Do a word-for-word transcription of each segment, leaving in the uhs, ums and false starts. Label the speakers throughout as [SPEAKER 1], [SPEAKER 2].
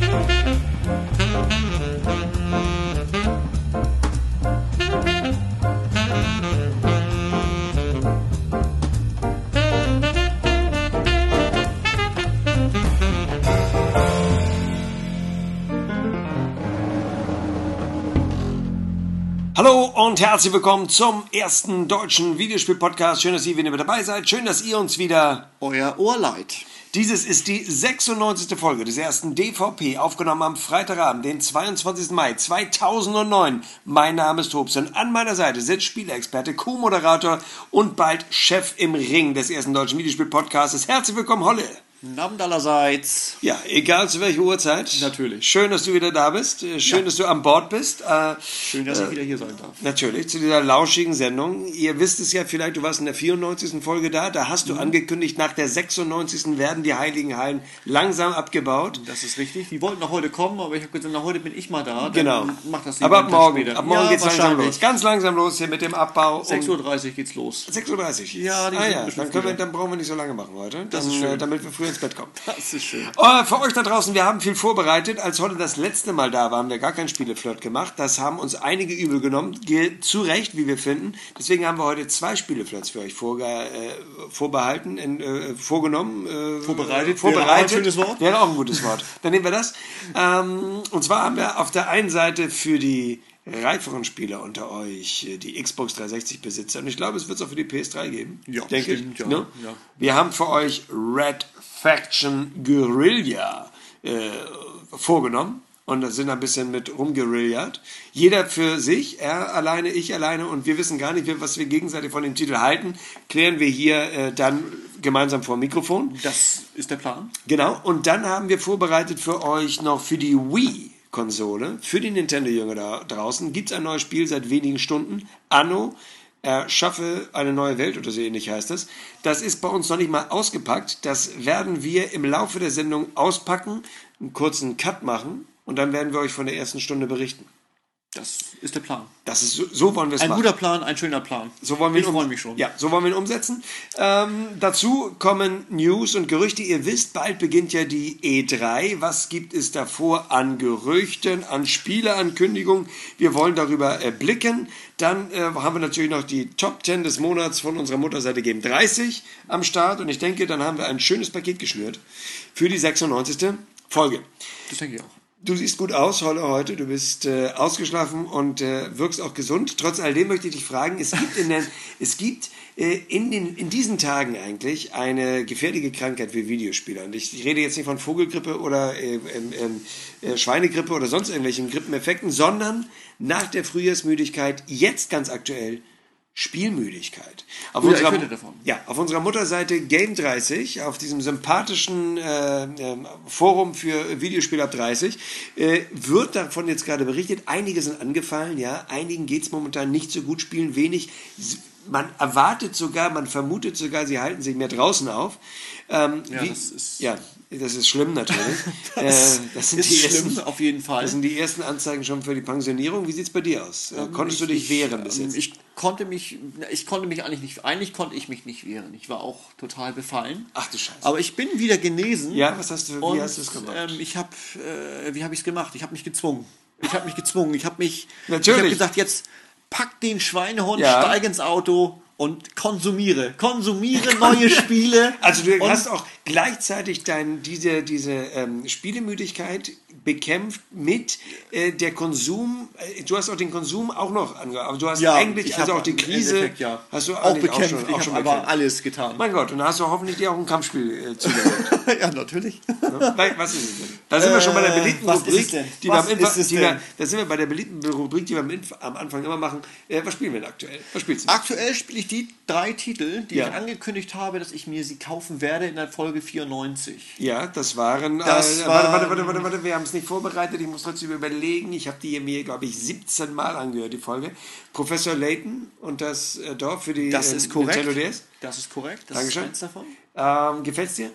[SPEAKER 1] Hallo und herzlich willkommen zum ersten deutschen Videospiel-Podcast. Schön, dass ihr wieder mit dabei seid. Schön, dass ihr uns wieder...
[SPEAKER 2] Euer Ohr leiht.
[SPEAKER 1] Dieses ist die sechsundneunzigste Folge des ersten D V P, aufgenommen am Freitagabend, den zweiundzwanzigsten Mai zweitausendneun. Mein Name ist Tobs und an meiner Seite sitzt Spielexperte, Co-Moderator und bald Chef im Ring des ersten deutschen Videospiel-Podcasts. Herzlich willkommen, Holle.
[SPEAKER 2] Guten Abend allerseits.
[SPEAKER 1] Ja, egal zu welcher Uhrzeit.
[SPEAKER 2] Natürlich.
[SPEAKER 1] Schön, dass du wieder da bist. Schön, ja. dass du an Bord bist.
[SPEAKER 2] Schön, dass äh, ich wieder hier sein darf.
[SPEAKER 1] Natürlich, zu dieser lauschigen Sendung. Ihr wisst es ja vielleicht, du warst in der vierundneunzigsten Folge da. Da hast du mhm. angekündigt, nach der sechsundneunzigsten werden die Heiligen Hallen langsam abgebaut.
[SPEAKER 2] Das ist richtig. Die wollten noch heute kommen, aber ich habe gesagt, na, heute bin ich mal da.
[SPEAKER 1] Genau.
[SPEAKER 2] Mach das
[SPEAKER 1] aber ab morgen, ab morgen
[SPEAKER 2] ja,
[SPEAKER 1] geht es langsam los. Ganz langsam los hier mit dem Abbau.
[SPEAKER 2] sechs Uhr dreißig geht's los.
[SPEAKER 1] sechs Uhr dreißig?
[SPEAKER 2] Ja, die
[SPEAKER 1] ah,
[SPEAKER 2] sind
[SPEAKER 1] ja. Dann, können wir, dann brauchen wir nicht so lange machen heute.
[SPEAKER 2] Das
[SPEAKER 1] dann,
[SPEAKER 2] ist schön.
[SPEAKER 1] Damit wir früh ins Bett kommen.
[SPEAKER 2] Das ist schön.
[SPEAKER 1] Uh, für euch da draußen, wir haben viel vorbereitet. Als heute das letzte Mal da war, haben wir gar keinen Spieleflirt gemacht. Das haben uns einige übel genommen. Zu Recht, wie wir finden. Deswegen haben wir heute zwei Spieleflirts für euch vorge äh, vorbehalten, äh, vorgenommen. Äh,
[SPEAKER 2] vorbereitet.
[SPEAKER 1] vorbereitet.
[SPEAKER 2] Wäre auch ein schönes Wort.
[SPEAKER 1] Wäre auch ein gutes Wort. Dann nehmen wir das. Ähm, und zwar haben wir auf der einen Seite für die reiferen Spieler unter euch, die Xbox dreihundertsechzig Besitzer. Und ich glaube, es wird es auch für die P S drei geben.
[SPEAKER 2] Ja,
[SPEAKER 1] denke
[SPEAKER 2] stimmt,
[SPEAKER 1] ich.
[SPEAKER 2] ja,
[SPEAKER 1] Ne?
[SPEAKER 2] ja.
[SPEAKER 1] Wir haben für euch Red Faction Guerilla äh, vorgenommen. Und da sind ein bisschen mit rumgerilliert. Jeder für sich, er alleine, ich alleine. Und wir wissen gar nicht, was wir gegenseitig von dem Titel halten. Klären wir hier äh, dann gemeinsam vor dem Mikrofon.
[SPEAKER 2] Das ist der Plan.
[SPEAKER 1] Genau. Und dann haben wir vorbereitet für euch noch für die Wii Konsole, für die Nintendo-Jünger da draußen, gibt es ein neues Spiel seit wenigen Stunden. Anno, erschaffe eine neue Welt oder so ähnlich heißt das. Das ist bei uns noch nicht mal ausgepackt. Das werden wir im Laufe der Sendung auspacken, einen kurzen Cut machen und dann werden wir euch von der ersten Stunde berichten.
[SPEAKER 2] Das ist der Plan.
[SPEAKER 1] Das ist so, so wollen wir es
[SPEAKER 2] machen.
[SPEAKER 1] Ein
[SPEAKER 2] guter Plan, ein schöner Plan.
[SPEAKER 1] So wollen wir
[SPEAKER 2] ich
[SPEAKER 1] um,
[SPEAKER 2] freue mich schon.
[SPEAKER 1] Ja, so wollen wir ihn umsetzen. Ähm, dazu kommen News und Gerüchte. Ihr wisst, bald beginnt ja die E drei. Was gibt es davor an Gerüchten, an Spieleankündigungen? Wir wollen darüber äh, blicken. Dann äh, haben wir natürlich noch die Top zehn des Monats von unserer Mutterseite Game dreißig am Start. Und ich denke, dann haben wir ein schönes Paket geschnürt für die sechsundneunzigste Folge.
[SPEAKER 2] Das denke ich auch.
[SPEAKER 1] Du siehst gut aus, Holle, heute. Du bist äh, ausgeschlafen und äh, wirkst auch gesund. Trotz alledem möchte ich dich fragen, es gibt in, den, es gibt, äh, in, den, in diesen Tagen eigentlich eine gefährliche Krankheit für Videospieler. Und ich, ich rede jetzt nicht von Vogelgrippe oder äh, äh, äh, Schweinegrippe oder sonst irgendwelchen Grippeneffekten, sondern nach der Frühjahrsmüdigkeit, jetzt ganz aktuell, Spielmüdigkeit. Auf,
[SPEAKER 2] ja,
[SPEAKER 1] unserer,
[SPEAKER 2] davon.
[SPEAKER 1] Ja, auf unserer Mutterseite Game dreißig, auf diesem sympathischen äh, äh, Forum für Videospiele ab dreißig, äh, wird davon jetzt gerade berichtet. Einige sind angefallen, ja, einigen geht es momentan nicht so gut, spielen wenig. Man erwartet sogar, man vermutet sogar, sie halten sich mehr draußen auf. Ähm,
[SPEAKER 2] ja,
[SPEAKER 1] wie,
[SPEAKER 2] das ist
[SPEAKER 1] ja, das ist schlimm natürlich.
[SPEAKER 2] das,
[SPEAKER 1] äh, das sind
[SPEAKER 2] ist
[SPEAKER 1] die
[SPEAKER 2] schlimm,
[SPEAKER 1] ersten,
[SPEAKER 2] auf jeden Fall.
[SPEAKER 1] Das sind die ersten Anzeigen schon für die Pensionierung. Wie sieht es bei dir aus? Ähm, Konntest
[SPEAKER 2] ich,
[SPEAKER 1] du dich
[SPEAKER 2] ich,
[SPEAKER 1] wehren bis jetzt?
[SPEAKER 2] Ich konnte mich, ich konnte mich eigentlich nicht, eigentlich konnte ich mich nicht wehren. Ich war auch total befallen.
[SPEAKER 1] Ach du Scheiße.
[SPEAKER 2] Aber ich bin wieder genesen.
[SPEAKER 1] Ja, was hast du, wie
[SPEAKER 2] und,
[SPEAKER 1] hast du es gemacht?
[SPEAKER 2] Ähm, ich habe, äh, wie habe ich es gemacht? Ich habe mich gezwungen. Ich habe mich gezwungen. Ich habe mich,
[SPEAKER 1] Natürlich.
[SPEAKER 2] ich habe gesagt, jetzt pack den Schweinehund,
[SPEAKER 1] ja.
[SPEAKER 2] steig ins Auto und konsumiere. Konsumiere neue Spiele.
[SPEAKER 1] Also du hast auch gleichzeitig dein, diese, diese ähm, Spielemüdigkeit bekämpft mit äh, der Konsum, äh, du hast auch den Konsum auch noch ange, aber du hast
[SPEAKER 2] ja,
[SPEAKER 1] eigentlich also auch die Krise
[SPEAKER 2] Endeffekt, ja.
[SPEAKER 1] hast du
[SPEAKER 2] auch bekämpft,
[SPEAKER 1] auch schon,
[SPEAKER 2] ich
[SPEAKER 1] auch schon
[SPEAKER 2] habe aber alles getan.
[SPEAKER 1] Mein Gott, und da hast du hoffentlich dir auch ein Kampfspiel äh, zugelegt.
[SPEAKER 2] Ja, natürlich.
[SPEAKER 1] Ne? Was ist es denn? Da sind wir schon bei der beliebten
[SPEAKER 2] äh,
[SPEAKER 1] Rubrik, die wir, am Inf- die
[SPEAKER 2] denn?
[SPEAKER 1] wir, da sind wir bei der beliebten Rubrik, die wir am, Inf- am Anfang immer machen. Äh, was spielen wir denn aktuell? Was spielst du?
[SPEAKER 2] Aktuell spiele ich die drei Titel, die
[SPEAKER 1] ja.
[SPEAKER 2] ich angekündigt habe, dass ich mir sie kaufen werde in der Folge vierundneunzig.
[SPEAKER 1] Ja, das waren...
[SPEAKER 2] Das
[SPEAKER 1] äh,
[SPEAKER 2] war,
[SPEAKER 1] warte, warte, warte, warte, wir haben es nicht vorbereitet. Ich muss trotzdem überlegen. Ich habe die mir, glaube ich, siebzehn Mal angehört, die Folge. Professor Layton und das äh, Dorf für die
[SPEAKER 2] das ist
[SPEAKER 1] äh,
[SPEAKER 2] korrekt.
[SPEAKER 1] Nintendo D S.
[SPEAKER 2] Das ist korrekt. Das
[SPEAKER 1] Dankeschön.
[SPEAKER 2] ist eins davon.
[SPEAKER 1] Ähm, Gefällt es dir?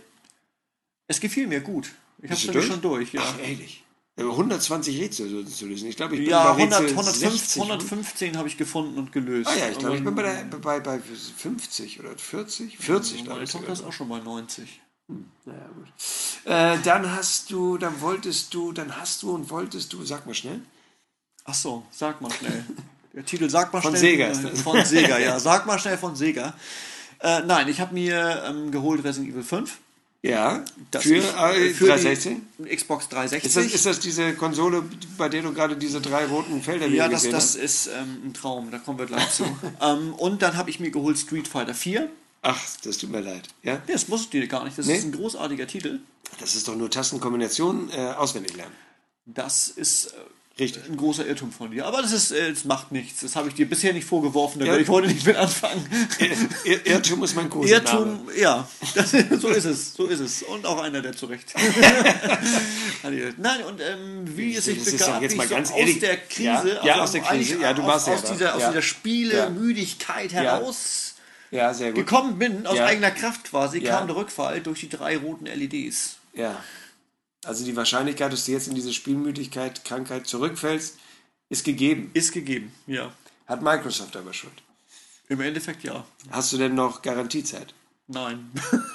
[SPEAKER 2] Es gefiel mir gut. Ich habe es
[SPEAKER 1] durch?
[SPEAKER 2] schon durch. Ja.
[SPEAKER 1] Ach, ehrlich. hundertzwanzig Rätsel zu lösen. Ich glaube, ich bin
[SPEAKER 2] ja,
[SPEAKER 1] bei Rätsel
[SPEAKER 2] hundert,
[SPEAKER 1] sechzig.
[SPEAKER 2] hundertfünfzehn habe ich gefunden und gelöst.
[SPEAKER 1] Ah ja, ich glaube, ich bin bei, der, bei, bei fünfzig oder vierzig. vierzig, glaube
[SPEAKER 2] Meine
[SPEAKER 1] ich.
[SPEAKER 2] Tochter ist auch schon bei neunzig.
[SPEAKER 1] Naja, gut. Äh, dann hast du, dann wolltest du, dann hast du und wolltest du, sag mal schnell.
[SPEAKER 2] Ach so, sag mal schnell. Der Titel Sag mal
[SPEAKER 1] Von
[SPEAKER 2] schnell.
[SPEAKER 1] Sega ist das.
[SPEAKER 2] Von Sega, ja. Sag mal schnell von Sega. Äh, nein, ich habe mir ähm, geholt Resident Evil fünf.
[SPEAKER 1] Ja,
[SPEAKER 2] Das
[SPEAKER 1] für,
[SPEAKER 2] ich,
[SPEAKER 1] äh,
[SPEAKER 2] für
[SPEAKER 1] dreihundertsechzehn?
[SPEAKER 2] die Xbox dreihundertsechzig.
[SPEAKER 1] Ist das, ist das diese Konsole, bei der du gerade diese drei roten Felder
[SPEAKER 2] ja,
[SPEAKER 1] wieder
[SPEAKER 2] das,
[SPEAKER 1] gesehen
[SPEAKER 2] das
[SPEAKER 1] hast?
[SPEAKER 2] ist ähm, ein Traum, da kommen wir gleich zu. ähm, und dann habe ich mir geholt Street Fighter vier.
[SPEAKER 1] Ach, das tut mir leid. Ja?
[SPEAKER 2] Nee, das musst du gar nicht, das
[SPEAKER 1] Nee?
[SPEAKER 2] ist ein großartiger Titel.
[SPEAKER 1] Das ist doch nur Tastenkombination äh, auswendig lernen.
[SPEAKER 2] Das ist äh,
[SPEAKER 1] Richtig.
[SPEAKER 2] ein großer Irrtum von dir. Aber das, ist, äh, das macht nichts. Das habe ich dir bisher nicht vorgeworfen. Da
[SPEAKER 1] Ja.
[SPEAKER 2] werde ich heute nicht mit anfangen.
[SPEAKER 1] Ir Irrtum ist mein großer Name.
[SPEAKER 2] Irrtum, ja. Das, so ist es. So ist es. Und auch einer, der zurecht. Nein, und ähm, wie es sich
[SPEAKER 1] Das ist doch
[SPEAKER 2] begab,
[SPEAKER 1] jetzt
[SPEAKER 2] wie
[SPEAKER 1] mal
[SPEAKER 2] ich so
[SPEAKER 1] ganz
[SPEAKER 2] aus
[SPEAKER 1] ehrlich.
[SPEAKER 2] der Krise,
[SPEAKER 1] Ja,
[SPEAKER 2] also
[SPEAKER 1] ja, aus der Krise.
[SPEAKER 2] eigentlich
[SPEAKER 1] Ja, du
[SPEAKER 2] aus,
[SPEAKER 1] warst ja
[SPEAKER 2] aus,
[SPEAKER 1] da.
[SPEAKER 2] dieser, aus
[SPEAKER 1] Ja.
[SPEAKER 2] dieser Spielemüdigkeit heraus
[SPEAKER 1] Ja, sehr gut.
[SPEAKER 2] gekommen bin, aus
[SPEAKER 1] Ja.
[SPEAKER 2] eigener Kraft quasi,
[SPEAKER 1] Ja.
[SPEAKER 2] kam der Rückfall durch die drei roten L E Ds.
[SPEAKER 1] Ja. Also die Wahrscheinlichkeit, dass du jetzt in diese Spielmüdigkeit, Krankheit zurückfällst, ist gegeben.
[SPEAKER 2] Ist gegeben, ja.
[SPEAKER 1] Hat Microsoft aber schuld.
[SPEAKER 2] Im Endeffekt ja.
[SPEAKER 1] Hast du denn noch Garantiezeit?
[SPEAKER 2] Nein.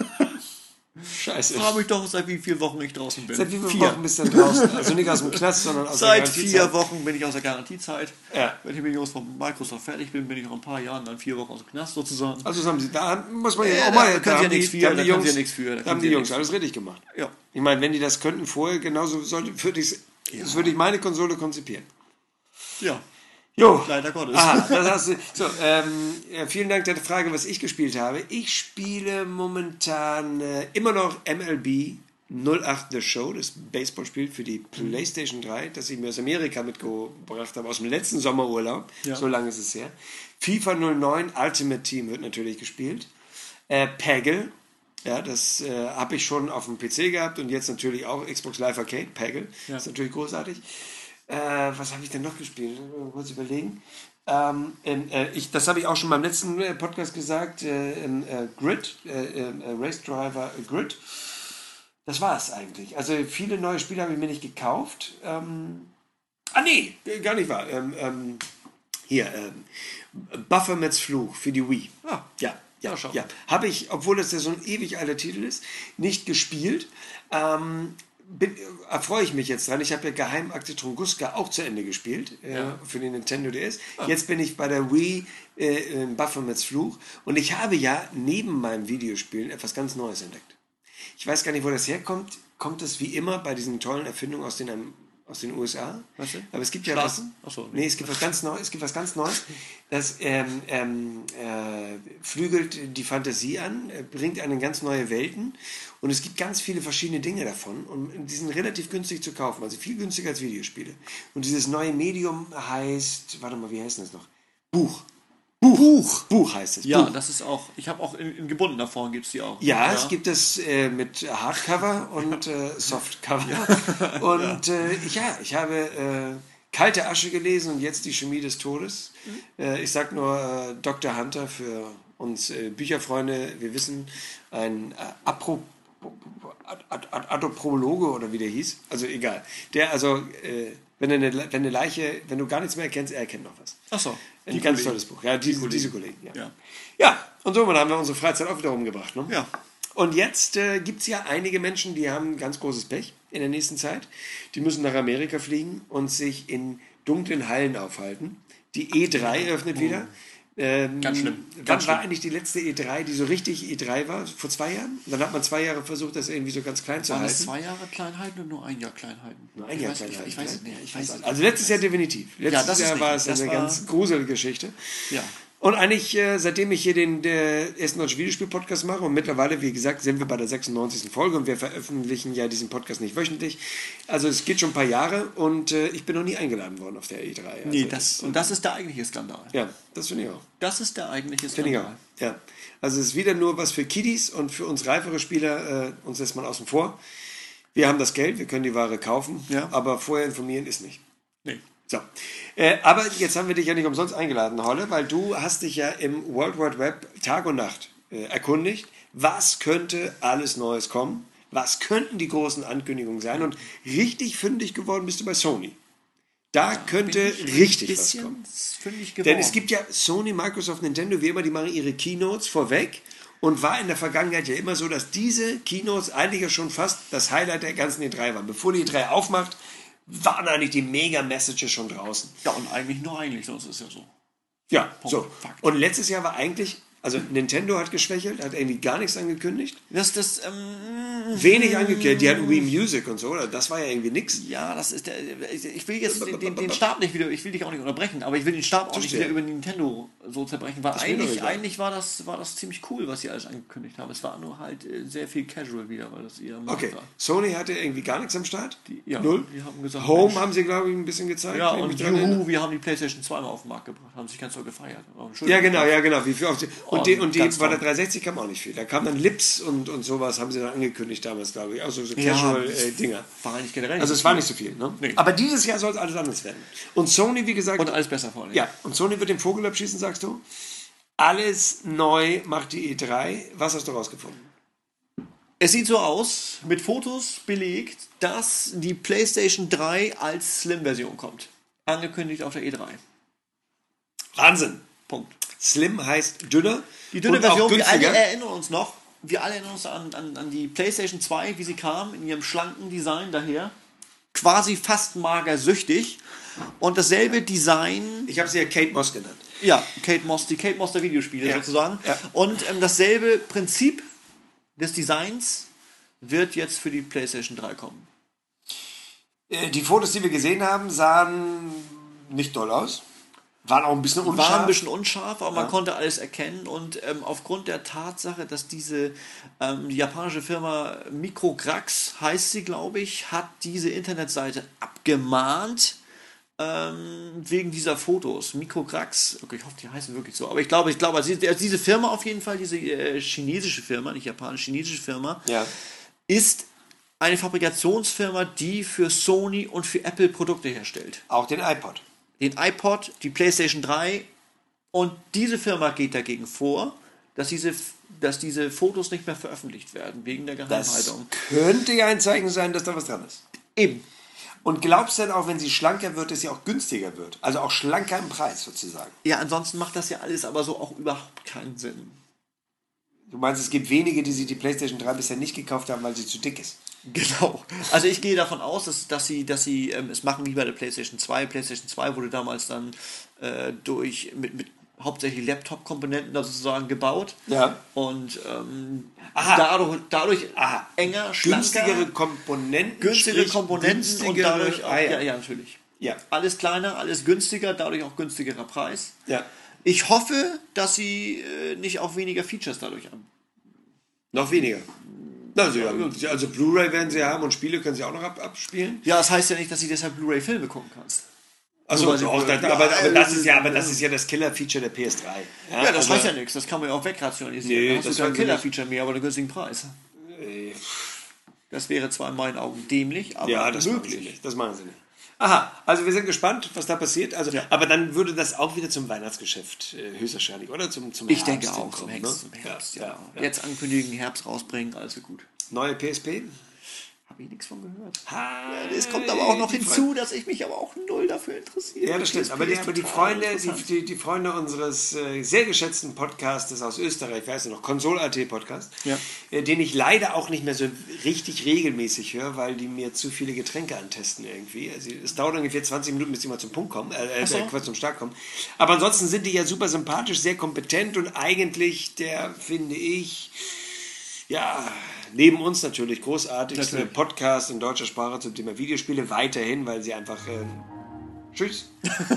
[SPEAKER 1] Scheiße.
[SPEAKER 2] Ich frage mich doch, seit wie vielen Wochen ich draußen bin.
[SPEAKER 1] Seit wie vielen
[SPEAKER 2] vier.
[SPEAKER 1] Wochen bist du denn draußen? Also nicht aus dem Knast, sondern aus
[SPEAKER 2] Seit
[SPEAKER 1] der Garantiezeit.
[SPEAKER 2] vier Wochen bin ich aus der Garantiezeit.
[SPEAKER 1] Ja.
[SPEAKER 2] Wenn ich mit Jungs von Microsoft fertig bin, bin ich noch ein paar Jahren dann vier Wochen aus dem Knast sozusagen.
[SPEAKER 1] Also das haben sie, da muss man ja,
[SPEAKER 2] Ja,
[SPEAKER 1] auch mal,
[SPEAKER 2] da können sie ja
[SPEAKER 1] haben
[SPEAKER 2] nichts
[SPEAKER 1] die,
[SPEAKER 2] für,
[SPEAKER 1] da haben
[SPEAKER 2] da
[SPEAKER 1] die
[SPEAKER 2] können
[SPEAKER 1] Jungs,
[SPEAKER 2] sie ja nichts für, da
[SPEAKER 1] da
[SPEAKER 2] können
[SPEAKER 1] haben
[SPEAKER 2] sie
[SPEAKER 1] die
[SPEAKER 2] ja
[SPEAKER 1] Jungs
[SPEAKER 2] nichts
[SPEAKER 1] alles richtig gemacht.
[SPEAKER 2] Ja.
[SPEAKER 1] Ich meine, wenn die das könnten vorher, genauso sollte, würde ich, das würde ich meine Konsole konzipieren.
[SPEAKER 2] Ja.
[SPEAKER 1] Jo.
[SPEAKER 2] Leider Gottes.
[SPEAKER 1] Aha, das hast du. So, ähm, ja, vielen Dank, deine Frage, was ich gespielt habe. Ich spiele momentan äh, immer noch M L B null acht The Show, das Baseballspiel für die PlayStation drei, das ich mir aus Amerika mitgebracht habe, aus dem letzten Sommerurlaub.
[SPEAKER 2] Ja.
[SPEAKER 1] So lange ist es her. FIFA null neun Ultimate Team wird natürlich gespielt. Äh, Peggle, ja, das äh, habe ich schon auf dem P C gehabt und jetzt natürlich auch Xbox Live Arcade. Peggle,
[SPEAKER 2] Ja.
[SPEAKER 1] ist natürlich großartig. Äh, was habe ich denn noch gespielt? Mal kurz überlegen. Ähm, äh, ich, das habe ich auch schon beim letzten äh, Podcast gesagt. Äh, äh, Grid, äh, äh, Race Driver äh, Grid. Das war es eigentlich. Also viele neue Spiele habe ich mir nicht gekauft. Ähm, ah nee, gar nicht wahr. Ähm, ähm, hier, ähm, Baphomets Fluch für die Wii.
[SPEAKER 2] Ah.
[SPEAKER 1] Ja, ja,
[SPEAKER 2] Ja, schau.
[SPEAKER 1] ja. Habe ich, obwohl das ja so ein ewig alter Titel ist, nicht gespielt. Ähm, bin, erfreue ich mich jetzt dran. Ich habe ja Geheimakte Tunguska auch zu Ende gespielt äh,
[SPEAKER 2] Ja.
[SPEAKER 1] für den Nintendo D S. Jetzt bin ich bei der Wii äh, in Baphomets Fluch und ich habe ja neben meinem Videospielen etwas ganz Neues entdeckt. Ich weiß gar nicht, wo das herkommt. Kommt es wie immer bei diesen tollen Erfindungen aus den, aus den U S A?
[SPEAKER 2] Was denn?
[SPEAKER 1] Aber es gibt ja
[SPEAKER 2] Straßen?
[SPEAKER 1] was.
[SPEAKER 2] Ach so,
[SPEAKER 1] nee, es gibt was ganz Neues. Es gibt was ganz Neues. Das ähm, ähm, äh, flügelt die Fantasie an, äh, bringt einen ganz neue Welten und es gibt ganz viele verschiedene Dinge davon und die sind relativ günstig zu kaufen, also viel günstiger als Videospiele. Und dieses neue Medium heißt, warte mal, wie heißt das noch? Buch. Buch. Buch, Buch heißt es.
[SPEAKER 2] Ja,
[SPEAKER 1] Buch.
[SPEAKER 2] das ist auch, ich habe auch in, in gebundener Form gibt es die auch.
[SPEAKER 1] Ja, es gibt es äh, mit Hardcover und äh, Softcover. Und äh, ich, ja, ich habe äh, Kalte Asche gelesen und jetzt die Chemie des Todes.
[SPEAKER 2] Mhm.
[SPEAKER 1] Äh, ich sag nur äh, Doktor Hunter für uns äh, Bücherfreunde. Wir wissen, ein äh, Apro Ad Ad Ad Adoprologe oder wie der hieß. Also egal. Der also, äh, wenn, eine, wenn eine Leiche, wenn du gar nichts mehr erkennst, er erkennt noch was.
[SPEAKER 2] Ach so.
[SPEAKER 1] Ein
[SPEAKER 2] Die
[SPEAKER 1] ganz
[SPEAKER 2] Kollegen.
[SPEAKER 1] tolles Buch. Ja, die,
[SPEAKER 2] Die
[SPEAKER 1] diese
[SPEAKER 2] Kollegen.
[SPEAKER 1] Kollegen. Ja.
[SPEAKER 2] Ja.
[SPEAKER 1] ja, und somit haben wir unsere Freizeit auch wieder rumgebracht. Ne?
[SPEAKER 2] Ja.
[SPEAKER 1] Und jetzt äh, gibt es ja einige Menschen, die haben ganz großes Pech in der nächsten Zeit. Die müssen nach Amerika fliegen und sich in dunklen Hallen aufhalten. Die E drei öffnet wieder. Ähm,
[SPEAKER 2] Ganz schlimm.
[SPEAKER 1] Wann
[SPEAKER 2] Ganz
[SPEAKER 1] war
[SPEAKER 2] schlimm.
[SPEAKER 1] eigentlich die letzte E drei, die so richtig E drei war? Vor zwei Jahren? Und dann hat man zwei Jahre versucht, das irgendwie so ganz klein zu
[SPEAKER 2] Waren
[SPEAKER 1] halten.
[SPEAKER 2] es zwei Jahre Kleinheiten oder nur ein Jahr Kleinheiten?
[SPEAKER 1] Nur ein
[SPEAKER 2] ich
[SPEAKER 1] Jahr
[SPEAKER 2] weiß,
[SPEAKER 1] klein
[SPEAKER 2] ich,
[SPEAKER 1] halten,
[SPEAKER 2] ich weiß
[SPEAKER 1] ne?
[SPEAKER 2] es nicht. Ich weiß es nicht.
[SPEAKER 1] Also letztes Jahr definitiv. Letztes
[SPEAKER 2] das ist
[SPEAKER 1] Jahr war
[SPEAKER 2] richtig.
[SPEAKER 1] es eine
[SPEAKER 2] Das war-
[SPEAKER 1] ganz gruselige Geschichte.
[SPEAKER 2] Ja.
[SPEAKER 1] Und eigentlich, äh, seitdem ich hier den der ersten deutschen Videospiel-Podcast mache und mittlerweile, wie gesagt, sind wir bei der sechsundneunzigsten Folge und wir veröffentlichen ja diesen Podcast nicht wöchentlich. Also es geht schon ein paar Jahre und äh, ich bin noch nie eingeladen worden auf der E drei. Also
[SPEAKER 2] Nee, das, und das ist der eigentliche Skandal.
[SPEAKER 1] ja, das finde ich auch.
[SPEAKER 2] Das ist der eigentliche
[SPEAKER 1] Finde ich auch.
[SPEAKER 2] Skandal.
[SPEAKER 1] Ja. Also es ist wieder nur was für Kiddies und für uns reifere Spieler, äh, uns lässt man außen vor. Wir haben das Geld, wir können die Ware kaufen,
[SPEAKER 2] Ja.
[SPEAKER 1] aber vorher informieren ist nicht.
[SPEAKER 2] Nee.
[SPEAKER 1] So, äh, aber jetzt haben wir dich ja nicht umsonst eingeladen, Holle, weil du hast dich ja im World Wide Web Tag und Nacht äh, erkundigt, was könnte alles Neues kommen, was könnten die großen Ankündigungen sein und richtig fündig geworden bist du bei Sony. Da könnte
[SPEAKER 2] Bin ich
[SPEAKER 1] richtig
[SPEAKER 2] ein
[SPEAKER 1] was
[SPEAKER 2] bisschen
[SPEAKER 1] kommen.
[SPEAKER 2] fündig geworden.
[SPEAKER 1] Denn es gibt ja Sony, Microsoft, Nintendo, wie immer, die machen ihre Keynotes vorweg und war in der Vergangenheit ja immer so, dass diese Kinos eigentlich ja schon fast das Highlight der ganzen E drei waren. Bevor die E drei aufmacht, waren eigentlich die Mega-Messages schon draußen.
[SPEAKER 2] Ja, und eigentlich nur eigentlich, sonst ist es ja so.
[SPEAKER 1] Ja,
[SPEAKER 2] Punkt.
[SPEAKER 1] so.
[SPEAKER 2] Fakt.
[SPEAKER 1] Und letztes Jahr war eigentlich, also Nintendo hat geschwächelt, hat irgendwie gar nichts angekündigt.
[SPEAKER 2] Das, das, ähm,
[SPEAKER 1] Wenig angekündigt, die hatten Wii Music und so, das war ja irgendwie nix.
[SPEAKER 2] ja, das ist der, ich will jetzt den, den, den Stab nicht wieder, ich will dich auch nicht unterbrechen, aber ich will den Stab auch nicht wieder über Nintendo so zerbrechen, weil eigentlich, eigentlich war das, war das ziemlich cool, was sie alles angekündigt haben. Es war nur halt äh, sehr viel Casual wieder, weil das ihr
[SPEAKER 1] Okay, war. Sony hatte irgendwie gar nichts am Start?
[SPEAKER 2] Die, ja,
[SPEAKER 1] Null?
[SPEAKER 2] Die haben gesagt,
[SPEAKER 1] Home
[SPEAKER 2] Mensch,
[SPEAKER 1] haben sie, glaube ich, ein bisschen gezeigt.
[SPEAKER 2] ja, und Juhu, wir haben die PlayStation zwei mal auf den Markt gebracht, haben sich ganz so gefeiert.
[SPEAKER 1] Ja, genau, ja, genau. Wie viel auf die, und
[SPEAKER 2] oh,
[SPEAKER 1] die, und die bei der
[SPEAKER 2] toll.
[SPEAKER 1] dreihundertsechzig kam auch nicht viel. Da kam dann Lips und, und sowas, haben sie dann angekündigt damals, glaube ich. Also so
[SPEAKER 2] Ja,
[SPEAKER 1] Casual-Dinger.
[SPEAKER 2] War eigentlich generell
[SPEAKER 1] Also es war nicht so viel, ne?
[SPEAKER 2] Nee.
[SPEAKER 1] Aber dieses Jahr soll es alles anders werden. Und Sony, wie gesagt...
[SPEAKER 2] Und alles besser vor allem.
[SPEAKER 1] Ja, und Sony wird den Vogel abschießen, sagst du? Alles neu macht die E drei. Was hast du rausgefunden?
[SPEAKER 2] Es sieht so aus, mit Fotos belegt, dass die PlayStation drei als Slim-Version kommt. Angekündigt auf der E drei.
[SPEAKER 1] Wahnsinn!
[SPEAKER 2] Punkt.
[SPEAKER 1] Slim heißt dünner.
[SPEAKER 2] Die dünne
[SPEAKER 1] und auch
[SPEAKER 2] Version, wir alle
[SPEAKER 1] günstiger.
[SPEAKER 2] erinnern uns noch, wir alle erinnern uns an, an, an die PlayStation zwei, wie sie kam, in ihrem schlanken Design daher. Quasi fast magersüchtig. Und dasselbe Design.
[SPEAKER 1] Ich habe sie ja Kate Moss genannt.
[SPEAKER 2] Ja, Kate Moss, die Kate Moss der Videospiele
[SPEAKER 1] Ja.
[SPEAKER 2] sozusagen.
[SPEAKER 1] Ja.
[SPEAKER 2] Und ähm, dasselbe Prinzip des Designs wird jetzt für die PlayStation drei kommen.
[SPEAKER 1] Äh, Die Fotos, die wir gesehen haben, sahen nicht doll aus. Waren auch ein bisschen unscharf.
[SPEAKER 2] War ein bisschen unscharf, aber man
[SPEAKER 1] Ja.
[SPEAKER 2] konnte alles erkennen. Und ähm, aufgrund der Tatsache, dass diese ähm, die japanische Firma Micrograx, heißt sie, glaube ich, hat diese Internetseite abgemahnt ähm, wegen dieser Fotos. Micrograx, okay, ich hoffe, die heißen wirklich so. Aber ich glaube, ich glaube, also diese, diese Firma auf jeden Fall, diese äh, chinesische Firma, nicht japanisch, chinesische Firma,
[SPEAKER 1] Ja.
[SPEAKER 2] ist eine Fabrikationsfirma, die für Sony und für Apple Produkte herstellt.
[SPEAKER 1] Auch den iPod.
[SPEAKER 2] Den iPod, die PlayStation drei, und diese Firma geht dagegen vor, dass diese, dass diese Fotos nicht mehr veröffentlicht werden, wegen der
[SPEAKER 1] Das
[SPEAKER 2] Geheimhaltung.
[SPEAKER 1] könnte ja ein Zeichen sein, dass da was dran ist.
[SPEAKER 2] Eben.
[SPEAKER 1] Und glaubst du denn auch, wenn sie schlanker wird, dass sie auch günstiger wird? Also auch schlanker im Preis sozusagen.
[SPEAKER 2] Ja, ansonsten macht das ja alles aber so auch überhaupt keinen Sinn.
[SPEAKER 1] Du meinst, es gibt wenige, die sich die PlayStation drei bisher nicht gekauft haben, weil sie zu dick ist.
[SPEAKER 2] Genau. Also ich gehe davon aus, dass, dass sie, dass sie ähm, es machen wie bei der PlayStation zwei. PlayStation zwei wurde damals dann äh, durch mit, mit hauptsächlich Laptop-Komponenten da sozusagen gebaut.
[SPEAKER 1] Ja.
[SPEAKER 2] Und ähm,
[SPEAKER 1] Aha.
[SPEAKER 2] dadurch, dadurch
[SPEAKER 1] Aha.
[SPEAKER 2] enger, schlanker,
[SPEAKER 1] Günstigere Komponenten.
[SPEAKER 2] günstigere
[SPEAKER 1] sprich
[SPEAKER 2] Komponenten und
[SPEAKER 1] günstigere
[SPEAKER 2] dadurch auch,
[SPEAKER 1] Eier.
[SPEAKER 2] ja, ja, natürlich.
[SPEAKER 1] Ja.
[SPEAKER 2] Alles kleiner, alles günstiger, dadurch auch günstigerer Preis.
[SPEAKER 1] Ja.
[SPEAKER 2] Ich hoffe, dass sie äh, nicht auch weniger Features dadurch haben.
[SPEAKER 1] Noch weniger. Also, ja, also Blu-ray werden sie haben und Spiele können sie auch noch ab, abspielen.
[SPEAKER 2] Ja, das heißt ja nicht, dass du deshalb Blu-ray-Filme gucken kannst.
[SPEAKER 1] Also,
[SPEAKER 2] Nur weil sie-
[SPEAKER 1] auch, das,
[SPEAKER 2] ja,
[SPEAKER 1] aber, aber, das
[SPEAKER 2] äh,
[SPEAKER 1] ist ja, aber das ist ja das Killer-Feature der P S drei.
[SPEAKER 2] Ja, das
[SPEAKER 1] also,
[SPEAKER 2] heißt ja nichts. Das kann man ja auch wegrationalisieren.
[SPEAKER 1] Nee,
[SPEAKER 2] da hast
[SPEAKER 1] das
[SPEAKER 2] du kein
[SPEAKER 1] können sie
[SPEAKER 2] Killer-Feature mehr, aber einen günstigen Preis.
[SPEAKER 1] äh,
[SPEAKER 2] Das wäre zwar in meinen Augen dämlich, aber
[SPEAKER 1] Ja, das machen sie
[SPEAKER 2] möglich.
[SPEAKER 1] nicht. Das machen sie nicht. Aha, also wir sind gespannt, was da passiert. Also,
[SPEAKER 2] Ja.
[SPEAKER 1] aber dann würde das auch wieder zum Weihnachtsgeschäft äh, höchstwahrscheinlich, oder? Zum, zum
[SPEAKER 2] Ich
[SPEAKER 1] Herbst
[SPEAKER 2] denke auch, zum
[SPEAKER 1] hinkommen,
[SPEAKER 2] Herbst,
[SPEAKER 1] ne?
[SPEAKER 2] zum Herbst,
[SPEAKER 1] ja.
[SPEAKER 2] ja.
[SPEAKER 1] Ja.
[SPEAKER 2] Jetzt ankündigen, Herbst rausbringen, also gut.
[SPEAKER 1] Neue P S P?
[SPEAKER 2] Habe ich nichts von gehört.
[SPEAKER 1] Ha,
[SPEAKER 2] Es kommt aber auch noch
[SPEAKER 1] die
[SPEAKER 2] hinzu, dass ich mich aber auch null dafür interessiere.
[SPEAKER 1] Ja, das stimmt.
[SPEAKER 2] P S P
[SPEAKER 1] Aber die,
[SPEAKER 2] ist
[SPEAKER 1] aber die
[SPEAKER 2] total
[SPEAKER 1] Freunde, die,
[SPEAKER 2] interessant.
[SPEAKER 1] die, die Freunde unseres äh, sehr geschätzten Podcastes aus Österreich, weißt du noch, Konsol.at Podcast,
[SPEAKER 2] Ja.
[SPEAKER 1] äh, den ich leider auch nicht mehr so richtig regelmäßig höre, weil die mir zu viele Getränke antesten irgendwie. Also es dauert ungefähr zwanzig Minuten, bis die mal zum Punkt kommen, äh, äh,
[SPEAKER 2] so.
[SPEAKER 1] Quatsch, zum Start kommen. Aber ansonsten sind die ja super sympathisch, sehr kompetent und eigentlich der, finde ich, ja, neben uns natürlich großartigste
[SPEAKER 2] Natürlich.
[SPEAKER 1] Podcast in deutscher Sprache zum Thema Videospiele, weiterhin, weil sie einfach... Äh, tschüss.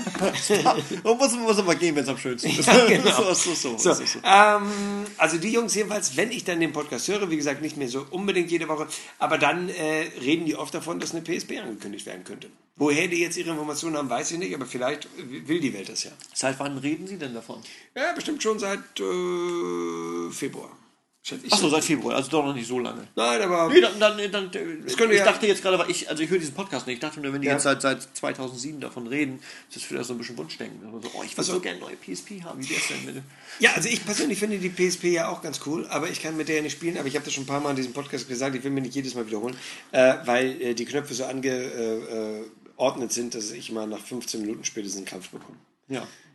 [SPEAKER 2] Man muss, muss aber gehen, wenn es am schönsten ist.
[SPEAKER 1] Ja, genau.
[SPEAKER 2] so, so, so,
[SPEAKER 1] So,
[SPEAKER 2] so, so.
[SPEAKER 1] ähm, also die Jungs jedenfalls, wenn ich dann den Podcast höre, wie gesagt, nicht mehr so unbedingt jede Woche, aber dann äh, reden die oft davon, dass eine P S P angekündigt werden könnte. Woher die jetzt ihre Informationen haben, weiß ich nicht, aber vielleicht will die Welt das ja.
[SPEAKER 2] Seit wann reden Sie denn davon?
[SPEAKER 1] Ja, bestimmt schon seit äh, Februar. schätze ich.
[SPEAKER 2] Achso, seit Februar, also doch noch nicht so lange.
[SPEAKER 1] Nein, aber...
[SPEAKER 2] Nee, dann, dann, dann, ich
[SPEAKER 1] könnte ja-
[SPEAKER 2] dachte jetzt gerade, weil ich, also ich höre diesen Podcast nicht, ich dachte nur, wenn die
[SPEAKER 1] Ja.
[SPEAKER 2] jetzt seit, seit zweitausendsieben davon reden, ist das vielleicht so ein bisschen Wunschdenken. Also, oh, ich würde
[SPEAKER 1] Also-
[SPEAKER 2] so gerne neue P S P haben, wie wär's denn mit...
[SPEAKER 1] Ja, also ich persönlich finde die P S P ja auch ganz cool, aber ich kann mit der ja nicht spielen, aber ich habe das schon ein paar Mal in diesem Podcast gesagt, ich will mir nicht jedes Mal wiederholen, äh, weil äh, die Knöpfe so angeordnet sind, dass ich mal nach fünfzehn Minuten spätestens einen Krampf bekomme.
[SPEAKER 2] Ja.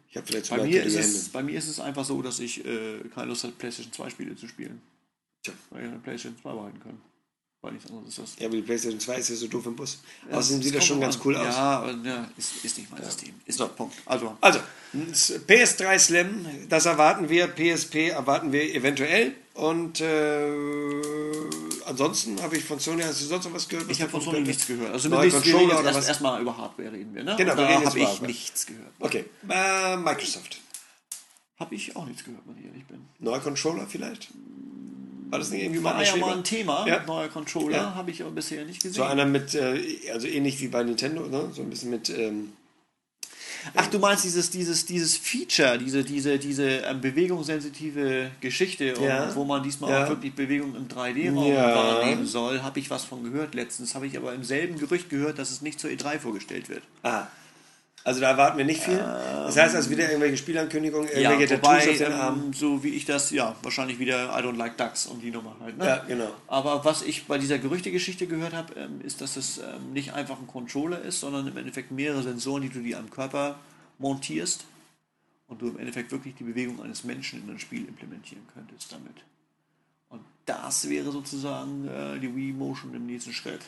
[SPEAKER 1] Ich habe vielleicht
[SPEAKER 2] Bei
[SPEAKER 1] sogar
[SPEAKER 2] mir, ist
[SPEAKER 1] die Hände.
[SPEAKER 2] es, bei mir ist es einfach so, dass ich äh, keine Lust habe, PlayStation zwei Spiele zu spielen.
[SPEAKER 1] Tja.
[SPEAKER 2] Weil ich eine PlayStation zwei behalten kann. Weil nichts anderes ist das.
[SPEAKER 1] Ja, aber die PlayStation zwei ist ja so doof im Bus.
[SPEAKER 2] Ja,
[SPEAKER 1] Außerdem sieht das
[SPEAKER 2] kommt
[SPEAKER 1] schon
[SPEAKER 2] drauf
[SPEAKER 1] ganz
[SPEAKER 2] an.
[SPEAKER 1] cool aus.
[SPEAKER 2] Ja, aber, ja ist, ist nicht mein System. Ist
[SPEAKER 1] So.
[SPEAKER 2] der Punkt. Also,
[SPEAKER 1] Also, P S drei Slim, das erwarten wir. P S P erwarten wir eventuell. Und äh, ansonsten habe ich von Sony, hast du sonst noch was gehört? Was
[SPEAKER 2] ich habe von
[SPEAKER 1] davon
[SPEAKER 2] Sony
[SPEAKER 1] könnte?
[SPEAKER 2] nichts gehört. Also
[SPEAKER 1] Neue
[SPEAKER 2] wir reden
[SPEAKER 1] Controller
[SPEAKER 2] jetzt
[SPEAKER 1] oder
[SPEAKER 2] erst,
[SPEAKER 1] was?
[SPEAKER 2] erstmal über Hardware reden wir, ne?
[SPEAKER 1] Genau,
[SPEAKER 2] Und
[SPEAKER 1] wir
[SPEAKER 2] da
[SPEAKER 1] reden jetzt
[SPEAKER 2] habe
[SPEAKER 1] über
[SPEAKER 2] ich
[SPEAKER 1] Hardware.
[SPEAKER 2] nichts gehört.
[SPEAKER 1] Okay, äh, Microsoft.
[SPEAKER 2] Habe ich auch nichts gehört, wenn ich ehrlich bin.
[SPEAKER 1] Neuer Controller vielleicht? War das nicht irgendwie mal
[SPEAKER 2] War
[SPEAKER 1] ein
[SPEAKER 2] ja
[SPEAKER 1] Schweber?
[SPEAKER 2] mal ein Thema,
[SPEAKER 1] Ja.
[SPEAKER 2] neuer Controller,
[SPEAKER 1] Ja.
[SPEAKER 2] habe ich aber bisher nicht gesehen.
[SPEAKER 1] So einer mit, äh, also ähnlich wie bei Nintendo, ne? So ein bisschen mit, ähm,
[SPEAKER 2] Ach, du meinst dieses, dieses, dieses Feature, diese, diese, diese ähm, bewegungssensitive Geschichte, und
[SPEAKER 1] Ja.
[SPEAKER 2] wo man diesmal
[SPEAKER 1] Ja.
[SPEAKER 2] auch wirklich Bewegung im drei D-Raum
[SPEAKER 1] Ja.
[SPEAKER 2] wahrnehmen soll, habe ich was von gehört letztens. Habe ich aber im selben Gerücht gehört, dass es nicht zur E drei vorgestellt wird.
[SPEAKER 1] ah. Also da erwarten wir nicht viel. Das heißt also wieder irgendwelche Spielankündigungen,
[SPEAKER 2] Ja,
[SPEAKER 1] irgendwelche
[SPEAKER 2] wobei,
[SPEAKER 1] Tattoos auf den Armen.
[SPEAKER 2] ähm, so wie ich das, ja, wahrscheinlich wieder I don't like ducks und die Nummer halt. Ne?
[SPEAKER 1] Ja, genau.
[SPEAKER 2] Aber was ich bei dieser Gerüchtegeschichte gehört habe, ähm, ist, dass es ähm, nicht einfach ein Controller ist, sondern im Endeffekt mehrere Sensoren, die du dir am Körper montierst und du im Endeffekt wirklich die Bewegung eines Menschen in ein Spiel implementieren könntest damit. Und das wäre sozusagen äh, die Wii Motion im nächsten Schritt.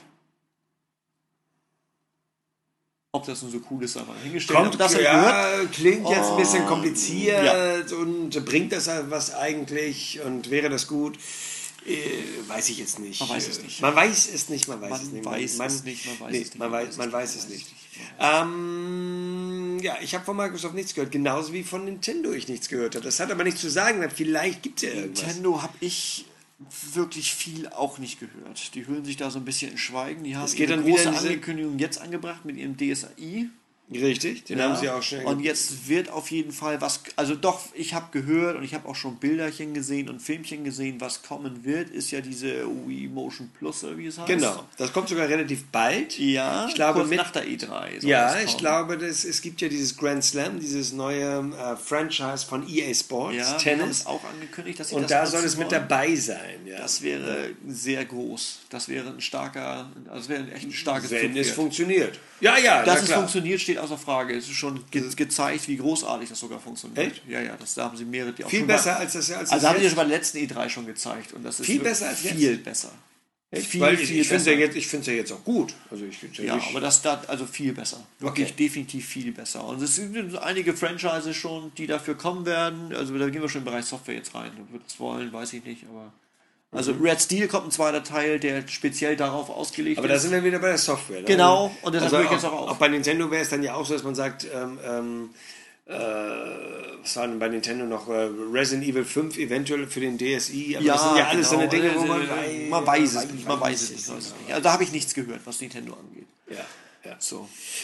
[SPEAKER 2] Ob das nun so cool ist, aber hingestellt.
[SPEAKER 1] Kommt,
[SPEAKER 2] Aber das habe ich
[SPEAKER 1] ja,
[SPEAKER 2] gehört.
[SPEAKER 1] klingt jetzt ein bisschen
[SPEAKER 2] Oh,
[SPEAKER 1] kompliziert und bringt das was eigentlich und wäre das gut? Äh, weiß ich jetzt nicht.
[SPEAKER 2] Man weiß es nicht.
[SPEAKER 1] Man weiß es nicht, man weiß
[SPEAKER 2] Man
[SPEAKER 1] es nicht.
[SPEAKER 2] weiß
[SPEAKER 1] man,
[SPEAKER 2] es nicht, man weiß
[SPEAKER 1] nee,
[SPEAKER 2] es nicht,
[SPEAKER 1] Man weiß, man weiß es nicht. Ähm, ja, ich habe von Microsoft nichts gehört, genauso wie von Nintendo ich nichts gehört habe. Das hat aber nichts zu sagen, weil vielleicht gibt es ja irgendwas.
[SPEAKER 2] Nintendo habe ich wirklich viel auch nicht gehört. Die hüllen sich da so ein bisschen in Schweigen. Die haben
[SPEAKER 1] Es geht
[SPEAKER 2] ihre
[SPEAKER 1] dann wieder
[SPEAKER 2] große
[SPEAKER 1] in diese-
[SPEAKER 2] Ankündigung jetzt angebracht mit ihrem D S I.
[SPEAKER 1] Richtig, den haben sie auch schnell.
[SPEAKER 2] Und jetzt wird auf jeden Fall was, also doch, ich habe gehört und ich habe auch schon Bilderchen gesehen und Filmchen gesehen, was kommen wird, ist ja diese Wii Motion Plus, oder wie es heißt.
[SPEAKER 1] Genau, das kommt sogar relativ bald.
[SPEAKER 2] Ja,
[SPEAKER 1] ich glaube
[SPEAKER 2] kurz
[SPEAKER 1] mit,
[SPEAKER 2] nach der E drei. soll
[SPEAKER 1] Ja,
[SPEAKER 2] das
[SPEAKER 1] ich
[SPEAKER 2] kommen.
[SPEAKER 1] glaube, das, es gibt ja dieses Grand Slam, dieses neue äh, Franchise von E A Sports,
[SPEAKER 2] Ja, die haben
[SPEAKER 1] Tennis.
[SPEAKER 2] es auch angekündigt, dass sie
[SPEAKER 1] Und
[SPEAKER 2] das
[SPEAKER 1] da
[SPEAKER 2] nutzen
[SPEAKER 1] soll es mit
[SPEAKER 2] wollen.
[SPEAKER 1] dabei sein. Ja.
[SPEAKER 2] Das wäre sehr groß. Das wäre ein starker, also das wäre echt ein starkes
[SPEAKER 1] Wenn es
[SPEAKER 2] Zugpferd.
[SPEAKER 1] funktioniert. Ja, ja,
[SPEAKER 2] Dass
[SPEAKER 1] na
[SPEAKER 2] es
[SPEAKER 1] klar.
[SPEAKER 2] funktioniert, steht außer Frage. Es ist schon ge gezeigt, wie großartig das sogar funktioniert.
[SPEAKER 1] Echt?
[SPEAKER 2] Ja, ja, das da haben sie mehrere, die auch
[SPEAKER 1] Viel
[SPEAKER 2] schon
[SPEAKER 1] besser
[SPEAKER 2] bei,
[SPEAKER 1] als das als
[SPEAKER 2] Also
[SPEAKER 1] das
[SPEAKER 2] haben sie
[SPEAKER 1] jetzt.
[SPEAKER 2] schon bei der letzten E drei schon gezeigt. Und das ist
[SPEAKER 1] Viel
[SPEAKER 2] wirklich
[SPEAKER 1] besser als jetzt?
[SPEAKER 2] viel besser.
[SPEAKER 1] Echt?
[SPEAKER 2] Viel,
[SPEAKER 1] Weil ich,
[SPEAKER 2] viel
[SPEAKER 1] ich finde es
[SPEAKER 2] besser.
[SPEAKER 1] ja, jetzt- ich find's ja jetzt auch gut. Also ich find's ja,
[SPEAKER 2] Ja,
[SPEAKER 1] nicht,
[SPEAKER 2] aber das da, also viel besser. Wirklich
[SPEAKER 1] Okay.
[SPEAKER 2] definitiv viel besser. Und es sind einige Franchises schon, die dafür kommen werden. Also da gehen wir schon im Bereich Software jetzt rein. Ob wir das wollen, weiß ich nicht, aber. Also
[SPEAKER 1] Mhm.
[SPEAKER 2] Red Steel kommt ein zweiter Teil, der speziell darauf ausgelegt
[SPEAKER 1] aber da
[SPEAKER 2] ist.
[SPEAKER 1] sind wir wieder bei der Software. Ne?
[SPEAKER 2] Genau, und deshalb
[SPEAKER 1] also
[SPEAKER 2] höre ich jetzt
[SPEAKER 1] auch,
[SPEAKER 2] auch auf.
[SPEAKER 1] auch bei Nintendo wäre es dann ja auch so, dass man sagt, ähm, ähm, äh, was war denn bei Nintendo noch? Äh, Resident Evil fünf eventuell für den D S I. Aber das sind ja alles so eine
[SPEAKER 2] genau.
[SPEAKER 1] Dinge, wo man,
[SPEAKER 2] Äh, man weiß es nicht, man weiß es nicht. weiß es nicht. Also da habe ich nichts gehört, was Nintendo angeht.
[SPEAKER 1] Ja, ja.
[SPEAKER 2] So.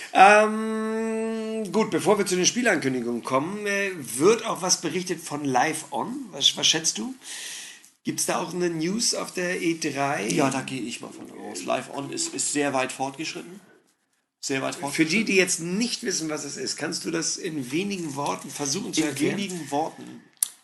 [SPEAKER 1] Ähm, gut, bevor wir zu den Spielankündigungen kommen, äh, wird auch was berichtet von Live On. Was, was schätzt du? Gibt es da auch eine News auf der E drei?
[SPEAKER 2] Ja, da gehe ich mal von aus. Live On ist, ist sehr weit fortgeschritten. Sehr weit
[SPEAKER 1] Für
[SPEAKER 2] fortgeschritten.
[SPEAKER 1] die, die jetzt nicht wissen, was es ist, kannst du das in wenigen Worten versuchen zu
[SPEAKER 2] In
[SPEAKER 1] erklären?
[SPEAKER 2] wenigen Worten.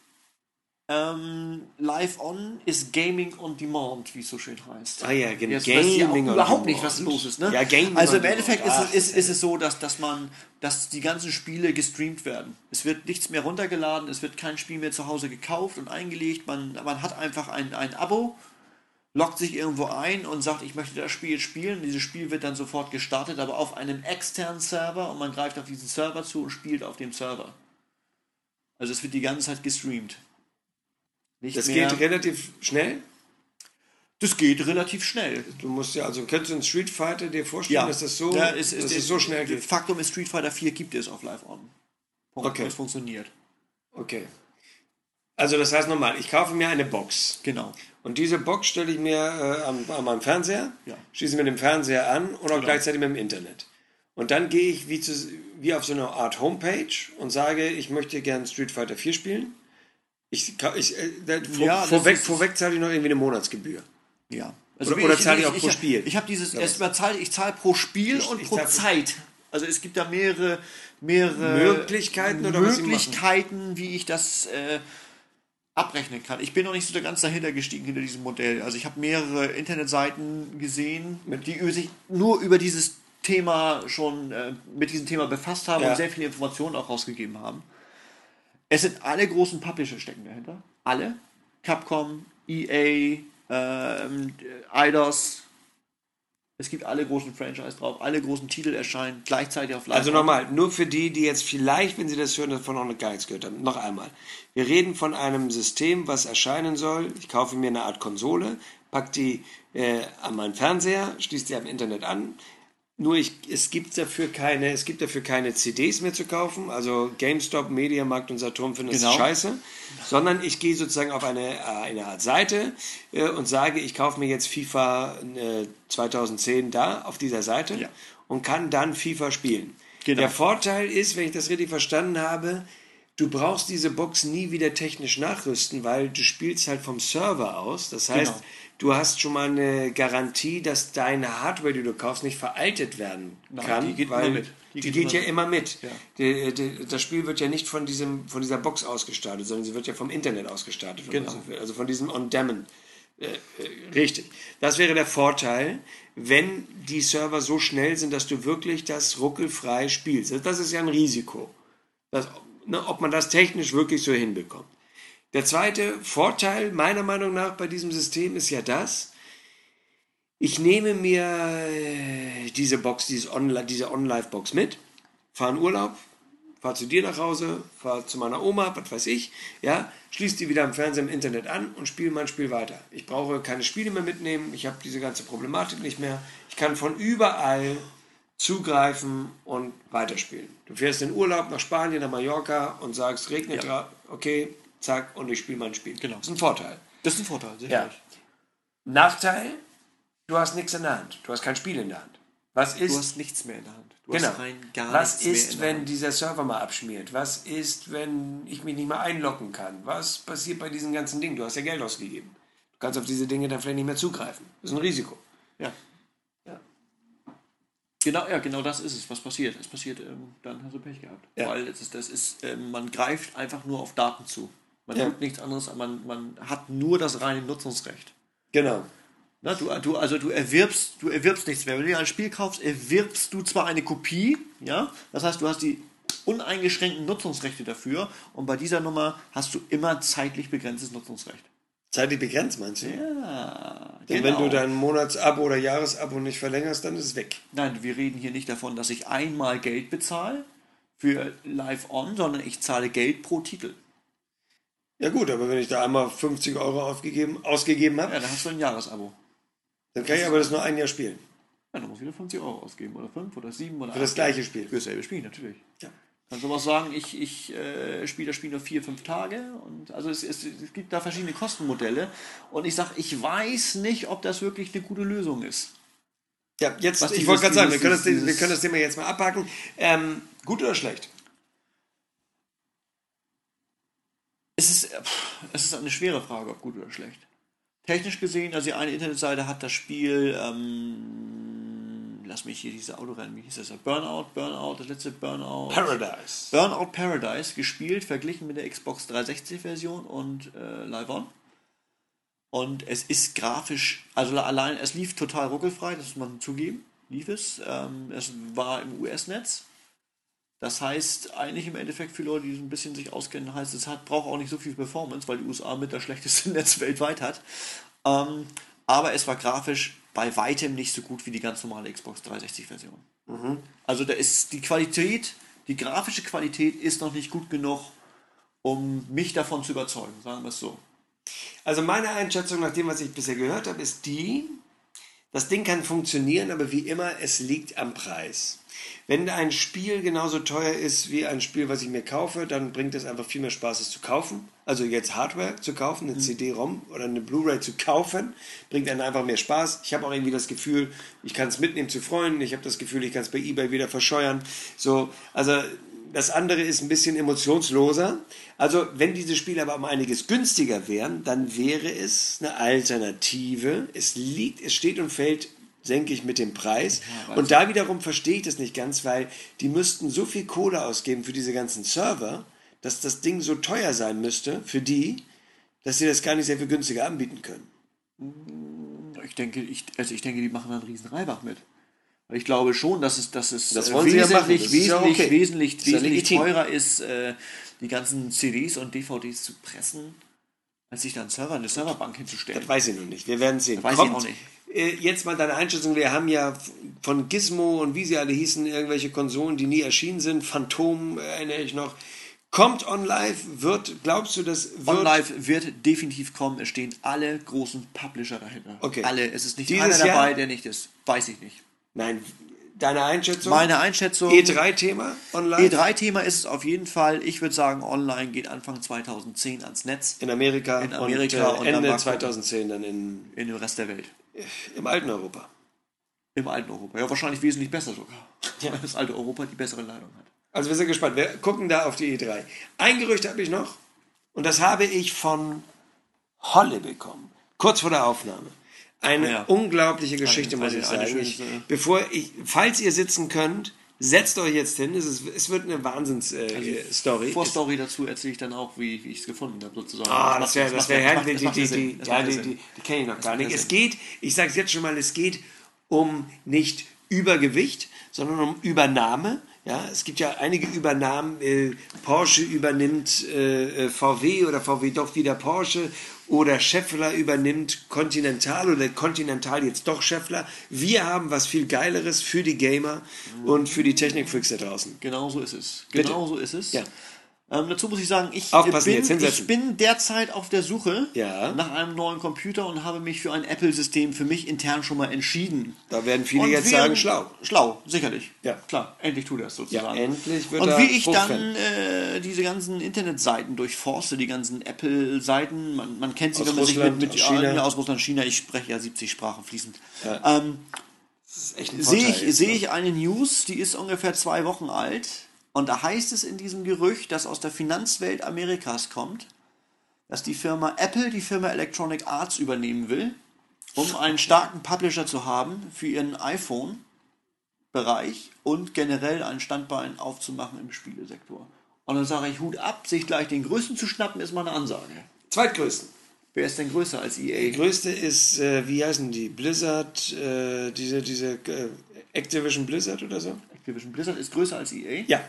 [SPEAKER 2] Ähm, Live On ist Gaming on Demand, wie es so schön heißt.
[SPEAKER 1] Ah ja, genau.
[SPEAKER 2] Jetzt weiß ich auch
[SPEAKER 1] Gaming on
[SPEAKER 2] überhaupt
[SPEAKER 1] Demand.
[SPEAKER 2] nicht, was los ist. Ne?
[SPEAKER 1] Ja, Gaming
[SPEAKER 2] also
[SPEAKER 1] on
[SPEAKER 2] im Endeffekt
[SPEAKER 1] Demand.
[SPEAKER 2] ist, es, ist, ist es so, dass, dass man, dass die ganzen Spiele gestreamt werden. Es wird nichts mehr runtergeladen, es wird kein Spiel mehr zu Hause gekauft und eingelegt. Man, man hat einfach ein, ein Abo, loggt sich irgendwo ein und sagt, ich möchte das Spiel jetzt spielen. Dieses Spiel wird dann sofort gestartet, aber auf einem externen Server und man greift auf diesen Server zu und spielt auf dem Server. Also es wird die ganze Zeit gestreamt. Nicht
[SPEAKER 1] Das
[SPEAKER 2] mehr,
[SPEAKER 1] geht relativ schnell.
[SPEAKER 2] das geht relativ schnell.
[SPEAKER 1] Du musst ja, also könntest du einen Street Fighter dir vorstellen, dass das so,
[SPEAKER 2] ja, es, es,
[SPEAKER 1] dass
[SPEAKER 2] es,
[SPEAKER 1] es so schnell geht?
[SPEAKER 2] Faktum ist, Street Fighter vier gibt es auf Live On. Punkt.
[SPEAKER 1] Okay.
[SPEAKER 2] Das funktioniert.
[SPEAKER 1] Okay. Also das heißt nochmal, ich kaufe mir eine Box.
[SPEAKER 2] Genau.
[SPEAKER 1] Und diese Box stelle ich mir äh, an, an meinem Fernseher,
[SPEAKER 2] Ja.
[SPEAKER 1] schließe mit dem Fernseher an und auch
[SPEAKER 2] Genau.
[SPEAKER 1] gleichzeitig mit dem Internet. Und dann gehe ich wie, zu, wie auf so eine Art Homepage und sage, ich möchte gern Street Fighter vier spielen. Ich, ich, äh, da, vor,
[SPEAKER 2] Ja, das
[SPEAKER 1] vorweg,
[SPEAKER 2] ist-
[SPEAKER 1] vorweg zahle ich noch irgendwie eine Monatsgebühr.
[SPEAKER 2] Ja.
[SPEAKER 1] Oder- oder zahle ich auch pro Spiel?
[SPEAKER 2] Ich habe dieses,
[SPEAKER 1] Oder was?
[SPEAKER 2] erstmal zahle ich zahle pro Spiel
[SPEAKER 1] Ich-
[SPEAKER 2] und
[SPEAKER 1] ich
[SPEAKER 2] pro
[SPEAKER 1] zahle-
[SPEAKER 2] Zeit. Also es gibt da mehrere, mehrere
[SPEAKER 1] Möglichkeiten oder was Sie machen?
[SPEAKER 2] Möglichkeiten, wie ich das äh, abrechnen kann. Ich bin noch nicht so ganz dahinter gestiegen hinter diesem Modell. Also ich habe mehrere Internetseiten gesehen, die über sich nur über dieses Thema schon äh, mit diesem Thema befasst haben
[SPEAKER 1] Ja.
[SPEAKER 2] und sehr viele Informationen auch rausgegeben haben. Es sind alle großen Publisher stecken dahinter. Alle. Capcom, E A, ähm, Eidos. Es gibt alle großen Franchise drauf. Alle großen Titel erscheinen gleichzeitig auf Live.
[SPEAKER 1] Also nochmal, nur für die, die jetzt vielleicht, wenn sie das hören, davon noch gar nichts gehört haben. Noch einmal. Wir reden von einem System, was erscheinen soll. Ich kaufe mir eine Art Konsole, pack die äh, an meinen Fernseher, schließe die am Internet an. Nur ich, es gibt dafür keine, es gibt dafür keine C Ds mehr zu kaufen. Also GameStop, Mediamarkt und Saturn finden
[SPEAKER 2] Genau.
[SPEAKER 1] das scheiße. Sondern ich gehe sozusagen auf eine, äh, eine Art Seite äh, und sage, ich kaufe mir jetzt FIFA äh, zweitausendzehn da auf dieser Seite
[SPEAKER 2] Ja.
[SPEAKER 1] und kann dann FIFA spielen.
[SPEAKER 2] Genau.
[SPEAKER 1] Der Vorteil ist, wenn ich das richtig verstanden habe, du brauchst diese Box nie wieder technisch nachrüsten, weil du spielst halt vom Server aus. Das heißt,
[SPEAKER 2] Genau.
[SPEAKER 1] du hast schon mal eine Garantie, dass deine Hardware, die du kaufst, nicht veraltet werden
[SPEAKER 2] Nein,
[SPEAKER 1] kann.
[SPEAKER 2] die geht
[SPEAKER 1] weil
[SPEAKER 2] immer mit.
[SPEAKER 1] Die,
[SPEAKER 2] Die
[SPEAKER 1] geht,
[SPEAKER 2] geht
[SPEAKER 1] ja
[SPEAKER 2] immer
[SPEAKER 1] immer mit.
[SPEAKER 2] Ja.
[SPEAKER 1] Die, die, das Spiel wird ja nicht von, diesem, von dieser Box ausgestartet, sondern sie wird ja vom Internet ausgestartet.
[SPEAKER 2] Genau.
[SPEAKER 1] Also von diesem On-Daemon. Äh, äh, richtig. Das wäre der Vorteil, wenn die Server so schnell sind, dass du wirklich das ruckelfrei spielst. Das ist ja ein Risiko. Das, ne, ob man das technisch wirklich so hinbekommt. Der zweite Vorteil meiner Meinung nach bei diesem System ist ja das, ich nehme mir äh, diese Box, dieses On, diese On-Live-Box mit, fahre in Urlaub, fahre zu dir nach Hause, fahre zu meiner Oma, was weiß ich, ja, schließe die wieder am Fernseher im Internet an und spiele mein Spiel weiter. Ich brauche keine Spiele mehr mitnehmen, ich habe diese ganze Problematik nicht mehr. Ich kann von überall zugreifen und weiterspielen. Du fährst in Urlaub nach Spanien, nach Mallorca und sagst, regnet
[SPEAKER 2] Ja.
[SPEAKER 1] gerade, okay, zack, und ich spiele mein Spiel.
[SPEAKER 2] Genau.
[SPEAKER 1] Das ist ein Vorteil.
[SPEAKER 2] Das ist ein Vorteil, sicherlich.
[SPEAKER 1] Ja. Nachteil, du hast nichts in der Hand. Du hast kein Spiel in der Hand. Was ist,
[SPEAKER 2] Du hast nichts mehr in der Hand. Du
[SPEAKER 1] genau.
[SPEAKER 2] hast rein gar
[SPEAKER 1] Was
[SPEAKER 2] nichts mehr
[SPEAKER 1] ist,
[SPEAKER 2] in der
[SPEAKER 1] wenn
[SPEAKER 2] Hand.
[SPEAKER 1] dieser Server mal abschmiert? Was ist, wenn ich mich nicht mehr einloggen kann? Was passiert bei diesen ganzen Dingen? Du hast ja Geld ausgegeben. Du kannst auf diese Dinge dann vielleicht nicht mehr zugreifen. Das ist ein Risiko.
[SPEAKER 2] Ja.
[SPEAKER 1] Ja.
[SPEAKER 2] Genau, ja, genau das ist es, was passiert. Es passiert, ähm, dann hast du Pech gehabt.
[SPEAKER 1] Ja.
[SPEAKER 2] Weil das ist, das ist ähm, man greift einfach nur auf Daten zu. Man
[SPEAKER 1] Ja.
[SPEAKER 2] tut nichts anderes, man, man hat nur das reine Nutzungsrecht.
[SPEAKER 1] Genau.
[SPEAKER 2] Na, du, du, also du erwirbst, du erwirbst nichts mehr. Wenn du dir ein Spiel kaufst, erwirbst du zwar eine Kopie, ja, das heißt, du hast die uneingeschränkten Nutzungsrechte dafür und bei dieser Nummer hast du immer zeitlich begrenztes Nutzungsrecht.
[SPEAKER 1] Zeitlich begrenzt, meinst du?
[SPEAKER 2] Ja,
[SPEAKER 1] Denn wenn du dein Monatsabo oder Jahresabo nicht verlängerst, dann ist es weg.
[SPEAKER 2] Nein, wir reden hier nicht davon, dass ich einmal Geld bezahle für Live On, sondern ich zahle Geld pro Titel.
[SPEAKER 1] Ja gut, aber wenn ich da einmal fünfzig Euro aufgegeben, ausgegeben habe,
[SPEAKER 2] Ja, dann hast du ein Jahresabo.
[SPEAKER 1] dann kann ich aber das nur ein Jahr spielen.
[SPEAKER 2] Ja, dann musst du wieder fünfzig Euro ausgeben. Oder fünf oder sieben oder
[SPEAKER 1] Für das
[SPEAKER 2] acht.
[SPEAKER 1] gleiche Spiel.
[SPEAKER 2] Für dasselbe Spiel, natürlich.
[SPEAKER 1] Ja.
[SPEAKER 2] Kannst du was sagen, ich, ich äh, spiele das Spiel nur vier, fünf Tage. Und also es, es, es gibt da verschiedene Kostenmodelle. Und ich sage, ich weiß nicht, ob das wirklich eine gute Lösung ist.
[SPEAKER 1] Ja, jetzt,
[SPEAKER 2] Was
[SPEAKER 1] ich
[SPEAKER 2] dieses-
[SPEAKER 1] wollte gerade sagen, wir
[SPEAKER 2] dieses-
[SPEAKER 1] können, das,
[SPEAKER 2] dieses-
[SPEAKER 1] wir können das Thema jetzt mal abhaken. Ähm, gut oder schlecht?
[SPEAKER 2] Es ist, äh, pff, es ist eine schwere Frage, ob gut oder schlecht. Technisch gesehen, also die eine Internetseite hat das Spiel, ähm, lass mich hier diese Autorennen, wie hieß das? Burnout, Burnout, das letzte Burnout.
[SPEAKER 1] Paradise.
[SPEAKER 2] Burnout Paradise gespielt, verglichen mit der Xbox dreihundertsechzig Version und äh, Live On. Und es ist grafisch, also allein, es lief total ruckelfrei, das muss man zugeben, lief es. Ähm, es war im U S-Netz. Das heißt, eigentlich im Endeffekt für Leute, die so ein bisschen sich auskennen, heißt es, hat, braucht auch nicht so viel Performance, weil die U S A mit das schlechteste Netz weltweit hat. Ähm, aber es war grafisch bei weitem nicht so gut wie die ganz normale Xbox dreihundertsechzig Version.
[SPEAKER 1] Mhm.
[SPEAKER 2] Also da ist die Qualität, die grafische Qualität ist noch nicht gut genug, um mich davon zu überzeugen, sagen wir es so.
[SPEAKER 1] Also meine Einschätzung nach dem, was ich bisher gehört habe, ist die, das Ding kann funktionieren, aber wie immer, es liegt am Preis. Wenn ein Spiel genauso teuer ist wie ein Spiel, was ich mir kaufe, dann bringt es einfach viel mehr Spaß, es zu kaufen. Also jetzt Hardware zu kaufen, eine C D-ROM oder eine Blu-ray zu kaufen, bringt einem einfach mehr Spaß. Ich habe auch irgendwie das Gefühl, ich kann es mitnehmen zu Freunden. Ich habe das Gefühl, ich kann es bei eBay wieder verscheuern. So, also das andere ist ein bisschen emotionsloser. Also wenn diese Spiele aber um einiges günstiger wären, dann wäre es eine Alternative. Es liegt, es steht und fällt, denke ich, mit dem Preis.
[SPEAKER 2] Ja,
[SPEAKER 1] und da wiederum verstehe ich das nicht ganz, weil die müssten so viel Kohle ausgeben für diese ganzen Server, dass das Ding so teuer sein müsste für die, dass sie das gar nicht sehr viel günstiger anbieten können.
[SPEAKER 2] Ich denke, ich, also ich denke, die machen da einen riesen Reibach mit. Ich glaube schon, dass es, dass es
[SPEAKER 1] Das
[SPEAKER 2] äh,
[SPEAKER 1] wollen sie ja machen.
[SPEAKER 2] wesentlich,
[SPEAKER 1] Das ist ja
[SPEAKER 2] wesentlich,
[SPEAKER 1] okay.
[SPEAKER 2] wesentlich,
[SPEAKER 1] Ist ja
[SPEAKER 2] wesentlich
[SPEAKER 1] legitim.
[SPEAKER 2] teurer ist, äh, die ganzen C Ds und D V Ds zu pressen, als sich da einen Server, eine Serverbank hinzustellen.
[SPEAKER 1] Das weiß ich noch nicht. Wir werden es sehen.
[SPEAKER 2] Weiß ich
[SPEAKER 1] Kommt,
[SPEAKER 2] auch nicht.
[SPEAKER 1] Äh, jetzt mal deine Einschätzung. Wir haben ja von Gizmo und wie sie alle hießen, irgendwelche Konsolen, die nie erschienen sind. Phantom äh, erinnere ich noch. Kommt OnLive, wird, glaubst du, das wird...
[SPEAKER 2] OnLive wird definitiv kommen. Es stehen alle großen Publisher dahinter.
[SPEAKER 1] Okay.
[SPEAKER 2] Alle. Es ist nicht
[SPEAKER 1] Dieses
[SPEAKER 2] einer dabei,
[SPEAKER 1] Jahr?
[SPEAKER 2] der nicht ist. Weiß ich nicht.
[SPEAKER 1] Nein, deine Einschätzung?
[SPEAKER 2] Meine Einschätzung...
[SPEAKER 1] E drei Thema online?
[SPEAKER 2] E drei Thema ist es auf jeden Fall. Ich würde sagen, online geht Anfang zweitausendzehn ans Netz.
[SPEAKER 1] In Amerika,
[SPEAKER 2] In Amerika
[SPEAKER 1] und,
[SPEAKER 2] und
[SPEAKER 1] äh,
[SPEAKER 2] dann
[SPEAKER 1] Ende
[SPEAKER 2] mal gucken.
[SPEAKER 1] zweitausendzehn dann in,
[SPEAKER 2] In dem Rest der Welt.
[SPEAKER 1] im alten Europa.
[SPEAKER 2] Im alten Europa. Ja, wahrscheinlich wesentlich besser sogar. Weil das alte Europa die bessere Leitung hat.
[SPEAKER 1] Also wir sind gespannt. Wir gucken da auf die E drei. Ein Gerücht habe ich noch und das habe ich von Holle bekommen, kurz vor der Aufnahme. Eine
[SPEAKER 2] Ja.
[SPEAKER 1] unglaubliche Geschichte,
[SPEAKER 2] Eine-
[SPEAKER 1] muss ich
[SPEAKER 2] eine- eine
[SPEAKER 1] sagen.
[SPEAKER 2] schöne
[SPEAKER 1] Ich,
[SPEAKER 2] Sache.
[SPEAKER 1] bevor ich, falls ihr sitzen könnt, setzt euch jetzt hin. Es, ist, es wird eine Wahnsinns-Story.
[SPEAKER 2] Also
[SPEAKER 1] Äh, Story.
[SPEAKER 2] Vorstory dazu erzähle ich dann auch, wie, wie ich es gefunden habe, sozusagen.
[SPEAKER 1] Ah,
[SPEAKER 2] macht-
[SPEAKER 1] das wäre
[SPEAKER 2] macht
[SPEAKER 1] das wär
[SPEAKER 2] ja-
[SPEAKER 1] herrlich.
[SPEAKER 2] macht-
[SPEAKER 1] Die,
[SPEAKER 2] das macht
[SPEAKER 1] die,
[SPEAKER 2] ja
[SPEAKER 1] die,
[SPEAKER 2] Sinn. Das
[SPEAKER 1] ja,
[SPEAKER 2] macht ja
[SPEAKER 1] die,
[SPEAKER 2] Sinn.
[SPEAKER 1] die, die kenne ich noch gar nicht.
[SPEAKER 2] macht ja
[SPEAKER 1] Es
[SPEAKER 2] Sinn.
[SPEAKER 1] geht, ich sage es jetzt schon mal, es geht um nicht Übergewicht, sondern um Übernahme. Ja, es gibt ja einige Übernahmen. Äh, Porsche übernimmt äh, V W oder V W doch wieder Porsche oder Schaeffler übernimmt Continental oder Continental jetzt doch Schaeffler. Wir haben was viel Geileres für die Gamer und für die Technikfreaks da draußen.
[SPEAKER 2] Genau so ist es.
[SPEAKER 1] Bitte.
[SPEAKER 2] Genau so ist es.
[SPEAKER 1] Ja.
[SPEAKER 2] Ähm, dazu muss ich sagen, ich,
[SPEAKER 1] Aufpassen,
[SPEAKER 2] bin,
[SPEAKER 1] jetzt hinsetzen.
[SPEAKER 2] ich bin derzeit auf der Suche
[SPEAKER 1] Ja.
[SPEAKER 2] nach einem neuen Computer und habe mich für ein Apple-System für mich intern schon mal entschieden.
[SPEAKER 1] Da werden viele
[SPEAKER 2] Und
[SPEAKER 1] jetzt
[SPEAKER 2] wir-
[SPEAKER 1] sagen, schlau.
[SPEAKER 2] Schlau, sicherlich.
[SPEAKER 1] Ja.
[SPEAKER 2] Klar, endlich tut er es sozusagen.
[SPEAKER 1] Ja, endlich wird
[SPEAKER 2] Und
[SPEAKER 1] er
[SPEAKER 2] wie ich
[SPEAKER 1] hochrennen.
[SPEAKER 2] dann äh, diese ganzen Internetseiten durchforste, die ganzen Apple-Seiten, man, man kennt sie,
[SPEAKER 1] Aus
[SPEAKER 2] wenn man
[SPEAKER 1] Russland,
[SPEAKER 2] sich mit, mit
[SPEAKER 1] aus China.
[SPEAKER 2] ja, aus Russland, China, ich spreche ja siebzig Sprachen fließend.
[SPEAKER 1] Ja.
[SPEAKER 2] Ähm,
[SPEAKER 1] Das ist echt ein
[SPEAKER 2] sehe
[SPEAKER 1] Vorteil
[SPEAKER 2] ich,
[SPEAKER 1] jetzt,
[SPEAKER 2] sehe
[SPEAKER 1] ne?
[SPEAKER 2] ich eine News, die ist ungefähr zwei Wochen alt. Und da heißt es in diesem Gerücht, das aus der Finanzwelt Amerikas kommt, dass die Firma Apple die Firma Electronic Arts übernehmen will, um einen starken Publisher zu haben für ihren iPhone-Bereich und generell ein Standbein aufzumachen im Spielesektor. Und dann sage ich, Hut ab, sich gleich den Größten zu schnappen, ist mal eine Ansage.
[SPEAKER 1] Zweitgrößten.
[SPEAKER 2] Wer ist denn größer als E
[SPEAKER 1] Die
[SPEAKER 2] A?
[SPEAKER 1] größte ist, äh, wie heißen die? Blizzard, äh, diese, diese äh, Activision Blizzard oder so?
[SPEAKER 2] Activision Blizzard ist größer als E A?
[SPEAKER 1] Ja.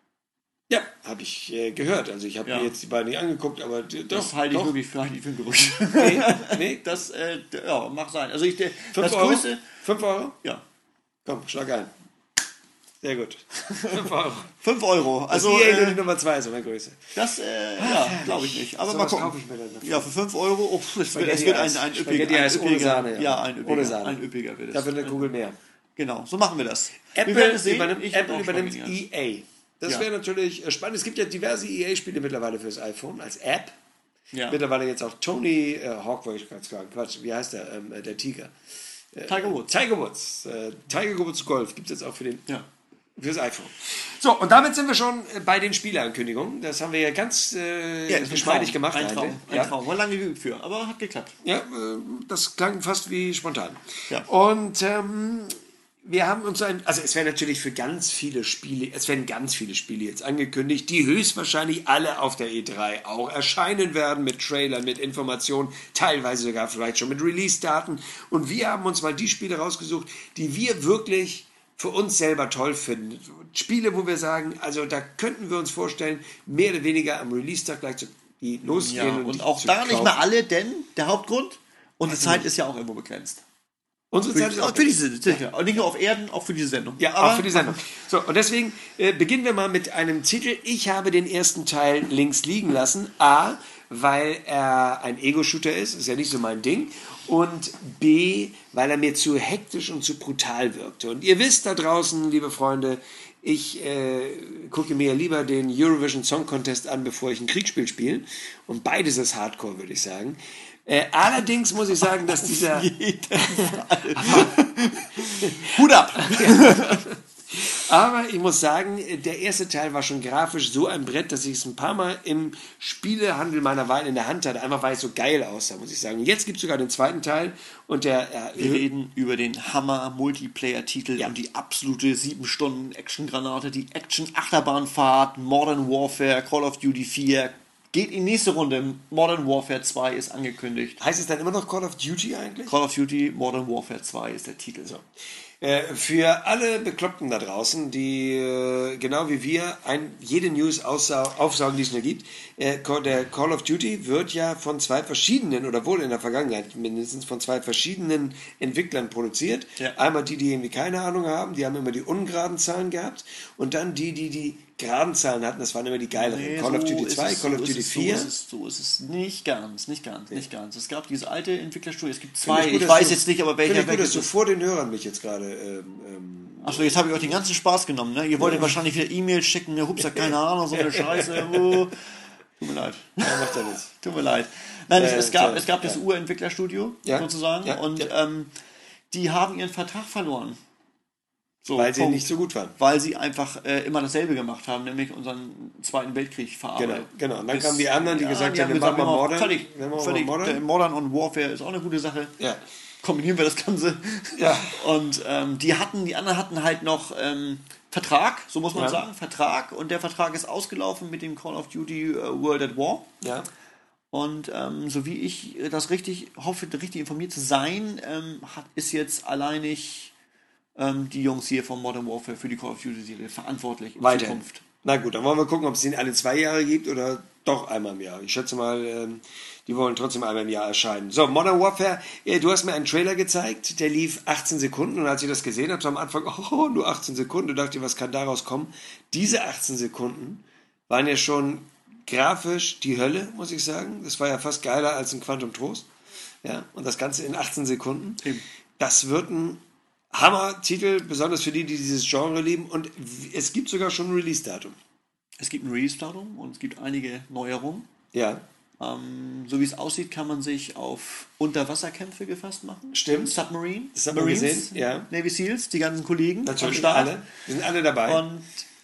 [SPEAKER 1] Ja, habe ich äh, gehört. Also ich habe
[SPEAKER 2] Ja.
[SPEAKER 1] mir jetzt die beiden nicht angeguckt, aber d- doch.
[SPEAKER 2] Das halte ich
[SPEAKER 1] doch.
[SPEAKER 2] wirklich für, halte ich für ein Gerücht.
[SPEAKER 1] Nee, nee.
[SPEAKER 2] Das, äh, d- ja, mag sein. Also ich, der,
[SPEAKER 1] Fünf
[SPEAKER 2] das
[SPEAKER 1] Euro?
[SPEAKER 2] größte,
[SPEAKER 1] Fünf Euro?
[SPEAKER 2] ja,
[SPEAKER 1] Komm, schlag ein. Sehr gut. Fünf Euro.
[SPEAKER 2] fünf Euro.
[SPEAKER 1] Also
[SPEAKER 2] Also,
[SPEAKER 1] E A nur
[SPEAKER 2] äh,
[SPEAKER 1] die Nummer zwei, so eine Größe.
[SPEAKER 2] das, äh, ja, glaube ich nicht. Aber
[SPEAKER 1] So
[SPEAKER 2] mal
[SPEAKER 1] was
[SPEAKER 2] gucken.
[SPEAKER 1] kaufe ich mir dann dafür.
[SPEAKER 2] Ja, für fünf Euro, oh, es wird, es
[SPEAKER 1] Spaghetti
[SPEAKER 2] wird ein,
[SPEAKER 1] Eis.
[SPEAKER 2] ein
[SPEAKER 1] Spaghetti
[SPEAKER 2] üppiger, ein
[SPEAKER 1] Eis ohne
[SPEAKER 2] üppiger,
[SPEAKER 1] Sahne, ja.
[SPEAKER 2] ja, ein üppiger,
[SPEAKER 1] Ohne Sahne.
[SPEAKER 2] ein üppiger wird es.
[SPEAKER 1] Dafür eine Kugel mehr.
[SPEAKER 2] Genau, so machen wir das. Wir werden
[SPEAKER 1] Apple
[SPEAKER 2] es sehen.
[SPEAKER 1] übernimmt,
[SPEAKER 2] Ich
[SPEAKER 1] Apple
[SPEAKER 2] hab auch
[SPEAKER 1] übernimmt
[SPEAKER 2] Spaghetti.
[SPEAKER 1] E A. Das
[SPEAKER 2] Ja.
[SPEAKER 1] wäre natürlich äh, spannend. Es gibt ja diverse E A-Spiele mittlerweile fürs iPhone als App.
[SPEAKER 2] Ja.
[SPEAKER 1] Mittlerweile jetzt auch Tony äh, Hawk, wollte ich gerade sagen. Quatsch, wie heißt der? Ähm, äh, der Tiger.
[SPEAKER 2] Tiger Woods.
[SPEAKER 1] Tiger Woods. Äh, Tiger Woods Golf gibt es jetzt auch für den,
[SPEAKER 2] Ja.
[SPEAKER 1] fürs iPhone. So, und damit sind wir schon äh, bei den Spieleankündigungen. Das haben wir ja ganz äh,
[SPEAKER 2] Ja,
[SPEAKER 1] geschmeidig gemacht.
[SPEAKER 2] Ein Traum,
[SPEAKER 1] eigentlich.
[SPEAKER 2] ein
[SPEAKER 1] Ja.
[SPEAKER 2] Traum. War lange geübt für, aber hat geklappt.
[SPEAKER 1] Ja, äh, das klang fast wie spontan.
[SPEAKER 2] Ja.
[SPEAKER 1] Und ähm, wir haben uns ein, also es werden natürlich für ganz viele Spiele, es werden ganz viele Spiele jetzt angekündigt, die höchstwahrscheinlich alle auf der E drei auch erscheinen werden mit Trailern, mit Informationen, teilweise sogar vielleicht schon mit Release-Daten. Und wir haben uns mal die Spiele rausgesucht, die wir wirklich für uns selber toll finden. Spiele, wo wir sagen, also da könnten wir uns vorstellen, mehr oder weniger am Release-Tag gleich zu die losgehen.
[SPEAKER 2] Ja,
[SPEAKER 1] und,
[SPEAKER 2] und
[SPEAKER 1] die
[SPEAKER 2] auch
[SPEAKER 1] zu
[SPEAKER 2] da nicht
[SPEAKER 1] kaufen.
[SPEAKER 2] mal alle, denn der Hauptgrund, unsere Zeit ist ja auch irgendwo begrenzt.
[SPEAKER 1] Unsere
[SPEAKER 2] Für,
[SPEAKER 1] Zeit ist auch
[SPEAKER 2] für diese, ja. Und nicht nur auf Erden, auch für diese Sendung.
[SPEAKER 1] Ja,
[SPEAKER 2] aber
[SPEAKER 1] auch für die Sendung. So, und deswegen äh, beginnen wir mal mit einem Titel. Ich habe den ersten Teil links liegen lassen. A, weil er ein Ego-Shooter ist, ist ja nicht so mein Ding. Und B, weil er mir zu hektisch und zu brutal wirkte. Und ihr wisst da draußen, liebe Freunde, ich äh, gucke mir lieber den Eurovision Song Contest an, bevor ich ein Kriegsspiel spiele. Und beides ist Hardcore, würde ich sagen. Äh, allerdings muss ich sagen, dass dieser...
[SPEAKER 2] Hut ab!
[SPEAKER 1] Aber ich muss sagen, der erste Teil war schon grafisch so ein Brett, dass ich es ein paar Mal im Spielehandel meiner Wahl in der Hand hatte, einfach weil es so geil aussah, muss ich sagen. Jetzt gibt es sogar den zweiten Teil und der... Äh,
[SPEAKER 2] Wir reden über den Hammer-Multiplayer-Titel
[SPEAKER 1] Ja.
[SPEAKER 2] und die absolute sieben Stunden Action-Granate, die Action-Achterbahnfahrt, Modern Warfare, Call of Duty vier, geht in die nächste Runde. Modern Warfare zwei ist angekündigt.
[SPEAKER 1] heißt es dann immer noch Call of Duty eigentlich?
[SPEAKER 2] Call of Duty Modern Warfare zwei ist der Titel.
[SPEAKER 1] So. Äh, für alle Bekloppten da draußen, die äh, genau wie wir ein, jede News aussau- aufsaugen, die es nur gibt, äh, Call- der Call of Duty wird ja von zwei verschiedenen, oder wohl in der Vergangenheit mindestens von zwei verschiedenen Entwicklern produziert.
[SPEAKER 2] Ja.
[SPEAKER 1] Einmal die, die irgendwie keine Ahnung haben, die haben immer die ungeraden Zahlen gehabt, und dann die, die die geraden Zahlen hatten, das waren immer die geileren.
[SPEAKER 2] Nee,
[SPEAKER 1] Call of
[SPEAKER 2] so
[SPEAKER 1] Duty
[SPEAKER 2] ist
[SPEAKER 1] zwei,
[SPEAKER 2] es,
[SPEAKER 1] Call
[SPEAKER 2] so
[SPEAKER 1] of
[SPEAKER 2] ist
[SPEAKER 1] Duty
[SPEAKER 2] es,
[SPEAKER 1] vier.
[SPEAKER 2] So ist, es, so ist es nicht ganz, nicht ganz, nicht ganz. Es gab dieses alte Entwicklerstudio, es gibt
[SPEAKER 1] Finde
[SPEAKER 2] zwei,
[SPEAKER 1] ich gut,
[SPEAKER 2] ich
[SPEAKER 1] dass
[SPEAKER 2] weiß
[SPEAKER 1] du-
[SPEAKER 2] jetzt nicht, aber
[SPEAKER 1] Finde
[SPEAKER 2] welcher
[SPEAKER 1] ich gut, dass du
[SPEAKER 2] ist.
[SPEAKER 1] vor den Hörern mich jetzt gerade ähm, ähm,
[SPEAKER 2] Achso, jetzt habe ich euch den ganzen Spaß genommen, ne? Ihr wolltet wahrscheinlich wieder E-Mails schicken, ne? Hups, keine Ahnung, so eine Scheiße. Oh. Tut mir leid.
[SPEAKER 1] ja, macht ja nichts.
[SPEAKER 2] Tut mir leid. Nein, es,
[SPEAKER 1] Äh,
[SPEAKER 2] es gab,
[SPEAKER 1] ja,
[SPEAKER 2] es gab das
[SPEAKER 1] ja.
[SPEAKER 2] Urentwicklerstudio,
[SPEAKER 1] Ja,
[SPEAKER 2] sozusagen,
[SPEAKER 1] ja,
[SPEAKER 2] und
[SPEAKER 1] ja.
[SPEAKER 2] Ähm, die haben ihren Vertrag verloren. So,
[SPEAKER 1] Weil sie
[SPEAKER 2] Punkt.
[SPEAKER 1] nicht so gut waren.
[SPEAKER 2] Weil sie einfach äh, immer dasselbe gemacht haben, nämlich unseren Zweiten Weltkrieg
[SPEAKER 1] Genau,
[SPEAKER 2] verarbeitet.
[SPEAKER 1] genau. Und dann
[SPEAKER 2] Bis-
[SPEAKER 1] kamen die anderen, die
[SPEAKER 2] ja,
[SPEAKER 1] gesagt
[SPEAKER 2] die
[SPEAKER 1] haben, wir
[SPEAKER 2] gesagt,
[SPEAKER 1] machen mal
[SPEAKER 2] wir
[SPEAKER 1] Modern.
[SPEAKER 2] Völlig,
[SPEAKER 1] Wir machen mal
[SPEAKER 2] völlig,
[SPEAKER 1] Modern.
[SPEAKER 2] der Modern und Warfare ist auch eine gute Sache.
[SPEAKER 1] Ja.
[SPEAKER 2] Kombinieren wir das Ganze.
[SPEAKER 1] Ja.
[SPEAKER 2] Und ähm, die hatten, die anderen hatten halt noch ähm, Vertrag, so muss man
[SPEAKER 1] Ja.
[SPEAKER 2] sagen, Vertrag. Und der Vertrag ist ausgelaufen mit dem Call of Duty äh, World at War.
[SPEAKER 1] Ja.
[SPEAKER 2] Und ähm, so wie ich das richtig hoffe, richtig informiert zu sein, ähm, hat, ist jetzt alleinig ähm, die Jungs hier von Modern Warfare für die Call of Duty Serie verantwortlich in
[SPEAKER 1] Weiter.
[SPEAKER 2] Zukunft.
[SPEAKER 1] Na gut, dann wollen wir gucken, ob es den alle zwei Jahre gibt oder doch einmal im Jahr. Ich schätze mal, ähm, die wollen trotzdem einmal im Jahr erscheinen. So, Modern Warfare, äh, du hast mir einen Trailer gezeigt, der lief achtzehn Sekunden, und als ich das gesehen habe, so am Anfang, oh, nur achtzehn Sekunden, da dachte ich, was kann daraus kommen? Diese achtzehn Sekunden waren ja schon grafisch die Hölle, muss ich sagen. Das war ja fast geiler als ein Quantum Trost. Ja, und das Ganze in achtzehn Sekunden.
[SPEAKER 2] Eben.
[SPEAKER 1] Das wird ein Hammer-Titel, besonders für die, die dieses Genre lieben. Und es gibt sogar schon ein Release-Datum.
[SPEAKER 2] Es gibt ein Release-Datum und es gibt einige Neuerungen.
[SPEAKER 1] Ja,
[SPEAKER 2] Ähm, so wie es aussieht, kann man sich auf Unterwasserkämpfe gefasst machen.
[SPEAKER 1] Stimmt.
[SPEAKER 2] Submarine,
[SPEAKER 1] Das hat man gesehen, ja.
[SPEAKER 2] Navy Seals, die ganzen Kollegen am
[SPEAKER 1] natürlich
[SPEAKER 2] Start.
[SPEAKER 1] alle. Wir sind alle dabei.
[SPEAKER 2] Und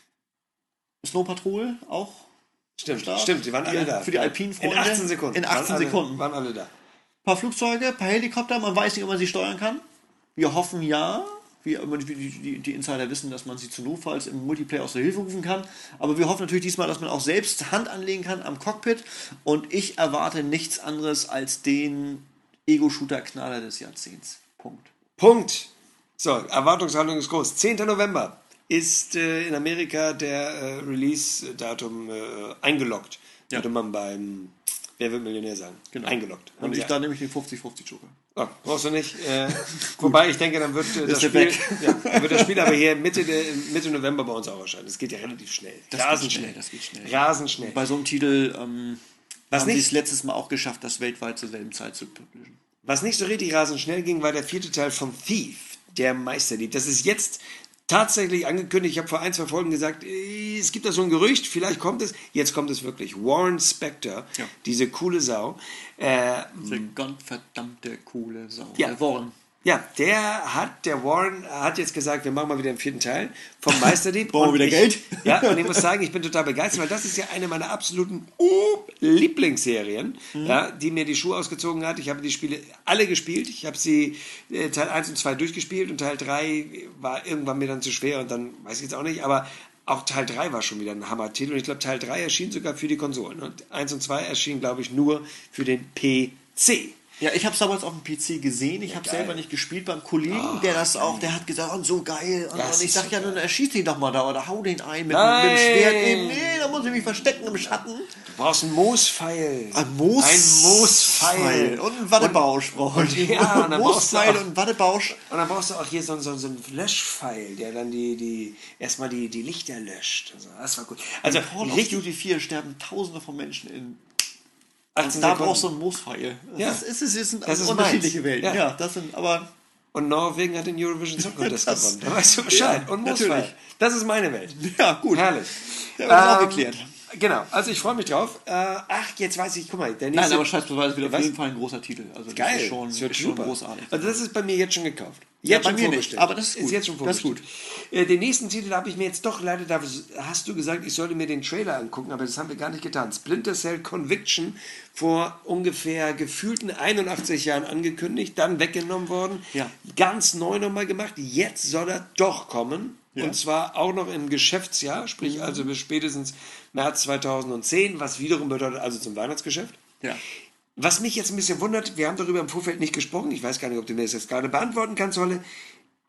[SPEAKER 2] Snow Patrol auch.
[SPEAKER 1] stimmt,
[SPEAKER 2] Start.
[SPEAKER 1] stimmt, die waren alle
[SPEAKER 2] Die-
[SPEAKER 1] da.
[SPEAKER 2] für die Alpin-Freunde.
[SPEAKER 1] In achtzehn Sekunden.
[SPEAKER 2] In achtzehn
[SPEAKER 1] waren alle,
[SPEAKER 2] Sekunden.
[SPEAKER 1] Waren alle da.
[SPEAKER 2] Ein paar Flugzeuge, ein paar Helikopter, man weiß nicht, ob man sie steuern kann. Wir hoffen ja. Wir, die, die, die Insider wissen, dass man sie zu notfalls im Multiplayer aus der Hilfe rufen kann. Aber wir hoffen natürlich diesmal, dass man auch selbst Hand anlegen kann am Cockpit. Und ich erwarte nichts anderes als den Ego-Shooter-Knaller des Jahrzehnts. Punkt.
[SPEAKER 1] Punkt. So, Erwartungshaltung ist groß. zehnter November ist äh, in Amerika der äh, Release-Datum äh, eingeloggt.
[SPEAKER 2] Ja.
[SPEAKER 1] Würde man beim Wer wird Millionär sagen?
[SPEAKER 2] Genau.
[SPEAKER 1] Eingeloggt.
[SPEAKER 2] Und ich
[SPEAKER 1] ja.
[SPEAKER 2] da nehme ich den fünfzig fünfzig Joker.
[SPEAKER 1] Oh, brauchst du nicht. Äh, wobei ich denke, dann wird, äh, das
[SPEAKER 2] der
[SPEAKER 1] Spiel,
[SPEAKER 2] weg.
[SPEAKER 1] ja, dann wird das Spiel aber hier Mitte, der, Mitte November bei uns auch erscheinen. Das geht ja relativ schnell.
[SPEAKER 2] Das
[SPEAKER 1] Rasend
[SPEAKER 2] geht schnell,
[SPEAKER 1] schnell.
[SPEAKER 2] das geht schnell.
[SPEAKER 1] Rasend schnell.
[SPEAKER 2] Bei so einem Titel ähm,
[SPEAKER 1] Was
[SPEAKER 2] haben sie
[SPEAKER 1] nicht-
[SPEAKER 2] es letztes Mal auch geschafft, das weltweit zur selben Zeit zu publishen.
[SPEAKER 1] Was nicht so richtig rasend schnell ging, war der vierte Teil von Thief, der Meisterdieb. Das ist jetzt tatsächlich angekündigt. Ich habe vor ein, zwei Folgen gesagt, äh, es gibt da so ein Gerücht, vielleicht kommt es. Jetzt kommt es wirklich. Warren Spector,
[SPEAKER 2] Ja.
[SPEAKER 1] diese coole Sau. Äh,
[SPEAKER 2] Diese gottverdammte coole Sau.
[SPEAKER 1] Ja.
[SPEAKER 2] Äh, Warren.
[SPEAKER 1] ja, der hat, der Warren hat jetzt gesagt, wir machen mal wieder den vierten Teil vom Meisterdieb.
[SPEAKER 2] Brauchen wir
[SPEAKER 1] Und
[SPEAKER 2] wieder
[SPEAKER 1] ich,
[SPEAKER 2] Geld?
[SPEAKER 1] Ja, und ich muss sagen, ich bin total begeistert, weil das ist ja eine meiner absoluten uh, Lieblingsserien,
[SPEAKER 2] Mhm.
[SPEAKER 1] ja, die mir die Schuhe ausgezogen hat. Ich habe die Spiele alle gespielt. Ich habe sie äh, Teil eins und zwei durchgespielt, und Teil drei war irgendwann mir dann zu schwer, und dann weiß ich jetzt auch nicht, aber auch Teil drei war schon wieder ein Hammer-Titel, und ich glaube, Teil drei erschien sogar für die Konsolen, und eins und zwei erschienen, glaube ich, nur für den P C.
[SPEAKER 2] Ja, ich habe es damals auf dem P C gesehen. Ich habe
[SPEAKER 1] geil.
[SPEAKER 2] selber nicht gespielt beim Kollegen, der das auch, der hat gesagt, oh, so geil. Und,
[SPEAKER 1] Das
[SPEAKER 2] und ich
[SPEAKER 1] ist
[SPEAKER 2] sag
[SPEAKER 1] so
[SPEAKER 2] ja, nun erschieß den doch mal da oder hau den ein mit,
[SPEAKER 1] Nein.
[SPEAKER 2] mit dem Schwert. Eben, nee, da muss ich mich verstecken im Schatten.
[SPEAKER 1] Du brauchst einen Moospfeil.
[SPEAKER 2] Ein Moos.
[SPEAKER 1] Ein Moospfeil.
[SPEAKER 2] Und einen Wattebausch brauche ich.
[SPEAKER 1] ja, und dann brauchst du
[SPEAKER 2] Moospfeil
[SPEAKER 1] auch-
[SPEAKER 2] und einen Wattebausch.
[SPEAKER 1] Und dann brauchst du auch hier so, so, so einen Löschpfeil, der dann die, die erstmal die, die Lichter löscht. Also, das war gut. Also,
[SPEAKER 2] Call of
[SPEAKER 1] richtig
[SPEAKER 2] Duty vier sterben Tausende von Menschen in.
[SPEAKER 1] achtzehn
[SPEAKER 2] Da
[SPEAKER 1] Sekunden.
[SPEAKER 2] brauchst du einen Moospfeil.
[SPEAKER 1] Ja.
[SPEAKER 2] Das ist, es sind
[SPEAKER 1] Das ist
[SPEAKER 2] unterschiedliche
[SPEAKER 1] meins.
[SPEAKER 2] Welten.
[SPEAKER 1] Ja.
[SPEAKER 2] Ja. das sind aber.
[SPEAKER 1] Und Norwegen hat den Eurovision Song Contest
[SPEAKER 2] Das-
[SPEAKER 1] gewonnen. Da weißt du Bescheid.
[SPEAKER 2] Ja,
[SPEAKER 1] und Moospfeil.
[SPEAKER 2] natürlich.
[SPEAKER 1] Das ist meine Welt.
[SPEAKER 2] Ja, gut.
[SPEAKER 1] Herrlich.
[SPEAKER 2] Ja, wir haben auch
[SPEAKER 1] Ähm,
[SPEAKER 2] geklärt.
[SPEAKER 1] Genau, also ich freue mich drauf. Äh, ach, jetzt weiß ich, guck mal, der
[SPEAKER 2] Nein,
[SPEAKER 1] nächste...
[SPEAKER 2] aber Scheißbeweis wird auf
[SPEAKER 1] Was?
[SPEAKER 2] jeden Fall ein großer Titel. Also das
[SPEAKER 1] Geil,
[SPEAKER 2] ist schon,
[SPEAKER 1] das wird
[SPEAKER 2] ist schon
[SPEAKER 1] super.
[SPEAKER 2] großartig.
[SPEAKER 1] Also das ist bei mir jetzt schon gekauft.
[SPEAKER 2] Ja,
[SPEAKER 1] Jetzt
[SPEAKER 2] bei
[SPEAKER 1] schon
[SPEAKER 2] mir nicht,
[SPEAKER 1] vorbestellt.
[SPEAKER 2] aber das ist gut.
[SPEAKER 1] jetzt schon
[SPEAKER 2] Das ist
[SPEAKER 1] vorbestellt. Äh, den nächsten Titel habe ich mir jetzt doch leider, da hast du gesagt, ich sollte mir den Trailer angucken, aber das haben wir gar nicht getan. Splinter Cell Conviction, vor ungefähr gefühlten einundachtzig Jahren angekündigt, dann weggenommen worden,
[SPEAKER 2] Ja.
[SPEAKER 1] ganz neu nochmal gemacht. Jetzt soll er doch kommen.
[SPEAKER 2] Ja.
[SPEAKER 1] Und zwar auch noch im Geschäftsjahr, sprich also bis spätestens März zweitausendzehn, was wiederum bedeutet also zum Weihnachtsgeschäft.
[SPEAKER 2] Ja.
[SPEAKER 1] Was mich jetzt ein bisschen wundert, wir haben darüber im Vorfeld nicht gesprochen, ich weiß gar nicht, ob du mir das jetzt gerade beantworten kannst, Holle.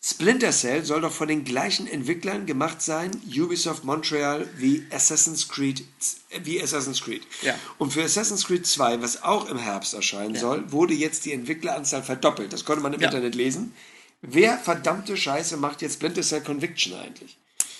[SPEAKER 1] Splinter Cell soll doch von den gleichen Entwicklern gemacht sein, Ubisoft Montreal, wie Assassin's Creed, wie Assassin's Creed.
[SPEAKER 2] Ja.
[SPEAKER 1] Und für Assassin's Creed zwei, was auch im Herbst erscheinen
[SPEAKER 2] Ja.
[SPEAKER 1] soll, wurde jetzt die Entwickleranzahl verdoppelt. Das konnte man im
[SPEAKER 2] Ja.
[SPEAKER 1] Internet lesen. Wer verdammte Scheiße macht jetzt Splinter Cell Conviction eigentlich?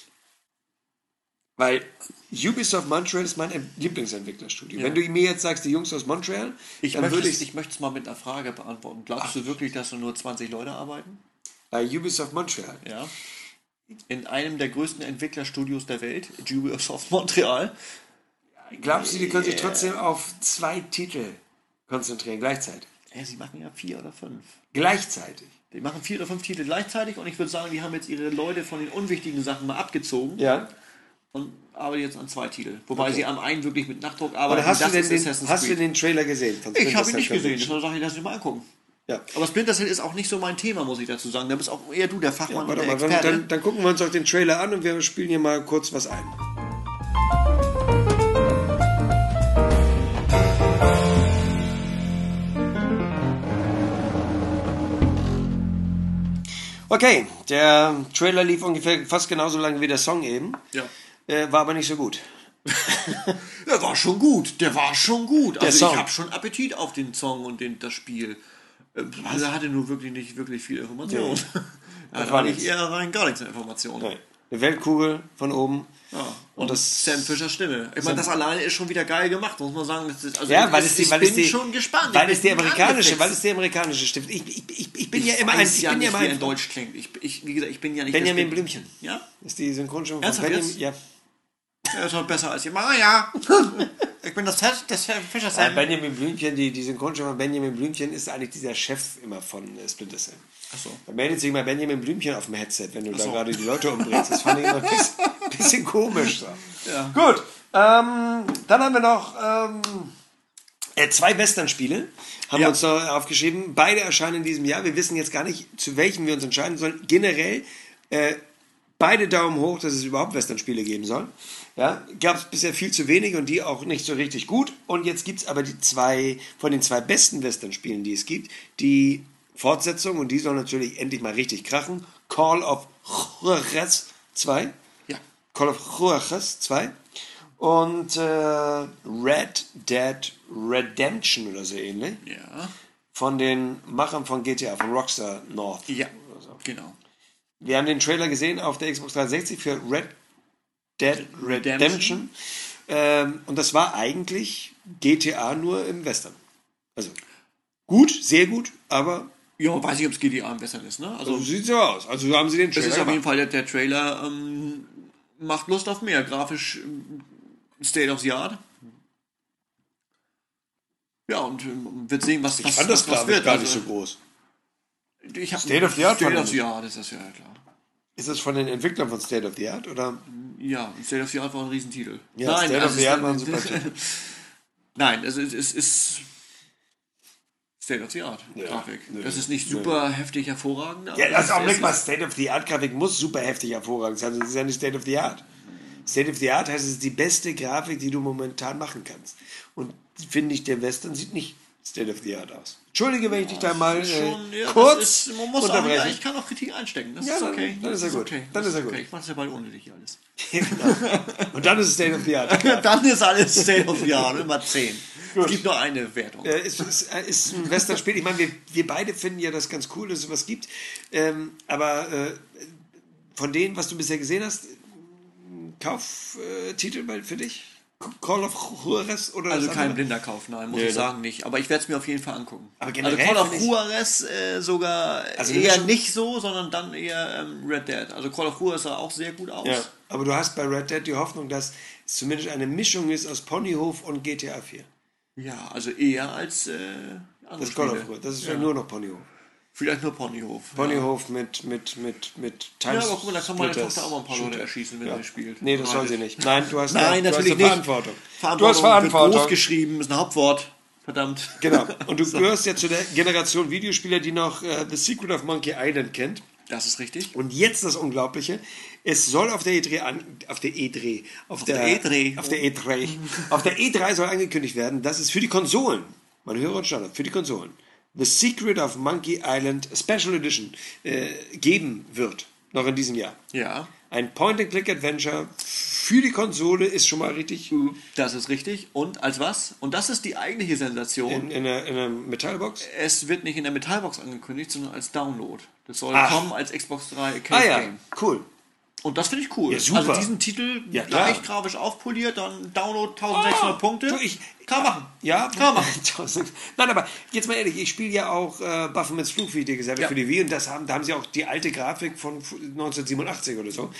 [SPEAKER 1] Weil Ubisoft Montreal ist mein Lieblingsentwicklerstudio.
[SPEAKER 2] Ja.
[SPEAKER 1] Wenn du mir jetzt sagst, die Jungs aus Montreal,
[SPEAKER 2] Ich
[SPEAKER 1] dann
[SPEAKER 2] möchte,
[SPEAKER 1] würde
[SPEAKER 2] es,
[SPEAKER 1] ich...
[SPEAKER 2] ich möchte es mal mit einer Frage beantworten. Glaubst
[SPEAKER 1] Ach.
[SPEAKER 2] du wirklich, dass nur zwanzig Leute arbeiten?
[SPEAKER 1] Bei Ubisoft Montreal.
[SPEAKER 2] Ja. In einem der größten Entwicklerstudios der Welt, Ubisoft Montreal.
[SPEAKER 1] Glaubst du, die können sich trotzdem auf zwei Titel konzentrieren, gleichzeitig?
[SPEAKER 2] Ja, sie machen ja vier oder fünf.
[SPEAKER 1] Gleichzeitig.
[SPEAKER 2] Die machen vier oder fünf Titel gleichzeitig und ich würde sagen, die haben jetzt ihre Leute von den unwichtigen Sachen mal abgezogen
[SPEAKER 1] Ja.
[SPEAKER 2] und arbeiten jetzt an zwei Titeln. Wobei
[SPEAKER 1] Okay.
[SPEAKER 2] sie am einen wirklich mit Nachdruck arbeiten.
[SPEAKER 1] Oder hast, du
[SPEAKER 2] das
[SPEAKER 1] denn
[SPEAKER 2] ist
[SPEAKER 1] den,
[SPEAKER 2] Assassin's
[SPEAKER 1] hast du
[SPEAKER 2] Creed.
[SPEAKER 1] den Trailer gesehen? Von
[SPEAKER 2] Ich
[SPEAKER 1] Splinter
[SPEAKER 2] habe ihn
[SPEAKER 1] Cell
[SPEAKER 2] nicht gesehen,
[SPEAKER 1] Conviction?
[SPEAKER 2] deshalb sage ich, lass mich mal angucken.
[SPEAKER 1] Ja.
[SPEAKER 2] Aber Splinter Cell ist auch nicht so mein Thema, muss ich dazu sagen. Da bist auch eher du der Fachmann
[SPEAKER 1] Warte
[SPEAKER 2] und
[SPEAKER 1] mal,
[SPEAKER 2] der
[SPEAKER 1] dann,
[SPEAKER 2] Experte.
[SPEAKER 1] dann, dann gucken wir uns auch den Trailer an und wir spielen hier mal kurz was ein. Okay, der Trailer lief ungefähr fast genauso lange wie der Song eben.
[SPEAKER 2] Ja.
[SPEAKER 1] Äh, war aber nicht so gut.
[SPEAKER 2] Der war schon gut, der war schon gut. Also
[SPEAKER 1] Song.
[SPEAKER 2] ich habe schon Appetit auf den Song und den, das Spiel. Äh, Er hatte nur wirklich nicht wirklich viel Information. Er
[SPEAKER 1] Das
[SPEAKER 2] hat
[SPEAKER 1] war
[SPEAKER 2] eigentlich
[SPEAKER 1] nichts.
[SPEAKER 2] eher rein gar nichts an Informationen.
[SPEAKER 1] Nein. Eine Weltkugel von oben.
[SPEAKER 2] Ja. Und,
[SPEAKER 1] Und das-
[SPEAKER 2] Sam Fischers Stimme. Ich meine, das alleine ist schon wieder geil gemacht, muss man sagen. Das ist, also
[SPEAKER 1] Ja,
[SPEAKER 2] ich,
[SPEAKER 1] weil es die,
[SPEAKER 2] ich
[SPEAKER 1] weil
[SPEAKER 2] bin
[SPEAKER 1] es die,
[SPEAKER 2] schon gespannt.
[SPEAKER 1] weil
[SPEAKER 2] Ich
[SPEAKER 1] es die
[SPEAKER 2] bin
[SPEAKER 1] amerikanische,
[SPEAKER 2] angefixt.
[SPEAKER 1] weil es die amerikanische Stift. Ich, ich, ich, ich bin
[SPEAKER 2] ich
[SPEAKER 1] ja immer ein,
[SPEAKER 2] weiß
[SPEAKER 1] ich
[SPEAKER 2] ja
[SPEAKER 1] bin ja
[SPEAKER 2] nicht,
[SPEAKER 1] immer
[SPEAKER 2] wie
[SPEAKER 1] ein
[SPEAKER 2] er in Deutsch klingt. Ich, ich, wie gesagt, ich bin ja nicht...
[SPEAKER 1] Benjamin
[SPEAKER 2] deswegen-
[SPEAKER 1] Blümchen.
[SPEAKER 2] Ja?
[SPEAKER 1] ist die Synchronstimme von
[SPEAKER 2] Ernsthaft
[SPEAKER 1] Benjamin.
[SPEAKER 2] jetzt?
[SPEAKER 1] Ja.
[SPEAKER 2] Er ist halt besser als ihr. Maja! Ich bin das, das Fischer
[SPEAKER 1] Äh,
[SPEAKER 2] Sam.
[SPEAKER 1] Benjamin Blümchen, die, die Synchronstimme von Benjamin Blümchen ist eigentlich dieser Chef immer von äh, Splinter Cell.
[SPEAKER 2] Achso.
[SPEAKER 1] Da meldet sich mal Benjamin Blümchen auf dem Headset, wenn du da
[SPEAKER 2] so.
[SPEAKER 1] gerade die Leute umbringst. Das fand ich immer ein bisschen, bisschen komisch. So.
[SPEAKER 2] Ja.
[SPEAKER 1] Gut, ähm, dann haben wir noch ähm, äh, zwei Western-Spiele, haben
[SPEAKER 2] Ja.
[SPEAKER 1] wir uns noch aufgeschrieben. Beide erscheinen in diesem Jahr. Wir wissen jetzt gar nicht, zu welchem wir uns entscheiden sollen. Generell äh, beide Daumen hoch, dass es überhaupt Western-Spiele geben soll. Ja, gab es bisher viel zu wenig und die auch nicht so richtig gut. Und jetzt gibt es aber die zwei, von den zwei besten Western-Spielen, die es gibt, die Fortsetzung, und die soll natürlich endlich mal richtig krachen. Call of Juarez zwei.
[SPEAKER 2] Ja.
[SPEAKER 1] Call of Juarez zwei. Und äh, Red Dead Redemption oder so ähnlich.
[SPEAKER 2] Ja.
[SPEAKER 1] Von den Machern von G T A, von Rockstar North.
[SPEAKER 2] Ja. Genau.
[SPEAKER 1] Wir haben den Trailer gesehen auf der Xbox dreihundertsechzig für Red Dead Redemption.
[SPEAKER 2] Redemption.
[SPEAKER 1] Ähm, und das war eigentlich G T A nur im Western. Also gut, sehr gut, aber
[SPEAKER 2] Ja, weiß ich, ob es G T A besser ist, ne? Also,
[SPEAKER 1] so sieht so aus. Also haben sie den
[SPEAKER 2] es
[SPEAKER 1] Trailer
[SPEAKER 2] ist auf jeden
[SPEAKER 1] gemacht.
[SPEAKER 2] Fall, der, der Trailer ähm, macht Lust auf mehr. Grafisch ähm, State of the Art. Ja, und ähm, wird sehen, was,
[SPEAKER 1] Ich
[SPEAKER 2] was,
[SPEAKER 1] fand das,
[SPEAKER 2] was, was
[SPEAKER 1] glaube ich,
[SPEAKER 2] wird.
[SPEAKER 1] gar nicht
[SPEAKER 2] Also,
[SPEAKER 1] so groß.
[SPEAKER 2] ich hab,
[SPEAKER 1] State of the Art
[SPEAKER 2] State
[SPEAKER 1] fand
[SPEAKER 2] of
[SPEAKER 1] ich
[SPEAKER 2] the Art ist das ja klar.
[SPEAKER 1] Ist das von den Entwicklern von State of the Art? Oder?
[SPEAKER 2] Ja, State of the Art war ein Riesentitel.
[SPEAKER 1] Ja, State of
[SPEAKER 2] also
[SPEAKER 1] the
[SPEAKER 2] es-
[SPEAKER 1] Art war ein super Titel.
[SPEAKER 2] Nein, also es ist, ist State of the Art
[SPEAKER 1] Ja,
[SPEAKER 2] Grafik.
[SPEAKER 1] nö,
[SPEAKER 2] Das ist nicht
[SPEAKER 1] nö.
[SPEAKER 2] super heftig hervorragend. aber
[SPEAKER 1] Ja,
[SPEAKER 2] es
[SPEAKER 1] das
[SPEAKER 2] ist-
[SPEAKER 1] ist auch
[SPEAKER 2] es
[SPEAKER 1] nicht mal
[SPEAKER 2] ist-
[SPEAKER 1] State of the Art Grafik muss super heftig hervorragend sein. Das ist ja nicht State of the Art. State of the Art heißt, es ist die beste Grafik, die du momentan machen kannst. Und finde ich, der Western sieht nicht State of the Art aus. Entschuldige, wenn ich dich da mal äh,
[SPEAKER 2] Schon, ja,
[SPEAKER 1] kurz
[SPEAKER 2] das ist, man muss auch,
[SPEAKER 1] unterbreche.
[SPEAKER 2] ja, ich kann auch Kritik einstecken. Das
[SPEAKER 1] Ja,
[SPEAKER 2] ist
[SPEAKER 1] dann-
[SPEAKER 2] okay.
[SPEAKER 1] dann
[SPEAKER 2] das
[SPEAKER 1] ist er gut.
[SPEAKER 2] Okay.
[SPEAKER 1] Dann
[SPEAKER 2] das
[SPEAKER 1] ist er gut.
[SPEAKER 2] Okay. Ich mache es ja bald ohne dich alles.
[SPEAKER 1] Genau. Und dann ist es State of the Art.
[SPEAKER 2] Dann ist alles State of the Art, immer zehn. Es gibt nur eine Wertung.
[SPEAKER 1] Äh, ist, ist, ist ein Western-Spiel. Ich meine, wir, wir beide finden ja das ganz cool, dass es sowas gibt. Ähm, aber äh, von denen, was du bisher gesehen hast, Kauftitel äh, für dich? Call of Juarez oder
[SPEAKER 2] Also
[SPEAKER 1] das
[SPEAKER 2] kein
[SPEAKER 1] andere?
[SPEAKER 2] blinder Kauf, nein, muss
[SPEAKER 1] Nee,
[SPEAKER 2] ich
[SPEAKER 1] ne?
[SPEAKER 2] sagen nicht. Aber ich werde es mir auf jeden Fall angucken.
[SPEAKER 1] Aber
[SPEAKER 2] Also
[SPEAKER 1] generell
[SPEAKER 2] Call of
[SPEAKER 1] finde ich-
[SPEAKER 2] Juarez äh, sogar
[SPEAKER 1] Also
[SPEAKER 2] eher
[SPEAKER 1] schon-
[SPEAKER 2] nicht so, sondern dann eher ähm, Red Dead. Also Call of Juarez sah auch sehr gut aus.
[SPEAKER 1] Ja, aber du hast bei Red Dead die Hoffnung, dass es zumindest eine Mischung ist aus Ponyhof und G T A vier.
[SPEAKER 2] Ja, also eher als äh, andere
[SPEAKER 1] Das Call of
[SPEAKER 2] Spiele.
[SPEAKER 1] Juarez. Das ist
[SPEAKER 2] ja.
[SPEAKER 1] ja nur noch Ponyhof.
[SPEAKER 2] Vielleicht nur Ponyhof.
[SPEAKER 1] Ponyhof mit, mit, mit, mit
[SPEAKER 2] Ja.
[SPEAKER 1] Times
[SPEAKER 2] ja, aber guck mal, da kann meine
[SPEAKER 1] Splitters
[SPEAKER 2] Tochter auch mal ein paar Leute
[SPEAKER 1] Shooter.
[SPEAKER 2] erschießen, wenn
[SPEAKER 1] Ja.
[SPEAKER 2] sie spielt.
[SPEAKER 1] Nee, das soll sie nicht. Nein, du hast
[SPEAKER 2] Nein,
[SPEAKER 1] du
[SPEAKER 2] natürlich
[SPEAKER 1] hast
[SPEAKER 2] nicht.
[SPEAKER 1] eine Verantwortung.
[SPEAKER 2] Verantwortung.
[SPEAKER 1] Du hast Verantwortung.
[SPEAKER 2] Wird groß geschrieben, ist ein Hauptwort. Verdammt.
[SPEAKER 1] Genau. Und du gehörst ja zu der Generation Videospieler, die noch äh, The Secret of Monkey Island kennt.
[SPEAKER 2] Das ist richtig.
[SPEAKER 1] Und jetzt das Unglaubliche. Es soll auf der E drei an, auf der E drei, auf, der,
[SPEAKER 2] der E drei.
[SPEAKER 1] auf der E drei, auf der E drei soll angekündigt werden, dass es für die Konsolen, man höre und Standard, für die Konsolen, The Secret of Monkey Island Special Edition äh, geben wird, noch in diesem Jahr.
[SPEAKER 2] Ja.
[SPEAKER 1] Ein Point-and-Click-Adventure für die Konsole ist schon mal richtig.
[SPEAKER 2] Das ist richtig. Und als was? Und das ist die eigentliche Sensation.
[SPEAKER 1] In, in, einer, in einer Metallbox?
[SPEAKER 2] Es wird nicht in der Metallbox angekündigt, sondern als Download. Das soll
[SPEAKER 1] Ach.
[SPEAKER 2] kommen als Xbox drei Case
[SPEAKER 1] Ah ja,
[SPEAKER 2] Game.
[SPEAKER 1] cool.
[SPEAKER 2] Und das finde ich cool.
[SPEAKER 1] Ja, super.
[SPEAKER 2] Also diesen Titel
[SPEAKER 1] Ja, klar.
[SPEAKER 2] leicht grafisch aufpoliert, dann Download eintausendsechshundert Punkte.
[SPEAKER 1] Du, ich,
[SPEAKER 2] Kann man machen.
[SPEAKER 1] Ja,
[SPEAKER 2] Kann man machen.
[SPEAKER 1] Nein, aber jetzt mal ehrlich, ich spiele ja auch äh, Baphomets Fluch, wie ich dir gesagt habe,
[SPEAKER 2] Ja.
[SPEAKER 1] für die Wii und das haben, da haben sie auch die alte Grafik von neunzehnhundertsiebenundachtzig oder so.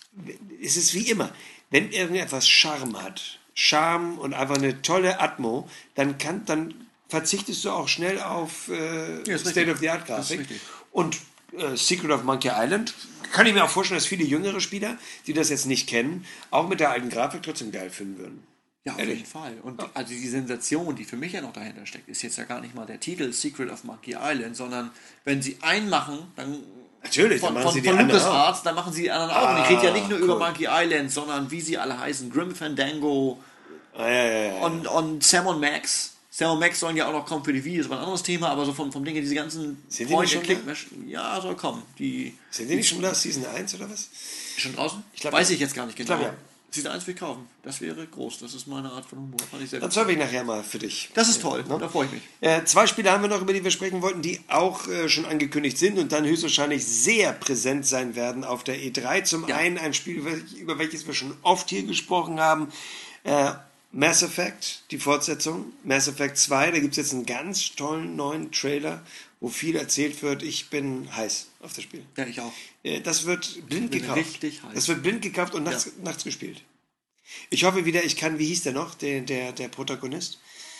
[SPEAKER 1] Es ist wie immer, wenn irgendetwas Charme hat, Charme und einfach eine tolle Atmo, dann kann, dann verzichtest du auch schnell auf äh,
[SPEAKER 2] Ja, ist richtig.
[SPEAKER 1] State-of-the-Art-Grafik.
[SPEAKER 2] Das ist richtig.
[SPEAKER 1] Und äh, Secret of Monkey Island kann ich mir auch vorstellen, dass viele jüngere Spieler, die das jetzt nicht kennen, auch mit der alten Grafik trotzdem geil finden würden.
[SPEAKER 2] Ja, auf
[SPEAKER 1] Ehrlich.
[SPEAKER 2] jeden Fall. Und also die Sensation, die für mich ja noch dahinter steckt, ist jetzt ja gar nicht mal der Titel Secret of Monkey Island, sondern wenn sie einen machen, dann
[SPEAKER 1] Natürlich,
[SPEAKER 2] von,
[SPEAKER 1] dann machen
[SPEAKER 2] von,
[SPEAKER 1] sie die
[SPEAKER 2] von
[SPEAKER 1] anderen
[SPEAKER 2] LucasArts, dann machen sie die anderen auch. Und ich
[SPEAKER 1] Ah,
[SPEAKER 2] rede ja nicht nur über
[SPEAKER 1] cool.
[SPEAKER 2] Monkey Island, sondern wie sie alle heißen, Grim Fandango
[SPEAKER 1] Ah, ja, ja, ja.
[SPEAKER 2] und, und Sam und Max. Sam und Max sollen ja auch noch kommen für die Wii, das war ein anderes Thema, aber so vom, vom Ding her, diese ganzen
[SPEAKER 1] Sind die nicht schon
[SPEAKER 2] Click ja, soll kommen. Die
[SPEAKER 1] Sind die nicht schon da? Season eins oder was?
[SPEAKER 2] schon draußen?
[SPEAKER 1] Ich glaub,
[SPEAKER 2] Weiß
[SPEAKER 1] ja.
[SPEAKER 2] ich jetzt gar nicht
[SPEAKER 1] Ich
[SPEAKER 2] genau.
[SPEAKER 1] glaub, ja.
[SPEAKER 2] Season eins will ich kaufen. Das wäre groß. Das ist meine Art von Humor. Fand ich sehr
[SPEAKER 1] Dann
[SPEAKER 2] gut.
[SPEAKER 1] surfe ich nachher mal für dich.
[SPEAKER 2] Das ist toll.
[SPEAKER 1] Ne?
[SPEAKER 2] Da freue ich mich.
[SPEAKER 1] Äh, zwei Spiele haben wir noch, über die wir sprechen wollten, die auch äh, schon angekündigt sind und dann höchstwahrscheinlich sehr präsent sein werden auf der E drei. Zum
[SPEAKER 2] Ja.
[SPEAKER 1] einen ein Spiel, über, über welches wir schon oft hier gesprochen haben. Äh, Mass Effect, die Fortsetzung. Mass Effect zwei, da gibt es jetzt einen ganz tollen neuen Trailer, wo viel erzählt wird. Ich bin heiß auf das Spiel.
[SPEAKER 2] Ja, ich auch.
[SPEAKER 1] Äh, Das wird blind
[SPEAKER 2] bin
[SPEAKER 1] gekauft.
[SPEAKER 2] richtig heiß.
[SPEAKER 1] Das wird blind gekauft und nachts, nachts gespielt. Ich hoffe wieder, ich kann, wie hieß der noch, der, der, der Protagonist?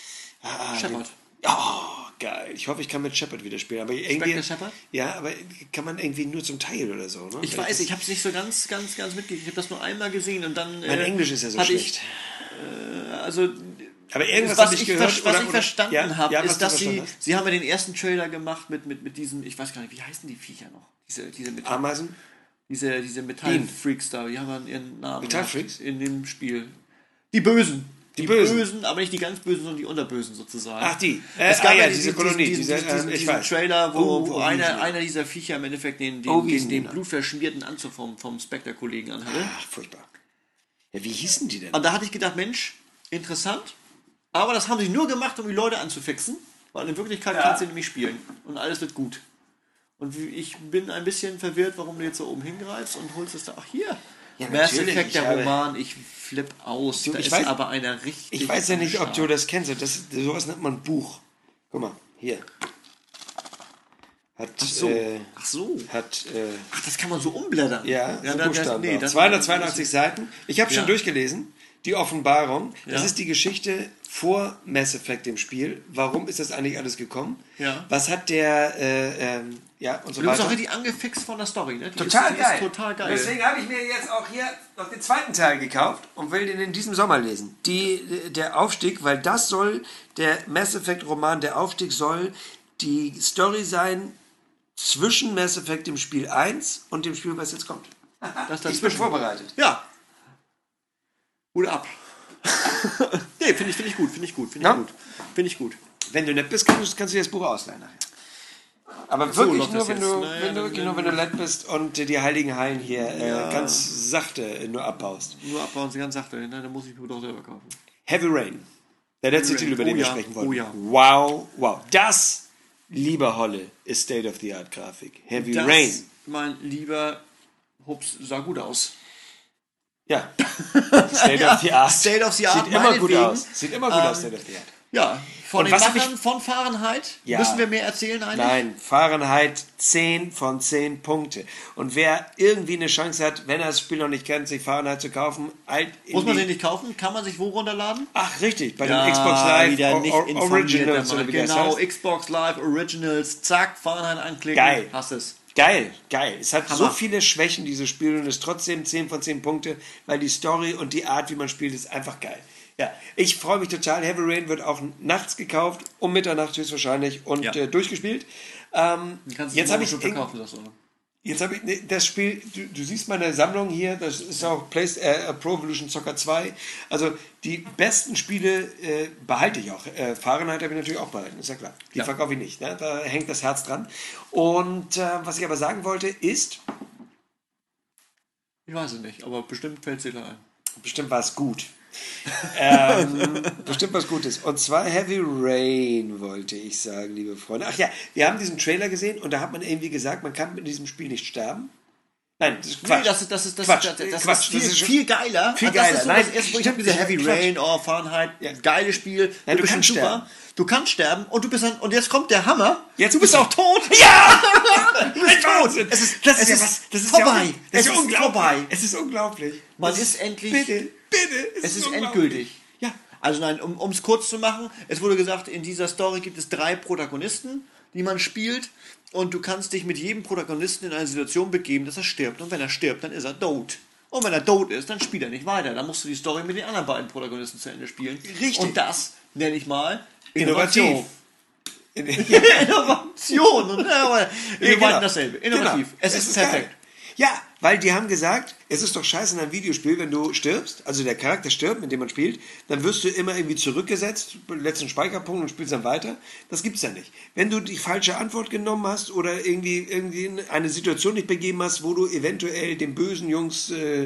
[SPEAKER 1] Ah,
[SPEAKER 2] Shepard.
[SPEAKER 1] Oh, geil. Ich hoffe, ich kann mit Shepard wieder spielen. Aber irgendwie,
[SPEAKER 2] Spectre Shepard?
[SPEAKER 1] ja, aber kann man irgendwie nur zum Teil oder so. Ne?
[SPEAKER 2] Ich
[SPEAKER 1] Weil
[SPEAKER 2] weiß,
[SPEAKER 1] das-
[SPEAKER 2] ich habe es nicht so ganz, ganz, ganz mitgekriegt. Ich habe das nur einmal gesehen und dann.
[SPEAKER 1] Mein
[SPEAKER 2] äh,
[SPEAKER 1] Englisch ist ja so
[SPEAKER 2] hatte
[SPEAKER 1] schlecht.
[SPEAKER 2] Ich, äh, also.
[SPEAKER 1] Aber irgendwas
[SPEAKER 2] was
[SPEAKER 1] habe ich
[SPEAKER 2] ich,
[SPEAKER 1] gehört.
[SPEAKER 2] ver- was
[SPEAKER 1] oder-
[SPEAKER 2] ich
[SPEAKER 1] oder-
[SPEAKER 2] verstanden
[SPEAKER 1] ja,
[SPEAKER 2] habe,
[SPEAKER 1] ja, was
[SPEAKER 2] ist,
[SPEAKER 1] du
[SPEAKER 2] dass sie,
[SPEAKER 1] verstanden hast.
[SPEAKER 2] sie haben ja den ersten Trailer gemacht mit, mit, mit diesen, ich weiß gar nicht, wie heißen die Viecher noch? Diese, diese, Metall,
[SPEAKER 1] Ameisen?
[SPEAKER 2] diese, diese Metallfreaks da, die haben dann ihren Namen
[SPEAKER 1] Metallfreaks?
[SPEAKER 2] gehabt in dem Spiel. Die Bösen.
[SPEAKER 1] Die Bösen.
[SPEAKER 2] aber nicht die ganz Bösen, sondern die Unterbösen sozusagen.
[SPEAKER 1] Ach, die. Äh,
[SPEAKER 2] Es gab
[SPEAKER 1] ah, ja,
[SPEAKER 2] ja
[SPEAKER 1] diese
[SPEAKER 2] diesen,
[SPEAKER 1] Kolonie.
[SPEAKER 2] diesen,
[SPEAKER 1] diese,
[SPEAKER 2] diesen,
[SPEAKER 1] äh,
[SPEAKER 2] diesen,
[SPEAKER 1] ich
[SPEAKER 2] diesen
[SPEAKER 1] weiß.
[SPEAKER 2] Trailer, wo,
[SPEAKER 1] Oh,
[SPEAKER 2] wo
[SPEAKER 1] oh, wie
[SPEAKER 2] einer,
[SPEAKER 1] hießen die?
[SPEAKER 2] einer dieser Viecher im Endeffekt den, den,
[SPEAKER 1] Oh, wie
[SPEAKER 2] den,
[SPEAKER 1] hießen die
[SPEAKER 2] den
[SPEAKER 1] noch?
[SPEAKER 2] blutverschmierten Anzug vom, vom Spectre-Kollegen anhatte.
[SPEAKER 1] Ach, furchtbar. Ja, wie hießen die denn?
[SPEAKER 2] Und da hatte ich gedacht, Mensch, interessant. Aber das haben sie nur gemacht, um die Leute anzufixen. Weil in Wirklichkeit
[SPEAKER 1] Ja.
[SPEAKER 2] kannst du nämlich spielen. Und alles wird gut. Und wie- ich bin ein bisschen verwirrt, warum du jetzt so oben hingreifst und holst es da. Ach, hier.
[SPEAKER 1] Ja,
[SPEAKER 2] Mass
[SPEAKER 1] natürlich,
[SPEAKER 2] Effect, der
[SPEAKER 1] ich habe-
[SPEAKER 2] Roman. Ich flipp aus.
[SPEAKER 1] Du,
[SPEAKER 2] da
[SPEAKER 1] ich
[SPEAKER 2] ist
[SPEAKER 1] weiß-
[SPEAKER 2] aber einer richtig.
[SPEAKER 1] Ich weiß ja
[SPEAKER 2] am
[SPEAKER 1] nicht, ob
[SPEAKER 2] Start.
[SPEAKER 1] du das kennst. Das, sowas nennt man Buch. Guck mal, hier. Hat,
[SPEAKER 2] Ach so.
[SPEAKER 1] äh,
[SPEAKER 2] Ach so.
[SPEAKER 1] hat, äh,
[SPEAKER 2] Ach, das kann man so umblättern.
[SPEAKER 1] ja, so
[SPEAKER 2] dann- das-
[SPEAKER 1] Buchstaben
[SPEAKER 2] nee,
[SPEAKER 1] drauf.
[SPEAKER 2] das-
[SPEAKER 1] zweihundertzweiundachtzig Seiten. Ich habe schon
[SPEAKER 2] Ja.
[SPEAKER 1] durchgelesen. Die Offenbarung. Das
[SPEAKER 2] Ja.
[SPEAKER 1] ist die Geschichte vor Mass Effect im Spiel. Warum ist das eigentlich alles gekommen?
[SPEAKER 2] Ja.
[SPEAKER 1] Was hat der, äh, ähm, ja, und so
[SPEAKER 2] Du bist
[SPEAKER 1] weiter.
[SPEAKER 2] auch richtig angefixt von der Story, ne? Die
[SPEAKER 1] Total
[SPEAKER 2] ist, die
[SPEAKER 1] geil.
[SPEAKER 2] Ist total geil.
[SPEAKER 1] Deswegen habe ich mir jetzt auch hier noch den zweiten Teil gekauft und will den in diesem Sommer lesen. Die, der Aufstieg, weil das soll, der Mass Effect Roman, der Aufstieg soll die Story sein zwischen Mass Effect dem Spiel eins und dem Spiel, was jetzt kommt.
[SPEAKER 2] Das
[SPEAKER 1] Ich bin
[SPEAKER 2] dazwischen.
[SPEAKER 1] vorbereitet.
[SPEAKER 2] Ja. Hut ab. nee, finde ich, find ich gut, finde ich gut, finde
[SPEAKER 1] Ja?
[SPEAKER 2] ich gut. Finde ich gut.
[SPEAKER 1] Wenn du nett bist, kannst, kannst du dir das Buch ausleihen nachher. Aber
[SPEAKER 2] so,
[SPEAKER 1] wirklich
[SPEAKER 2] läuft
[SPEAKER 1] nur,
[SPEAKER 2] das
[SPEAKER 1] wenn
[SPEAKER 2] jetzt.
[SPEAKER 1] du,
[SPEAKER 2] Naja,
[SPEAKER 1] wenn du,
[SPEAKER 2] dann-
[SPEAKER 1] wirklich nur, wenn du nett bist und die heiligen Hallen hier
[SPEAKER 2] Ja.
[SPEAKER 1] äh, ganz sachte äh, nur abbaust.
[SPEAKER 2] Nur abbauen, sie ganz sachte. Nein, dann muss ich mir doch selber kaufen.
[SPEAKER 1] Heavy Rain. Der letzte
[SPEAKER 2] Heavy
[SPEAKER 1] Titel, über
[SPEAKER 2] Rain.
[SPEAKER 1] den
[SPEAKER 2] Oh
[SPEAKER 1] wir
[SPEAKER 2] ja,
[SPEAKER 1] sprechen wollten.
[SPEAKER 2] oh ja.
[SPEAKER 1] Wow, wow. Das, lieber Holle, ist State-of-the-Art-Grafik. Heavy
[SPEAKER 2] Das,
[SPEAKER 1] Rain.
[SPEAKER 2] mein lieber Hups, sah gut aus.
[SPEAKER 1] Ja. State-of-the-Art.
[SPEAKER 2] State of the Art,
[SPEAKER 1] Sieht immer gut
[SPEAKER 2] meinetwegen.
[SPEAKER 1] aus. Sieht immer gut
[SPEAKER 2] Ähm,
[SPEAKER 1] aus, State-of-the-Art.
[SPEAKER 2] Ja, von
[SPEAKER 1] Und
[SPEAKER 2] den
[SPEAKER 1] was hab
[SPEAKER 2] Machern
[SPEAKER 1] ich-
[SPEAKER 2] von Fahrenheit
[SPEAKER 1] Ja.
[SPEAKER 2] müssen wir mehr erzählen eigentlich.
[SPEAKER 1] Nein, Fahrenheit zehn von zehn Punkte. Und wer irgendwie eine Chance hat, wenn er das Spiel noch nicht kennt, sich Fahrenheit zu kaufen, alt in
[SPEAKER 2] Muss man
[SPEAKER 1] die-
[SPEAKER 2] den nicht kaufen? Kann man sich wo runterladen?
[SPEAKER 1] Ach, richtig, bei
[SPEAKER 2] Ja,
[SPEAKER 1] dem Xbox Live
[SPEAKER 2] wieder
[SPEAKER 1] O-
[SPEAKER 2] nicht
[SPEAKER 1] O-
[SPEAKER 2] informiert,
[SPEAKER 1] Originals,
[SPEAKER 2] der
[SPEAKER 1] oder
[SPEAKER 2] Mann.
[SPEAKER 1] wie das
[SPEAKER 2] Genau,
[SPEAKER 1] heißt.
[SPEAKER 2] Xbox Live Originals, zack, Fahrenheit anklicken,
[SPEAKER 1] Geil.
[SPEAKER 2] hast es.
[SPEAKER 1] Geil, geil. Es hat so
[SPEAKER 2] Hammer.
[SPEAKER 1] viele Schwächen, dieses Spiel, und ist trotzdem zehn von zehn Punkte, weil die Story und die Art, wie man spielt, ist einfach geil. Ja, ich freue mich total. Heavy Rain wird auch nachts gekauft, um Mitternacht höchstwahrscheinlich, und
[SPEAKER 2] Ja.
[SPEAKER 1] äh, durchgespielt. Ähm,
[SPEAKER 2] Du kannst
[SPEAKER 1] jetzt habe ich
[SPEAKER 2] schon
[SPEAKER 1] in-
[SPEAKER 2] verkaufen, sagst du.
[SPEAKER 1] Jetzt habe ich ne, das Spiel, du, du siehst meine Sammlung hier, das ist auch Play, äh, Pro Evolution Soccer zwei. Also die besten Spiele äh, behalte ich auch. Äh, Fahrenheit habe ich natürlich auch behalten, ist ja klar. Die
[SPEAKER 2] Ja.
[SPEAKER 1] verkaufe ich nicht, ne? Da hängt das Herz dran. Und äh, was ich aber sagen wollte, ist,
[SPEAKER 2] Ich weiß es nicht, aber bestimmt fällt es dir da ein.
[SPEAKER 1] bestimmt war es gut. ähm, bestimmt was Gutes. Und zwar Heavy Rain, wollte ich sagen, liebe Freunde. Ach ja, wir haben diesen Trailer gesehen und da hat man irgendwie gesagt, man kann mit diesem Spiel nicht sterben. Nein, das ist Quatsch.
[SPEAKER 2] Nee, das ist, das ist, das
[SPEAKER 1] Quatsch.
[SPEAKER 2] ist, das, das
[SPEAKER 1] Quatsch.
[SPEAKER 2] ist viel,
[SPEAKER 1] Das ist schon-
[SPEAKER 2] viel geiler.
[SPEAKER 1] viel
[SPEAKER 2] Also das
[SPEAKER 1] geiler.
[SPEAKER 2] ist so
[SPEAKER 1] Nein,
[SPEAKER 2] das erste, wo ich
[SPEAKER 1] stimmt,
[SPEAKER 2] habe diese
[SPEAKER 1] das ist
[SPEAKER 2] Heavy
[SPEAKER 1] Quatsch.
[SPEAKER 2] Rain, oh, Fahrenheit,
[SPEAKER 1] Ja.
[SPEAKER 2] geiles Spiel.
[SPEAKER 1] Ja, du
[SPEAKER 2] bist
[SPEAKER 1] kannst
[SPEAKER 2] super.
[SPEAKER 1] sterben.
[SPEAKER 2] Du kannst sterben und du bist dann, und jetzt kommt der Hammer.
[SPEAKER 1] Jetzt
[SPEAKER 2] du bist
[SPEAKER 1] bist
[SPEAKER 2] auch tot.
[SPEAKER 1] Ja!
[SPEAKER 2] Du bist tot.
[SPEAKER 1] Wahnsinn.
[SPEAKER 2] Es ist,
[SPEAKER 1] Das ist
[SPEAKER 2] es
[SPEAKER 1] ja
[SPEAKER 2] ist
[SPEAKER 1] was. Das ist
[SPEAKER 2] vorbei.
[SPEAKER 1] Ja, das
[SPEAKER 2] es
[SPEAKER 1] ist, ja
[SPEAKER 2] ist
[SPEAKER 1] unglaublich.
[SPEAKER 2] vorbei.
[SPEAKER 1] Es ist unglaublich.
[SPEAKER 2] Man
[SPEAKER 1] Es
[SPEAKER 2] ist endlich.
[SPEAKER 1] Bitte, bitte.
[SPEAKER 2] Es ist
[SPEAKER 1] unglaublich.
[SPEAKER 2] endgültig.
[SPEAKER 1] Ja.
[SPEAKER 2] Also nein, um es kurz zu machen, es wurde gesagt, in dieser Story gibt es drei Protagonisten, die man spielt, und du kannst dich mit jedem Protagonisten in eine Situation begeben, dass er stirbt, und wenn er stirbt, dann ist er tot. Und wenn er tot ist, dann spielt er nicht weiter. Dann musst du die Story mit den anderen beiden Protagonisten zu Ende spielen.
[SPEAKER 1] Richtig.
[SPEAKER 2] Und das nenne ich mal
[SPEAKER 1] Innovativ.
[SPEAKER 2] Innovation. Innovation. Und, ja, aber wir
[SPEAKER 1] genau.
[SPEAKER 2] meinten dasselbe. Innovativ.
[SPEAKER 1] Genau.
[SPEAKER 2] Es, ist perfekt.
[SPEAKER 1] geil. Ja, weil die haben gesagt, es ist doch scheiße in einem Videospiel, wenn du stirbst, also der Charakter stirbt, mit dem man spielt, dann wirst du immer irgendwie zurückgesetzt, letzten Speicherpunkt, und spielst dann weiter. Das gibt's ja nicht. Wenn du die falsche Antwort genommen hast oder irgendwie, irgendwie in eine Situation nicht begeben hast, wo du eventuell den bösen Jungs äh,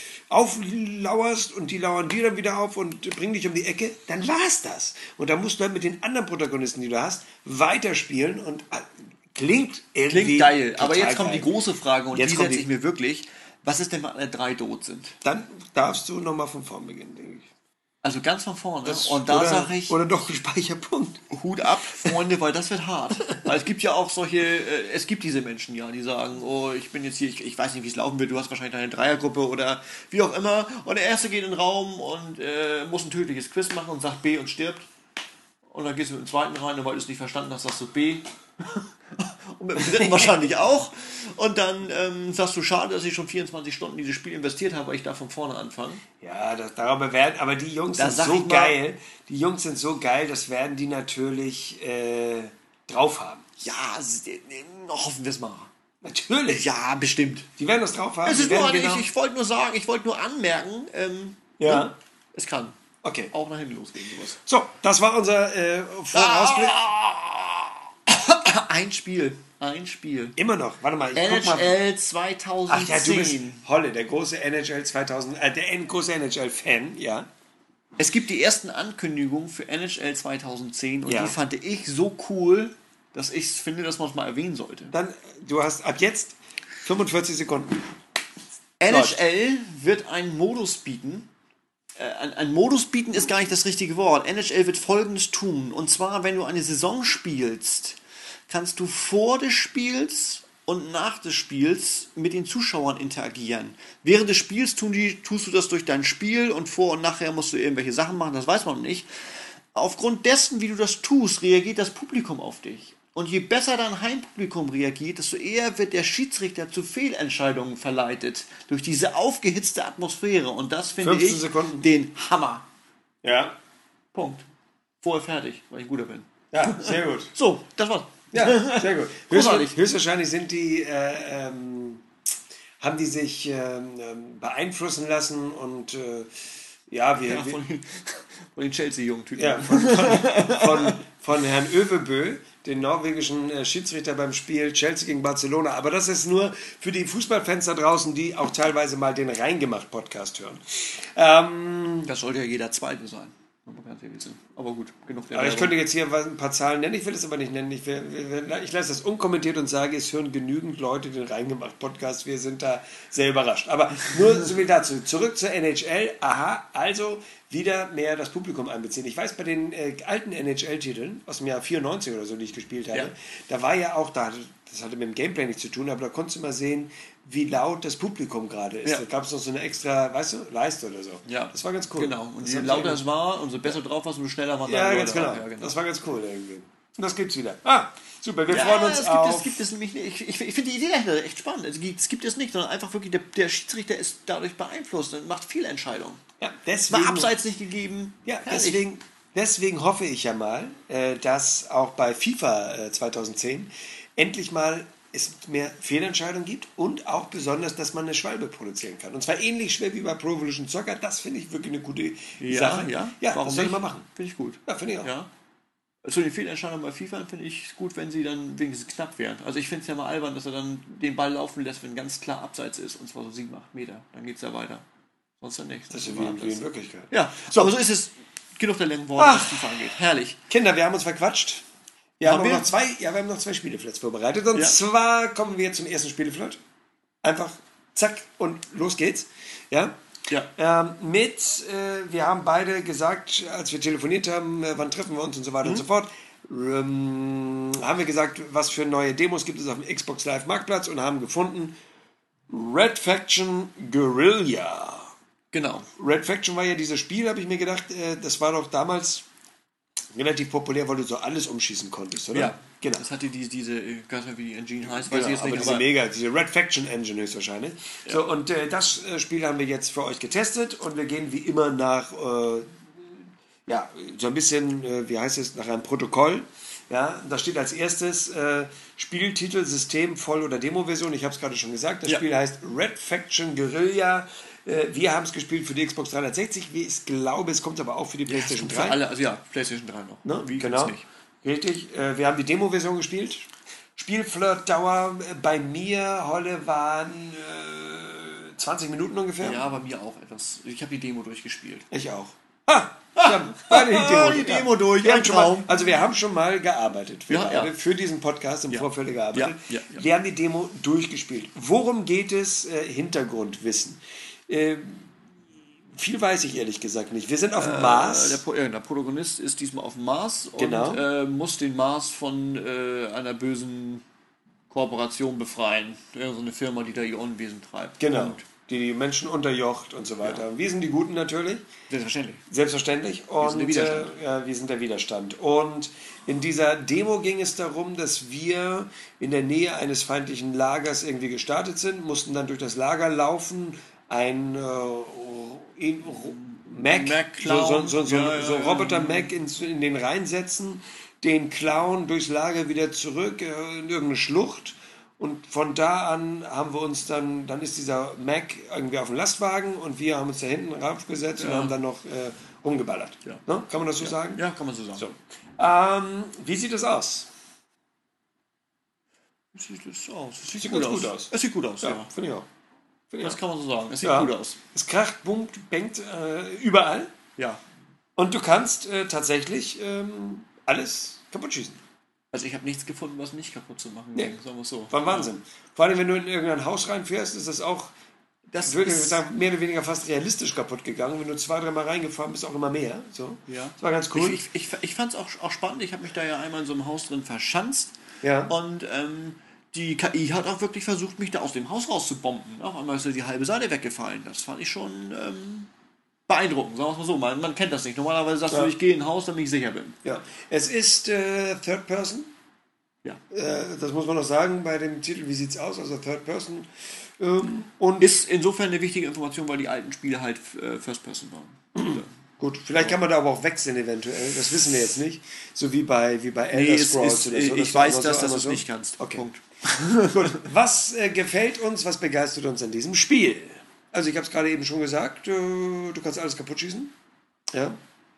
[SPEAKER 1] auflauerst und die lauern dir dann wieder auf und bringen dich um die Ecke, dann war's das. Und dann musst du halt mit den anderen Protagonisten, die du hast, weiterspielen und äh, klingt irgendwie
[SPEAKER 2] Klingt geil.
[SPEAKER 1] total
[SPEAKER 2] Aber jetzt kommt
[SPEAKER 1] geil.
[SPEAKER 2] die große Frage, und
[SPEAKER 1] Jetzt
[SPEAKER 2] die
[SPEAKER 1] kommt
[SPEAKER 2] setze
[SPEAKER 1] die-
[SPEAKER 2] ich mir wirklich. Was ist denn, wenn alle drei tot sind?
[SPEAKER 1] Dann darfst du nochmal von vorn beginnen, denke ich.
[SPEAKER 2] Also ganz von vorne. Und da
[SPEAKER 1] oder,
[SPEAKER 2] sage ich,
[SPEAKER 1] Oder doch ein Speicherpunkt.
[SPEAKER 2] Hut ab, Freunde, weil das wird hart. Weil es gibt ja auch solche, äh, es gibt diese Menschen ja, die sagen, oh, ich bin jetzt hier, ich, ich weiß nicht, wie es laufen wird, du hast wahrscheinlich eine Dreiergruppe oder wie auch immer. Und der Erste geht in den Raum und äh, muss ein tödliches Quiz machen und sagt B und stirbt. Und dann gehst du mit dem Zweiten rein, und weil du es nicht verstanden hast, sagst du B. Und mit dem Dritten wahrscheinlich auch. Und dann ähm, sagst du, schade, dass ich schon vierundzwanzig Stunden in dieses Spiel investiert habe, weil ich da von vorne anfange.
[SPEAKER 1] Ja, das, darüber werden, aber die Jungs
[SPEAKER 2] Da
[SPEAKER 1] sind
[SPEAKER 2] sag
[SPEAKER 1] so
[SPEAKER 2] ich mal-
[SPEAKER 1] geil. Die Jungs sind so geil, das werden die natürlich äh, drauf haben.
[SPEAKER 2] Ja, s- äh, hoffen wir es mal.
[SPEAKER 1] Natürlich.
[SPEAKER 2] Ja, bestimmt.
[SPEAKER 1] Die werden das drauf haben.
[SPEAKER 2] Es
[SPEAKER 1] die
[SPEAKER 2] ist nur,
[SPEAKER 1] werden
[SPEAKER 2] ich, ich wollte nur sagen, ich wollte nur anmerken, ähm,
[SPEAKER 1] Ja.
[SPEAKER 2] ne, es kann
[SPEAKER 1] Okay.
[SPEAKER 2] auch nach hinten losgehen, sowas.
[SPEAKER 1] So, das war unser äh, Vorausblick.
[SPEAKER 2] Ein Spiel, ein Spiel.
[SPEAKER 1] Immer noch. Warte mal, ich guck mal.
[SPEAKER 2] N H L zweitausendzehn.
[SPEAKER 1] Ach ja, du bist Holle, der große N H L zweitausend, äh, der große N H L-Fan, ja.
[SPEAKER 2] Es gibt die ersten Ankündigungen für N H L zweitausendzehn, und
[SPEAKER 1] Ja.
[SPEAKER 2] die fand ich so cool, dass ich finde, dass man es mal erwähnen sollte.
[SPEAKER 1] Dann, du hast ab jetzt fünfundvierzig Sekunden.
[SPEAKER 2] N H L wird einen Modus bieten. Äh, ein, ein Modus bieten ist gar nicht das richtige Wort. N H L wird Folgendes tun. Und zwar, wenn du eine Saison spielst, kannst du vor des Spiels und nach des Spiels mit den Zuschauern interagieren. Während des Spiels tun die, tust du das durch dein Spiel, und vor und nachher musst du irgendwelche Sachen machen, das weiß man noch nicht. Aufgrund dessen, wie du das tust, reagiert das Publikum auf dich. Und je besser dein Heimpublikum reagiert, desto eher wird der Schiedsrichter zu Fehlentscheidungen verleitet. Durch diese aufgehitzte Atmosphäre. Und das finde
[SPEAKER 1] fünfzehn
[SPEAKER 2] ich
[SPEAKER 1] Sekunden.
[SPEAKER 2] den Hammer.
[SPEAKER 1] Ja.
[SPEAKER 2] Punkt. Vorher fertig, weil ich ein guter bin.
[SPEAKER 1] Ja, sehr gut.
[SPEAKER 2] So, das war's.
[SPEAKER 1] Ja, sehr gut.
[SPEAKER 2] Großartig.
[SPEAKER 1] Höchst, höchstwahrscheinlich sind die, äh, ähm, haben die sich ähm, ähm, beeinflussen lassen und äh, ja, wir,
[SPEAKER 2] Ja,
[SPEAKER 1] wir,
[SPEAKER 2] von, den, von den Chelsea-Jungen-Typen.
[SPEAKER 1] ja, von, von, von, von Herrn Övebø, den norwegischen äh, Schiedsrichter beim Spiel Chelsea gegen Barcelona. Aber das ist nur für die Fußballfans da draußen, die auch teilweise mal den Reingemacht-Podcast hören. Ähm,
[SPEAKER 2] Das sollte ja jeder Zweite sein. wenn man ganz ehrlich ist. Aber gut, genug der
[SPEAKER 1] aber ich
[SPEAKER 2] Werbung.
[SPEAKER 1] könnte jetzt hier was- ein paar Zahlen nennen, ich will es aber nicht nennen. Ich, will, will- ich lasse das unkommentiert und sage, es hören genügend Leute den Reingemacht-Podcast. Wir sind da sehr überrascht. Aber nur so viel dazu. Zurück zur N H L. Aha, also wieder mehr das Publikum einbeziehen. Ich weiß, bei den äh, alten N H L-Titeln aus dem Jahr vierundneunzig oder so, die ich gespielt habe,
[SPEAKER 2] Ja.
[SPEAKER 1] da war ja auch, da, das hatte mit dem Gameplay nichts zu tun, aber da konntest du mal sehen, wie laut das Publikum gerade ist.
[SPEAKER 2] Ja.
[SPEAKER 1] Da gab es noch so eine extra, weißt du, Leiste oder so.
[SPEAKER 2] Ja.
[SPEAKER 1] Das war ganz cool.
[SPEAKER 2] Genau. Und
[SPEAKER 1] Das
[SPEAKER 2] je
[SPEAKER 1] hat
[SPEAKER 2] lauter
[SPEAKER 1] mich-
[SPEAKER 2] es war, umso besser drauf warst, umso schneller waren
[SPEAKER 1] ja,
[SPEAKER 2] deine
[SPEAKER 1] ganz
[SPEAKER 2] Leute
[SPEAKER 1] genau.
[SPEAKER 2] auch. Ja, genau.
[SPEAKER 1] Das war ganz cool irgendwie. Und das gibt's wieder. Ah, super. Wir
[SPEAKER 2] Ja,
[SPEAKER 1] freuen uns
[SPEAKER 2] es gibt,
[SPEAKER 1] auf.
[SPEAKER 2] es gibt es nämlich nicht. Ich, ich, ich finde die Idee dahinter echt spannend. Es gibt, es gibt es nicht, sondern einfach wirklich, der, der Schiedsrichter ist dadurch beeinflusst und macht Fehlentscheidungen.
[SPEAKER 1] ja,
[SPEAKER 2] War
[SPEAKER 1] deswegen,
[SPEAKER 2] abseits nicht gegeben.
[SPEAKER 1] ja,
[SPEAKER 2] Herrlich.
[SPEAKER 1] deswegen, deswegen hoffe ich ja mal, äh, dass auch bei FIFA äh, zweitausendzehn endlich mal es mehr Fehlentscheidungen gibt und auch besonders, dass man eine Schwalbe produzieren kann. Und zwar ähnlich schwer wie bei Pro Evolution Soccer. Das finde ich wirklich eine gute
[SPEAKER 2] Ja,
[SPEAKER 1] Sache.
[SPEAKER 2] ja.
[SPEAKER 1] Ja,
[SPEAKER 2] Warum
[SPEAKER 1] das soll
[SPEAKER 2] nicht?
[SPEAKER 1] man machen.
[SPEAKER 2] Finde ich gut.
[SPEAKER 1] Ja, finde ich auch.
[SPEAKER 2] Ja. Zu den Fehlentscheidungen bei FIFA finde ich es gut, wenn sie dann wenigstens knapp wären. Also ich finde es ja mal albern, dass er dann den Ball laufen lässt, wenn ganz klar abseits ist, und zwar so sieben, acht Meter. Dann geht es ja weiter. Sonst dann nichts.
[SPEAKER 1] Das ist ja wie, wie in Wirklichkeit.
[SPEAKER 2] Ja, so, aber so ist es. Genug der langen Worte, was FIFA angeht. Herrlich.
[SPEAKER 1] Kinder, wir haben uns verquatscht. Wir haben,
[SPEAKER 2] Haben wir?
[SPEAKER 1] noch zwei, ja, wir haben noch zwei Spieleflats vorbereitet. Und
[SPEAKER 2] Ja.
[SPEAKER 1] zwar kommen wir zum ersten Spieleflat. Einfach zack und los geht's. Ja.
[SPEAKER 2] Ja.
[SPEAKER 1] Ähm, mit, äh, wir haben beide gesagt, als wir telefoniert haben, äh, wann treffen wir uns und so weiter
[SPEAKER 2] Mhm.
[SPEAKER 1] und so fort, ähm, haben wir gesagt, was für neue Demos gibt es auf dem Xbox Live Marktplatz und haben gefunden Red Faction Guerrilla.
[SPEAKER 2] Genau.
[SPEAKER 1] Red Faction war ja dieses Spiel, habe ich mir gedacht, äh, das war doch damals relativ populär, weil du so alles umschießen konntest, oder?
[SPEAKER 2] Ja,
[SPEAKER 1] genau.
[SPEAKER 2] Das hatte die, diese, ich weiß nicht, wie die Engine heißt, weiß
[SPEAKER 1] Genau,
[SPEAKER 2] ich jetzt
[SPEAKER 1] aber
[SPEAKER 2] nicht,
[SPEAKER 1] diese
[SPEAKER 2] aber
[SPEAKER 1] Mega, diese Red Faction Engine höchstwahrscheinlich. So, und äh, das äh, Spiel haben wir jetzt für euch getestet und wir gehen wie immer nach, äh, ja, so ein bisschen, äh, wie heißt es, nach einem Protokoll. Ja, da steht als erstes äh, Spieltitel, System, Voll- oder Demo-Version. Ich habe es gerade schon gesagt. Das
[SPEAKER 2] Ja.
[SPEAKER 1] Spiel heißt Red Faction Guerrilla. Äh, wir haben es gespielt für die Xbox dreihundertsechzig. Wie ich glaube, es kommt aber auch für die PlayStation
[SPEAKER 2] für
[SPEAKER 1] drei.
[SPEAKER 2] alle, also ja, PlayStation drei noch.
[SPEAKER 1] Ne?
[SPEAKER 2] Wie
[SPEAKER 1] Genau.
[SPEAKER 2] gibt's nicht?
[SPEAKER 1] Richtig. Äh, wir haben die Demo-Version gespielt. Spielflirt-Dauer äh, bei mir, Holle, waren äh, zwanzig Minuten ungefähr.
[SPEAKER 2] Ja, bei mir auch etwas. Ich habe die Demo durchgespielt.
[SPEAKER 1] Ich auch. Ah, wir haben beide die Demo,
[SPEAKER 2] die Demo durch,
[SPEAKER 1] Wir
[SPEAKER 2] ein
[SPEAKER 1] haben schon mal,
[SPEAKER 2] Traum.
[SPEAKER 1] also wir haben schon mal gearbeitet. Wir
[SPEAKER 2] Ja,
[SPEAKER 1] beide,
[SPEAKER 2] ja.
[SPEAKER 1] für diesen Podcast im
[SPEAKER 2] Ja.
[SPEAKER 1] Vorfeld gearbeitet.
[SPEAKER 2] Ja, ja, ja.
[SPEAKER 1] Wir haben die Demo durchgespielt. Worum geht es? Äh, Hintergrundwissen. Äh, viel weiß ich ehrlich gesagt nicht. Wir sind auf dem
[SPEAKER 2] Äh,
[SPEAKER 1] Mars.
[SPEAKER 2] der, Pro- ja, der Protagonist ist diesmal auf dem Mars
[SPEAKER 1] Genau.
[SPEAKER 2] und äh, muss den Mars von äh, einer bösen Kooperation befreien. Irgend so eine Firma, die da ihr Unwesen treibt.
[SPEAKER 1] Genau.
[SPEAKER 2] Und
[SPEAKER 1] Die die Menschen unterjocht und so weiter. Wir sind die Guten natürlich.
[SPEAKER 2] selbstverständlich.
[SPEAKER 1] Selbstverständlich. Und
[SPEAKER 2] sind der Widerstand.
[SPEAKER 1] Äh, ja, wir sind der Widerstand. Und in dieser Demo ging es darum, dass wir in der Nähe eines feindlichen Lagers irgendwie gestartet sind, mussten dann durch das Lager laufen, ein äh, in, Mac,
[SPEAKER 2] Mac
[SPEAKER 1] so,
[SPEAKER 2] klauen.
[SPEAKER 1] so, so, so,
[SPEAKER 2] Ja, ja,
[SPEAKER 1] so
[SPEAKER 2] ja.
[SPEAKER 1] Roboter Mac in, in den reinsetzen, den klauen, durchs Lager wieder zurück äh, in irgendeine Schlucht. Und von da an haben wir uns dann, dann ist dieser Mac irgendwie auf dem Lastwagen und wir haben uns da hinten raufgesetzt und haben dann noch äh, rumgeballert.
[SPEAKER 2] Ja.
[SPEAKER 1] Ne? Kann man das so sagen?
[SPEAKER 2] Ja, kann man so sagen.
[SPEAKER 1] So. Ähm, wie sieht das aus?
[SPEAKER 2] Wie sieht das aus? Es sieht,
[SPEAKER 1] Sieht
[SPEAKER 2] gut,
[SPEAKER 1] ganz
[SPEAKER 2] aus.
[SPEAKER 1] gut aus.
[SPEAKER 2] Es sieht gut aus, ja.
[SPEAKER 1] Ja, finde ich auch. Finde ich
[SPEAKER 2] Das
[SPEAKER 1] auch.
[SPEAKER 2] kann man so sagen. Es sieht
[SPEAKER 1] Ja.
[SPEAKER 2] gut aus.
[SPEAKER 1] Es kracht, boomt, bangt äh, überall
[SPEAKER 2] Ja.
[SPEAKER 1] und du kannst äh, tatsächlich ähm, alles kaputt schießen.
[SPEAKER 2] Also ich habe nichts gefunden, was nicht kaputt zu machen
[SPEAKER 1] Nee.
[SPEAKER 2] ging, sagen wir es so.
[SPEAKER 1] War ein Wahnsinn. Vor allem, wenn du in irgendein Haus reinfährst, ist das auch,
[SPEAKER 2] Das
[SPEAKER 1] würde ich
[SPEAKER 2] ist,
[SPEAKER 1] sagen, mehr oder weniger fast realistisch kaputt gegangen. Wenn du zwei, dreimal reingefahren bist, auch immer mehr. So.
[SPEAKER 2] ja.
[SPEAKER 1] Das war ganz cool.
[SPEAKER 2] Ich, ich, ich, ich fand es auch, auch spannend. Ich habe mich da ja einmal in so einem Haus drin verschanzt.
[SPEAKER 1] Ja.
[SPEAKER 2] Und ähm, die K I hat auch wirklich versucht, mich da aus dem Haus rauszubomben. Auf einmal ist so die halbe Seite weggefallen. Das fand ich schon ähm, beeindruckend, sagen wir es mal so. Man, man kennt das nicht. Normalerweise sagst
[SPEAKER 1] Ja.
[SPEAKER 2] du, ich gehe in ein Haus, damit ich sicher bin.
[SPEAKER 1] Ja. Es ist äh, Third Person.
[SPEAKER 2] Ja.
[SPEAKER 1] Äh, das muss man noch sagen bei dem Titel. Wie sieht's aus? Also Third Person. Ähm, und
[SPEAKER 2] Ist insofern eine wichtige Information, weil die alten Spiele halt äh, First Person waren.
[SPEAKER 1] gut, vielleicht kann man da aber auch wechseln eventuell. Das wissen wir jetzt nicht. So wie bei, wie bei
[SPEAKER 2] Nee,
[SPEAKER 1] Elder
[SPEAKER 2] es
[SPEAKER 1] Scrolls
[SPEAKER 2] ist,
[SPEAKER 1] oder so.
[SPEAKER 2] ich
[SPEAKER 1] war
[SPEAKER 2] weiß
[SPEAKER 1] immer
[SPEAKER 2] das,
[SPEAKER 1] so,
[SPEAKER 2] dass
[SPEAKER 1] einmal
[SPEAKER 2] du es
[SPEAKER 1] so.
[SPEAKER 2] nicht kannst.
[SPEAKER 1] Okay.
[SPEAKER 2] Punkt.
[SPEAKER 1] Gut. Was äh, gefällt uns, was begeistert uns an diesem Spiel? Also ich habe es gerade eben schon gesagt, äh, du kannst alles kaputt schießen. Ja.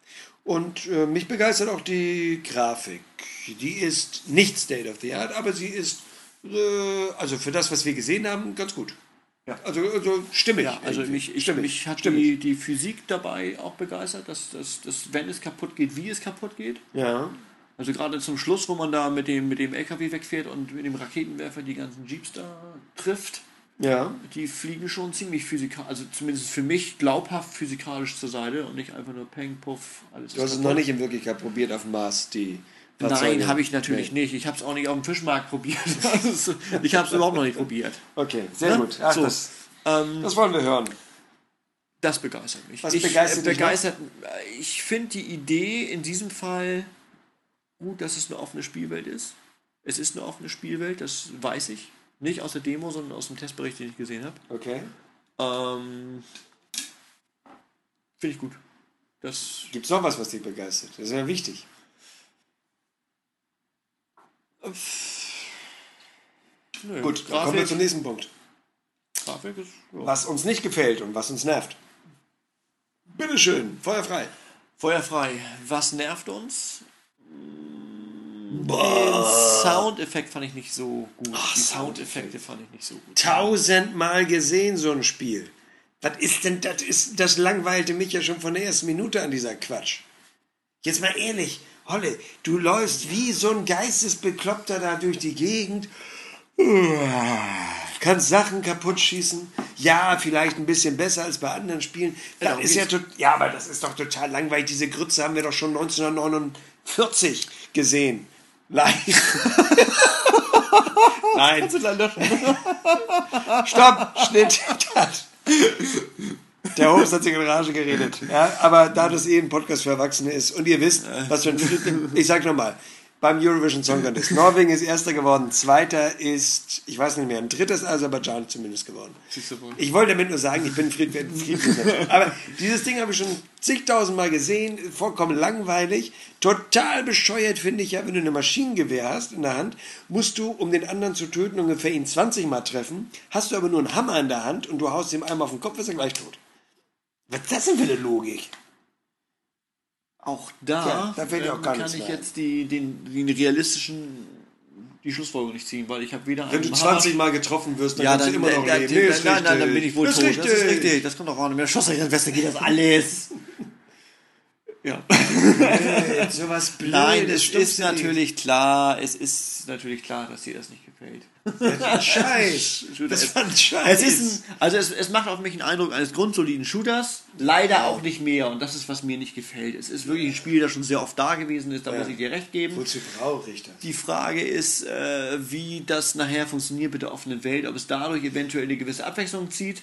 [SPEAKER 1] Und äh, mich begeistert auch die Grafik. Die ist nicht State of the Art, aber sie ist, äh, also für das, was wir gesehen haben, ganz gut.
[SPEAKER 2] Ja.
[SPEAKER 1] Also, also stimmig.
[SPEAKER 2] Ja, also
[SPEAKER 1] irgendwie.
[SPEAKER 2] mich, ich,
[SPEAKER 1] stimmig.
[SPEAKER 2] mich hat
[SPEAKER 1] stimmig.
[SPEAKER 2] die, die Physik dabei auch begeistert, dass, dass, dass wenn es kaputt geht, wie es kaputt geht.
[SPEAKER 1] Ja.
[SPEAKER 2] Also gerade zum Schluss, wo man da mit dem, mit dem L K W wegfährt und mit dem Raketenwerfer die ganzen Jeeps da trifft,
[SPEAKER 1] Ja.
[SPEAKER 2] die fliegen schon ziemlich physikalisch, also zumindest für mich glaubhaft physikalisch zur Seite und nicht einfach nur Peng, Puff, alles
[SPEAKER 1] Du hast es noch nicht in Wirklichkeit probiert auf dem Mars, die Fahrzeuge.
[SPEAKER 2] Nein, habe ich natürlich
[SPEAKER 1] Nee.
[SPEAKER 2] nicht. Ich habe es auch nicht auf dem Fischmarkt probiert. Also, ich habe es überhaupt noch nicht probiert.
[SPEAKER 1] Okay, sehr
[SPEAKER 2] Ne?
[SPEAKER 1] gut. Ach,
[SPEAKER 2] So.
[SPEAKER 1] das,
[SPEAKER 2] Ähm,
[SPEAKER 1] das wollen wir hören.
[SPEAKER 2] Das begeistert mich.
[SPEAKER 1] Was
[SPEAKER 2] ich,
[SPEAKER 1] begeistert
[SPEAKER 2] äh,
[SPEAKER 1] dich noch?
[SPEAKER 2] begeistert, äh, Ich finde die Idee in diesem Fall gut, dass es eine offene Spielwelt ist. Es ist eine offene Spielwelt, das weiß ich. Nicht aus der Demo, sondern aus dem Testbericht, den ich gesehen habe.
[SPEAKER 1] Okay.
[SPEAKER 2] Ähm, finde ich gut. Das,
[SPEAKER 1] Gibt es noch was, was dich begeistert? Das ist ja wichtig.
[SPEAKER 2] Nö,
[SPEAKER 1] Gut, dann kommen wir zum nächsten Punkt.
[SPEAKER 2] Grafik ist, ja.
[SPEAKER 1] Was uns nicht gefällt und was uns nervt. Bitteschön, feuerfrei.
[SPEAKER 2] Feuerfrei. Was nervt uns?
[SPEAKER 1] Boah.
[SPEAKER 2] Den Soundeffekt fand ich nicht so gut.
[SPEAKER 1] Ach,
[SPEAKER 2] Die
[SPEAKER 1] Soundeffekt.
[SPEAKER 2] Soundeffekte fand ich nicht so gut.
[SPEAKER 1] Tausendmal gesehen, so ein Spiel. Was ist denn das? Ist, das langweilte mich ja schon von der ersten Minute an, dieser Quatsch. Jetzt mal ehrlich, Holle, du läufst wie so ein Geistesbekloppter da durch die Gegend. Kannst Sachen kaputt schießen. Ja, vielleicht ein bisschen besser als bei anderen Spielen. Das
[SPEAKER 2] Genau,
[SPEAKER 1] ist ja, tot, ja, aber das ist doch total langweilig. Diese Grütze haben wir doch schon neunzehnhundertneunundvierzig gesehen. Live. Nein. Stopp, Schnitt. Der Host hat sich in Rage geredet. Ja, aber da das eh ein Podcast für Erwachsene ist und ihr wisst, was für ein... Ich sag nochmal, beim Eurovision Song Contest. Norwegen ist Erster geworden, Zweiter ist, ich weiß nicht mehr, ein drittes Aserbaidschan zumindest geworden. Ich wollte damit nur sagen, ich bin friedlich. Aber dieses Ding habe ich schon zigtausendmal gesehen, vollkommen langweilig, total bescheuert finde ich ja, wenn du eine Maschinengewehr hast in der Hand, musst du, um den anderen zu töten, ungefähr ihn zwanzig Mal treffen, hast du aber nur einen Hammer in der Hand und du haust ihm einmal auf den Kopf, ist er gleich tot. Was ist das denn für eine Logik?
[SPEAKER 2] Auch da,
[SPEAKER 1] Tja, da fällt ja auch gar
[SPEAKER 2] ähm, kann
[SPEAKER 1] nichts
[SPEAKER 2] ich
[SPEAKER 1] mehr
[SPEAKER 2] jetzt die, den, den realistischen die Schlussfolgerung nicht ziehen, weil ich habe weder
[SPEAKER 1] Wenn du zwanzig Mal getroffen wirst, dann
[SPEAKER 2] ja,
[SPEAKER 1] kannst
[SPEAKER 2] dann,
[SPEAKER 1] du immer noch
[SPEAKER 2] dann,
[SPEAKER 1] leben.
[SPEAKER 2] dann,
[SPEAKER 1] Nee,
[SPEAKER 2] dann,
[SPEAKER 1] ist
[SPEAKER 2] nein, nein, dann
[SPEAKER 1] richtig.
[SPEAKER 2] bin ich wohl
[SPEAKER 1] ist
[SPEAKER 2] tot.
[SPEAKER 1] Richtig.
[SPEAKER 2] Das ist richtig. Das kommt doch auch nicht mehr. Schoss euch Besser geht das alles. Ja.
[SPEAKER 1] Nee, sowas Blödes.
[SPEAKER 2] Nein, es ist
[SPEAKER 1] Stumpfsinniges.
[SPEAKER 2] natürlich klar, es ist natürlich klar, dass dir das nicht gefällt.
[SPEAKER 1] Scheiß. Das war ein Scheiß.
[SPEAKER 2] Es ist ein, also es, es macht auf mich einen Eindruck eines grundsoliden Shooters, leider auch nicht mehr und das ist, was mir nicht gefällt. Es ist wirklich ein Spiel, das schon sehr oft da gewesen ist, da
[SPEAKER 1] Ja.
[SPEAKER 2] muss ich dir recht geben.
[SPEAKER 1] Wozu brauche ich das?
[SPEAKER 2] Die Frage ist, äh, wie das nachher funktioniert mit der offenen Welt, ob es dadurch eventuell eine gewisse Abwechslung zieht.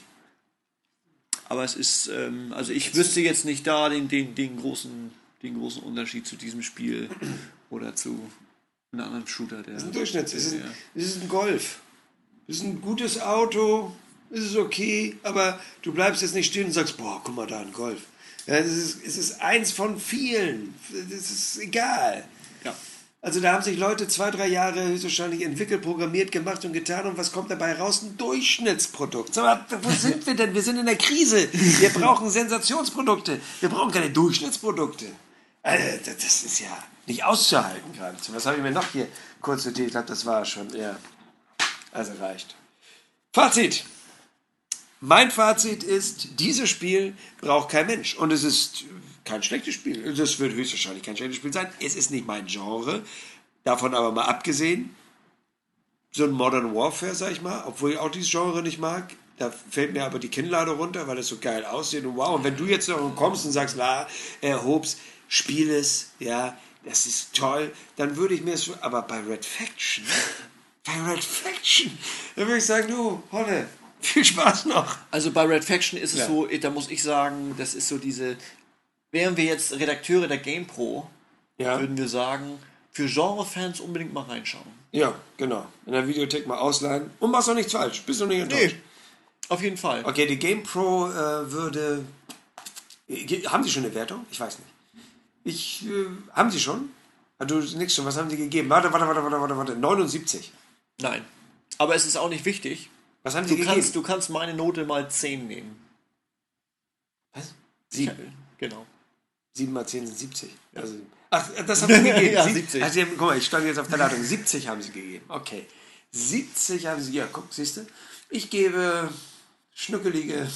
[SPEAKER 2] Aber es ist, ähm, also ich wüsste jetzt nicht da den, den, den, großen, den großen Unterschied zu diesem Spiel oder zu einem anderen Shooter. Der,
[SPEAKER 1] Das ist ein Durchschnitt. Es ist
[SPEAKER 2] ja.
[SPEAKER 1] ein, es ist ein Golf. Es ist ein gutes Auto. Es ist okay. Aber du bleibst jetzt nicht stehen und sagst, boah, guck mal da, ein Golf. Ja, es, ist, es ist eins von vielen. Es ist egal.
[SPEAKER 2] Ja.
[SPEAKER 1] Also da haben sich Leute zwei, drei Jahre höchstwahrscheinlich entwickelt, programmiert, gemacht und getan. Und was kommt dabei raus? Ein Durchschnittsprodukt. Sag mal, wo sind wir denn? Wir sind in der Krise. Wir brauchen Sensationsprodukte. Wir brauchen keine Durchschnittsprodukte. Also, das ist ja nicht auszuhalten gerade. Was habe ich mir noch hier kurz notiert? Ich glaube, das war schon. Ja. Also reicht. Fazit. Mein Fazit ist, dieses Spiel braucht kein Mensch. Und es ist kein schlechtes Spiel. Das wird höchstwahrscheinlich kein schlechtes Spiel sein. Es ist nicht mein Genre. Davon aber mal abgesehen. So ein Modern Warfare, sag ich mal, obwohl ich auch dieses Genre nicht mag. Da fällt mir aber die Kinnlade runter, weil es so geil aussieht. Und wow, und wenn du jetzt noch kommst und sagst, la, äh, Hobbs, spiel es, ja, das ist toll, dann würde ich mir es, aber bei Red Faction, bei Red Faction, dann würde ich sagen, du, Holle, viel Spaß noch.
[SPEAKER 2] Also bei Red Faction ist es
[SPEAKER 1] Ja.
[SPEAKER 2] so, da muss ich sagen, das ist so diese, wären wir jetzt Redakteure der GamePro,
[SPEAKER 1] Ja.
[SPEAKER 2] würden wir sagen, für Genre-Fans unbedingt mal reinschauen.
[SPEAKER 1] Ja, genau. In der Videothek mal ausleihen. Und machst doch nichts falsch. Bist du nicht enttäuscht?
[SPEAKER 2] Auf jeden Fall.
[SPEAKER 1] Okay, die GamePro äh, würde... Äh, haben Sie schon eine Wertung? Ich weiß nicht. Ich, äh, haben Sie schon? Ah, du nix schon. Was haben Sie gegeben? Warte, warte, warte, warte, warte, warte. neunundsiebzig.
[SPEAKER 2] Nein. Aber es ist auch nicht wichtig.
[SPEAKER 1] Was haben Sie
[SPEAKER 2] Du
[SPEAKER 1] gegeben?
[SPEAKER 2] kannst, du kannst meine Note mal zehn nehmen.
[SPEAKER 1] Was? Sieben.
[SPEAKER 2] Genau.
[SPEAKER 1] Sieben mal zehn sind siebzig. Also, ach, das haben Sie gegeben.
[SPEAKER 2] Ja,
[SPEAKER 1] Sieb-
[SPEAKER 2] siebzig.
[SPEAKER 1] Also, Sie haben, guck mal, ich stand jetzt auf der Leitung. siebzig haben Sie gegeben. Okay. siebzig haben Sie... Ja, guck, siehst du? Ich gebe schnuckelige...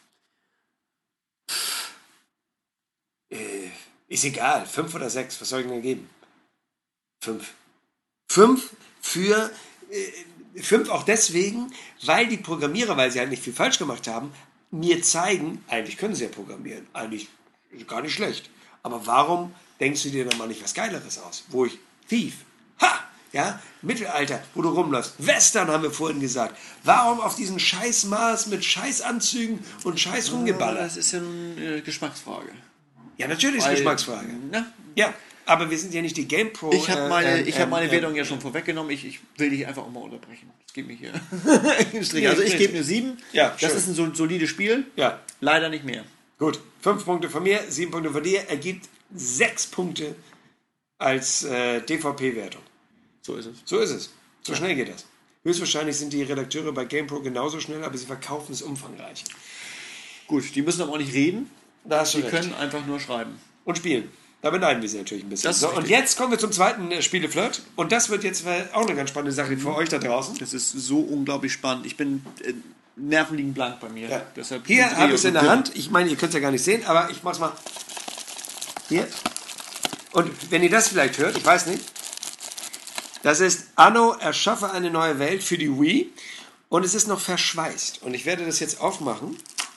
[SPEAKER 1] Äh, ist egal. Fünf oder sechs. Was soll ich denn geben? Fünf. Fünf für... Äh, fünf auch deswegen, weil die Programmierer, weil sie halt nicht viel falsch gemacht haben, mir zeigen, eigentlich können sie ja programmieren. Eigentlich ist gar nicht schlecht. Aber warum denkst du dir dann mal nicht was Geileres aus? Wo ich... Thief. Ha! Ja, Mittelalter, wo du rumläufst. Western haben wir vorhin gesagt. Warum auf diesen scheiß Mars mit scheiß Anzügen und scheiß
[SPEAKER 2] Aber
[SPEAKER 1] rumgeballert?
[SPEAKER 2] das ist ja eine äh, Geschmacksfrage.
[SPEAKER 1] Ja, natürlich ist
[SPEAKER 2] Weil-
[SPEAKER 1] Geschmacksfrage.
[SPEAKER 2] Na,
[SPEAKER 1] Ja, aber wir sind ja nicht die GamePro.
[SPEAKER 2] ich habe meine,
[SPEAKER 1] äh,
[SPEAKER 2] ich hab
[SPEAKER 1] ähm,
[SPEAKER 2] meine
[SPEAKER 1] ähm,
[SPEAKER 2] Wertung ja schon vorweggenommen. Ich, ich will dich einfach auch mal unterbrechen. Das geht mir hier im Strich. Also ich gebe mir sieben.
[SPEAKER 1] Ja,
[SPEAKER 2] das
[SPEAKER 1] schön.
[SPEAKER 2] ist ein sol- solides Spiel.
[SPEAKER 1] Ja,
[SPEAKER 2] Leider nicht mehr.
[SPEAKER 1] gut. Fünf Punkte von mir, sieben Punkte von dir. Ergibt sechs Punkte als äh, D V P-Wertung.
[SPEAKER 2] So ist es.
[SPEAKER 1] So ist es. So schnell geht das. Höchstwahrscheinlich sind die Redakteure bei GamePro genauso schnell, aber sie verkaufen es umfangreich.
[SPEAKER 2] Gut, die müssen aber auch nicht reden.
[SPEAKER 1] Da hast du
[SPEAKER 2] Die
[SPEAKER 1] recht.
[SPEAKER 2] können einfach nur schreiben.
[SPEAKER 1] Und spielen. Da beneiden wir sie natürlich ein bisschen.
[SPEAKER 2] Das ist
[SPEAKER 1] So, und
[SPEAKER 2] richtig.
[SPEAKER 1] jetzt kommen wir zum zweiten äh, Spieleflirt. Und das wird jetzt äh, auch eine ganz spannende Sache für euch da draußen.
[SPEAKER 2] Das ist so unglaublich spannend. Ich bin äh, Nerven liegen blank bei mir.
[SPEAKER 1] Ja.
[SPEAKER 2] Deshalb
[SPEAKER 1] Hier
[SPEAKER 2] drehe
[SPEAKER 1] habe ich
[SPEAKER 2] ich
[SPEAKER 1] es in
[SPEAKER 2] so
[SPEAKER 1] der
[SPEAKER 2] dumm.
[SPEAKER 1] Hand. Ich meine, ihr könnt es ja gar nicht sehen, aber ich mach's mal. Hier. Und wenn ihr das vielleicht hört, ich weiß nicht. Das ist Anno, erschaffe eine neue Welt für die Wii. Und es ist noch verschweißt. Und ich werde das jetzt aufmachen.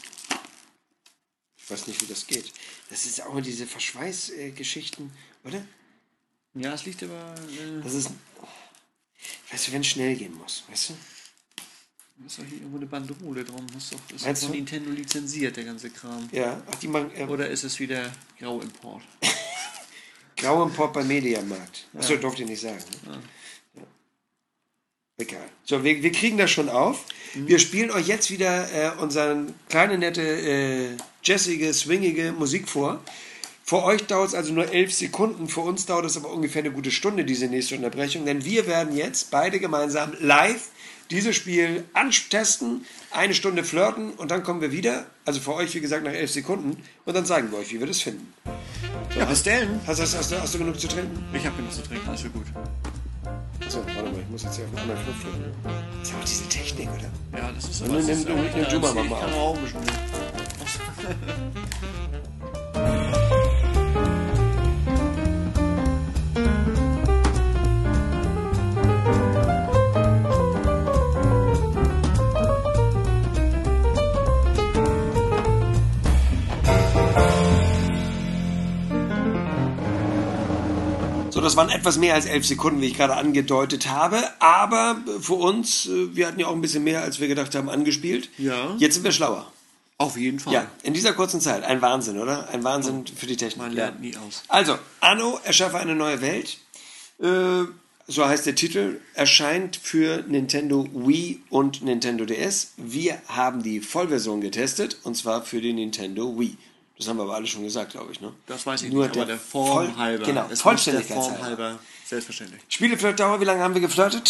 [SPEAKER 1] Ich weiß nicht, wie das geht. Das ist auch immer diese Verschweißgeschichten, äh, oder?
[SPEAKER 2] Ja, es liegt aber. Äh,
[SPEAKER 1] Das ist. Weißt du, wenn es schnell gehen muss, weißt du?
[SPEAKER 2] ist doch hier irgendwo eine Bandrole drum. Das ist doch, ist doch
[SPEAKER 1] Meinst
[SPEAKER 2] von
[SPEAKER 1] du?
[SPEAKER 2] Nintendo lizenziert, der ganze Kram.
[SPEAKER 1] Ja, ach, die machen. Äh,
[SPEAKER 2] Oder ist es wieder Grauimport?
[SPEAKER 1] Grauimport beim Mediamarkt. Achso, durfte ich nicht sagen. Ne? Ja. Egal. So, wir, wir kriegen das schon auf. Mhm. Wir spielen euch jetzt wieder äh, unsere kleine, nette, äh, jazzige, swingige Musik vor. Für euch dauert es also nur elf Sekunden, für uns dauert es aber ungefähr eine gute Stunde, diese nächste Unterbrechung, denn wir werden jetzt beide gemeinsam live dieses Spiel antesten, eine Stunde flirten und dann kommen wir wieder, also für euch wie gesagt nach elf Sekunden und dann sagen wir euch, wie wir das finden. So,
[SPEAKER 2] Ja, bis denn.
[SPEAKER 1] Hast, hast, hast, du, hast du genug zu trinken?
[SPEAKER 2] Ich habe genug zu trinken, alles wird gut.
[SPEAKER 1] So, warte mal, ich muss jetzt hier auf einen anderen Knopf drücken. Das ist auch diese Technik, oder?
[SPEAKER 2] Ja, das ist so.
[SPEAKER 1] Nimm-
[SPEAKER 2] das
[SPEAKER 1] nimm
[SPEAKER 2] ist
[SPEAKER 1] du-
[SPEAKER 2] echt-
[SPEAKER 1] nimm du mal,
[SPEAKER 2] das-
[SPEAKER 1] mach
[SPEAKER 2] ich
[SPEAKER 1] mal
[SPEAKER 2] kann
[SPEAKER 1] auf.
[SPEAKER 2] auch ein bisschen.
[SPEAKER 1] So, das waren etwas mehr als elf Sekunden, wie ich gerade angedeutet habe. Aber für uns, äh, wir hatten ja auch ein bisschen mehr, als wir gedacht haben, angespielt.
[SPEAKER 2] Ja.
[SPEAKER 1] Jetzt sind wir schlauer.
[SPEAKER 2] Auf jeden Fall.
[SPEAKER 1] Ja, in dieser kurzen Zeit. Ein Wahnsinn, oder? Ein Wahnsinn für die Technik.
[SPEAKER 2] Man
[SPEAKER 1] Ja.
[SPEAKER 2] lernt nie aus.
[SPEAKER 1] Also, Anno, erschaffe eine neue Welt. Äh, so heißt der Titel. Erscheint für Nintendo Wii und Nintendo D S. Wir haben die Vollversion getestet. Und zwar für die Nintendo Wii. Das haben wir aber alle schon gesagt, glaube ich. Ne?
[SPEAKER 2] Das weiß ich
[SPEAKER 1] Nur
[SPEAKER 2] nicht, aber
[SPEAKER 1] der
[SPEAKER 2] der Form
[SPEAKER 1] Voll-
[SPEAKER 2] halber.
[SPEAKER 1] genau,
[SPEAKER 2] Es muss der
[SPEAKER 1] Vollständigkeitshalber.
[SPEAKER 2] Form halber. Selbstverständlich.
[SPEAKER 1] Spieleflirt-Dauer, wie lange haben wir geflirtet?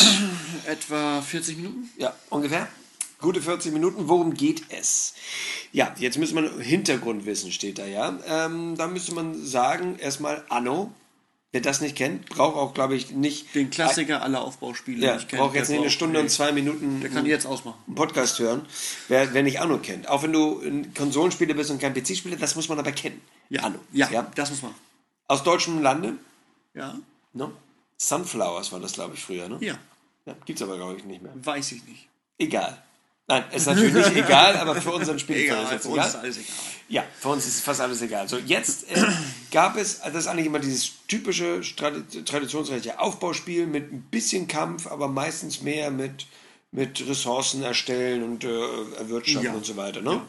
[SPEAKER 2] Etwa vierzig Minuten?
[SPEAKER 1] Ja, ungefähr. Gute vierzig Minuten. Worum geht es? Ja, jetzt müsste man Hintergrundwissen steht da, ja. Ähm, da müsste man sagen, erstmal Anno. Wer das nicht kennt, braucht auch, glaube ich, nicht...
[SPEAKER 2] Den Klassiker aller Aufbauspiele.
[SPEAKER 1] Ja,
[SPEAKER 2] nicht kennt,
[SPEAKER 1] braucht jetzt
[SPEAKER 2] der
[SPEAKER 1] nicht eine
[SPEAKER 2] braucht-
[SPEAKER 1] Stunde und zwei Minuten
[SPEAKER 2] Der kann jetzt ausmachen.
[SPEAKER 1] einen Podcast hören, wer, wer nicht Anno kennt. Auch wenn du ein Konsolenspieler bist und kein P C-Spieler, das muss man aber kennen. Anno.
[SPEAKER 2] Ja,
[SPEAKER 1] ja.
[SPEAKER 2] das muss man.
[SPEAKER 1] Aus deutschem Lande.
[SPEAKER 2] Ja?
[SPEAKER 1] Ne? Sunflowers war das, glaube ich, früher. Ne?
[SPEAKER 2] Ja.
[SPEAKER 1] Ja, gibt's aber, glaube ich, nicht mehr.
[SPEAKER 2] Weiß ich nicht.
[SPEAKER 1] Egal. Nein, ist natürlich nicht egal, aber für unseren Spielfall ist
[SPEAKER 2] Egal,
[SPEAKER 1] es
[SPEAKER 2] für uns
[SPEAKER 1] egal.
[SPEAKER 2] ist alles egal.
[SPEAKER 1] Ja, für uns ist fast alles egal. So, jetzt äh, gab es, das ist eigentlich immer dieses typische tradi- traditionsreiche Aufbauspiel mit ein bisschen Kampf, aber meistens mehr mit, mit Ressourcen erstellen und äh, erwirtschaften
[SPEAKER 2] Ja.
[SPEAKER 1] und so weiter. Ne?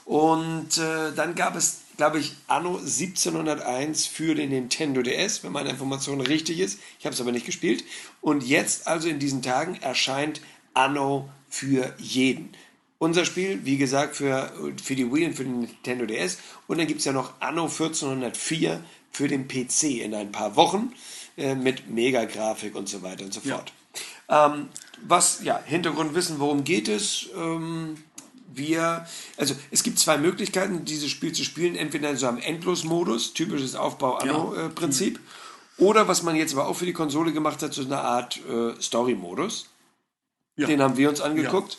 [SPEAKER 1] Und äh, dann gab es, glaube ich, Anno siebzehnhunderteins für den Nintendo D S, wenn meine Information richtig ist. Ich habe es aber nicht gespielt. Und jetzt, also in diesen Tagen, erscheint Anno für jeden. Unser Spiel, wie gesagt, für, für die Wii und für den Nintendo D S. Und dann gibt es ja noch Anno vierzehnhundertvier für den P C in ein paar Wochen äh, mit Mega-Grafik und so weiter und so fort. Ähm, was, ja, Hintergrundwissen, worum geht es? Ähm, wir, also es gibt zwei Möglichkeiten, dieses Spiel zu spielen. Entweder in so einem Endlosmodus, typisches Aufbau-Anno-Prinzip. Oder was man jetzt aber auch für die Konsole gemacht hat, so eine Art äh, Story-Modus.
[SPEAKER 2] Ja.
[SPEAKER 1] Den haben wir uns angeguckt.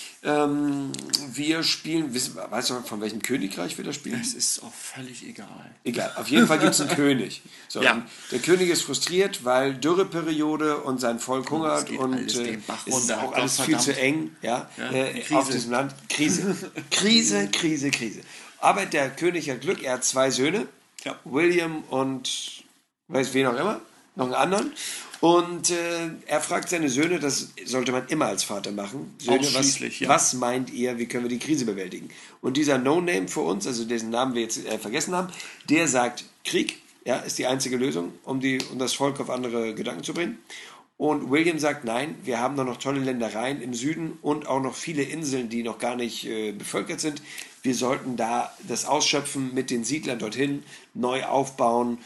[SPEAKER 1] Ähm, wir spielen, wissen, weißt du, von welchem Königreich wir das spielen?
[SPEAKER 2] Es ist auch völlig egal.
[SPEAKER 1] Egal, auf jeden Fall gibt es einen König. So,
[SPEAKER 2] Ja.
[SPEAKER 1] und der König ist frustriert, weil Dürreperiode und sein Volk hungert
[SPEAKER 2] geht
[SPEAKER 1] und
[SPEAKER 2] alles
[SPEAKER 1] äh,
[SPEAKER 2] den Bach
[SPEAKER 1] es ist
[SPEAKER 2] runter,
[SPEAKER 1] auch alles viel
[SPEAKER 2] Gottverdammt.
[SPEAKER 1] zu eng ja,
[SPEAKER 2] Ja,
[SPEAKER 1] äh,
[SPEAKER 2] Krise.
[SPEAKER 1] auf diesem Land. Krise. Krise, Krise, Krise. Aber der König hat Glück, er hat zwei Söhne,
[SPEAKER 2] Ja.
[SPEAKER 1] William und weiß wen auch immer, noch einen anderen. Und äh, er fragt seine Söhne, das sollte man immer als Vater machen. Söhne, was,
[SPEAKER 2] Ausschließlich, ja.
[SPEAKER 1] was meint ihr, wie können wir die Krise bewältigen? Und dieser No-Name für uns, also dessen Namen wir jetzt äh, vergessen haben, der sagt, Krieg ja, ist die einzige Lösung, um, die, um das Volk auf andere Gedanken zu bringen. Und William sagt, nein, wir haben da noch tolle Ländereien im Süden und auch noch viele Inseln, die noch gar nicht äh, bevölkert sind. Wir sollten da das ausschöpfen mit den Siedlern dorthin, neu aufbauen,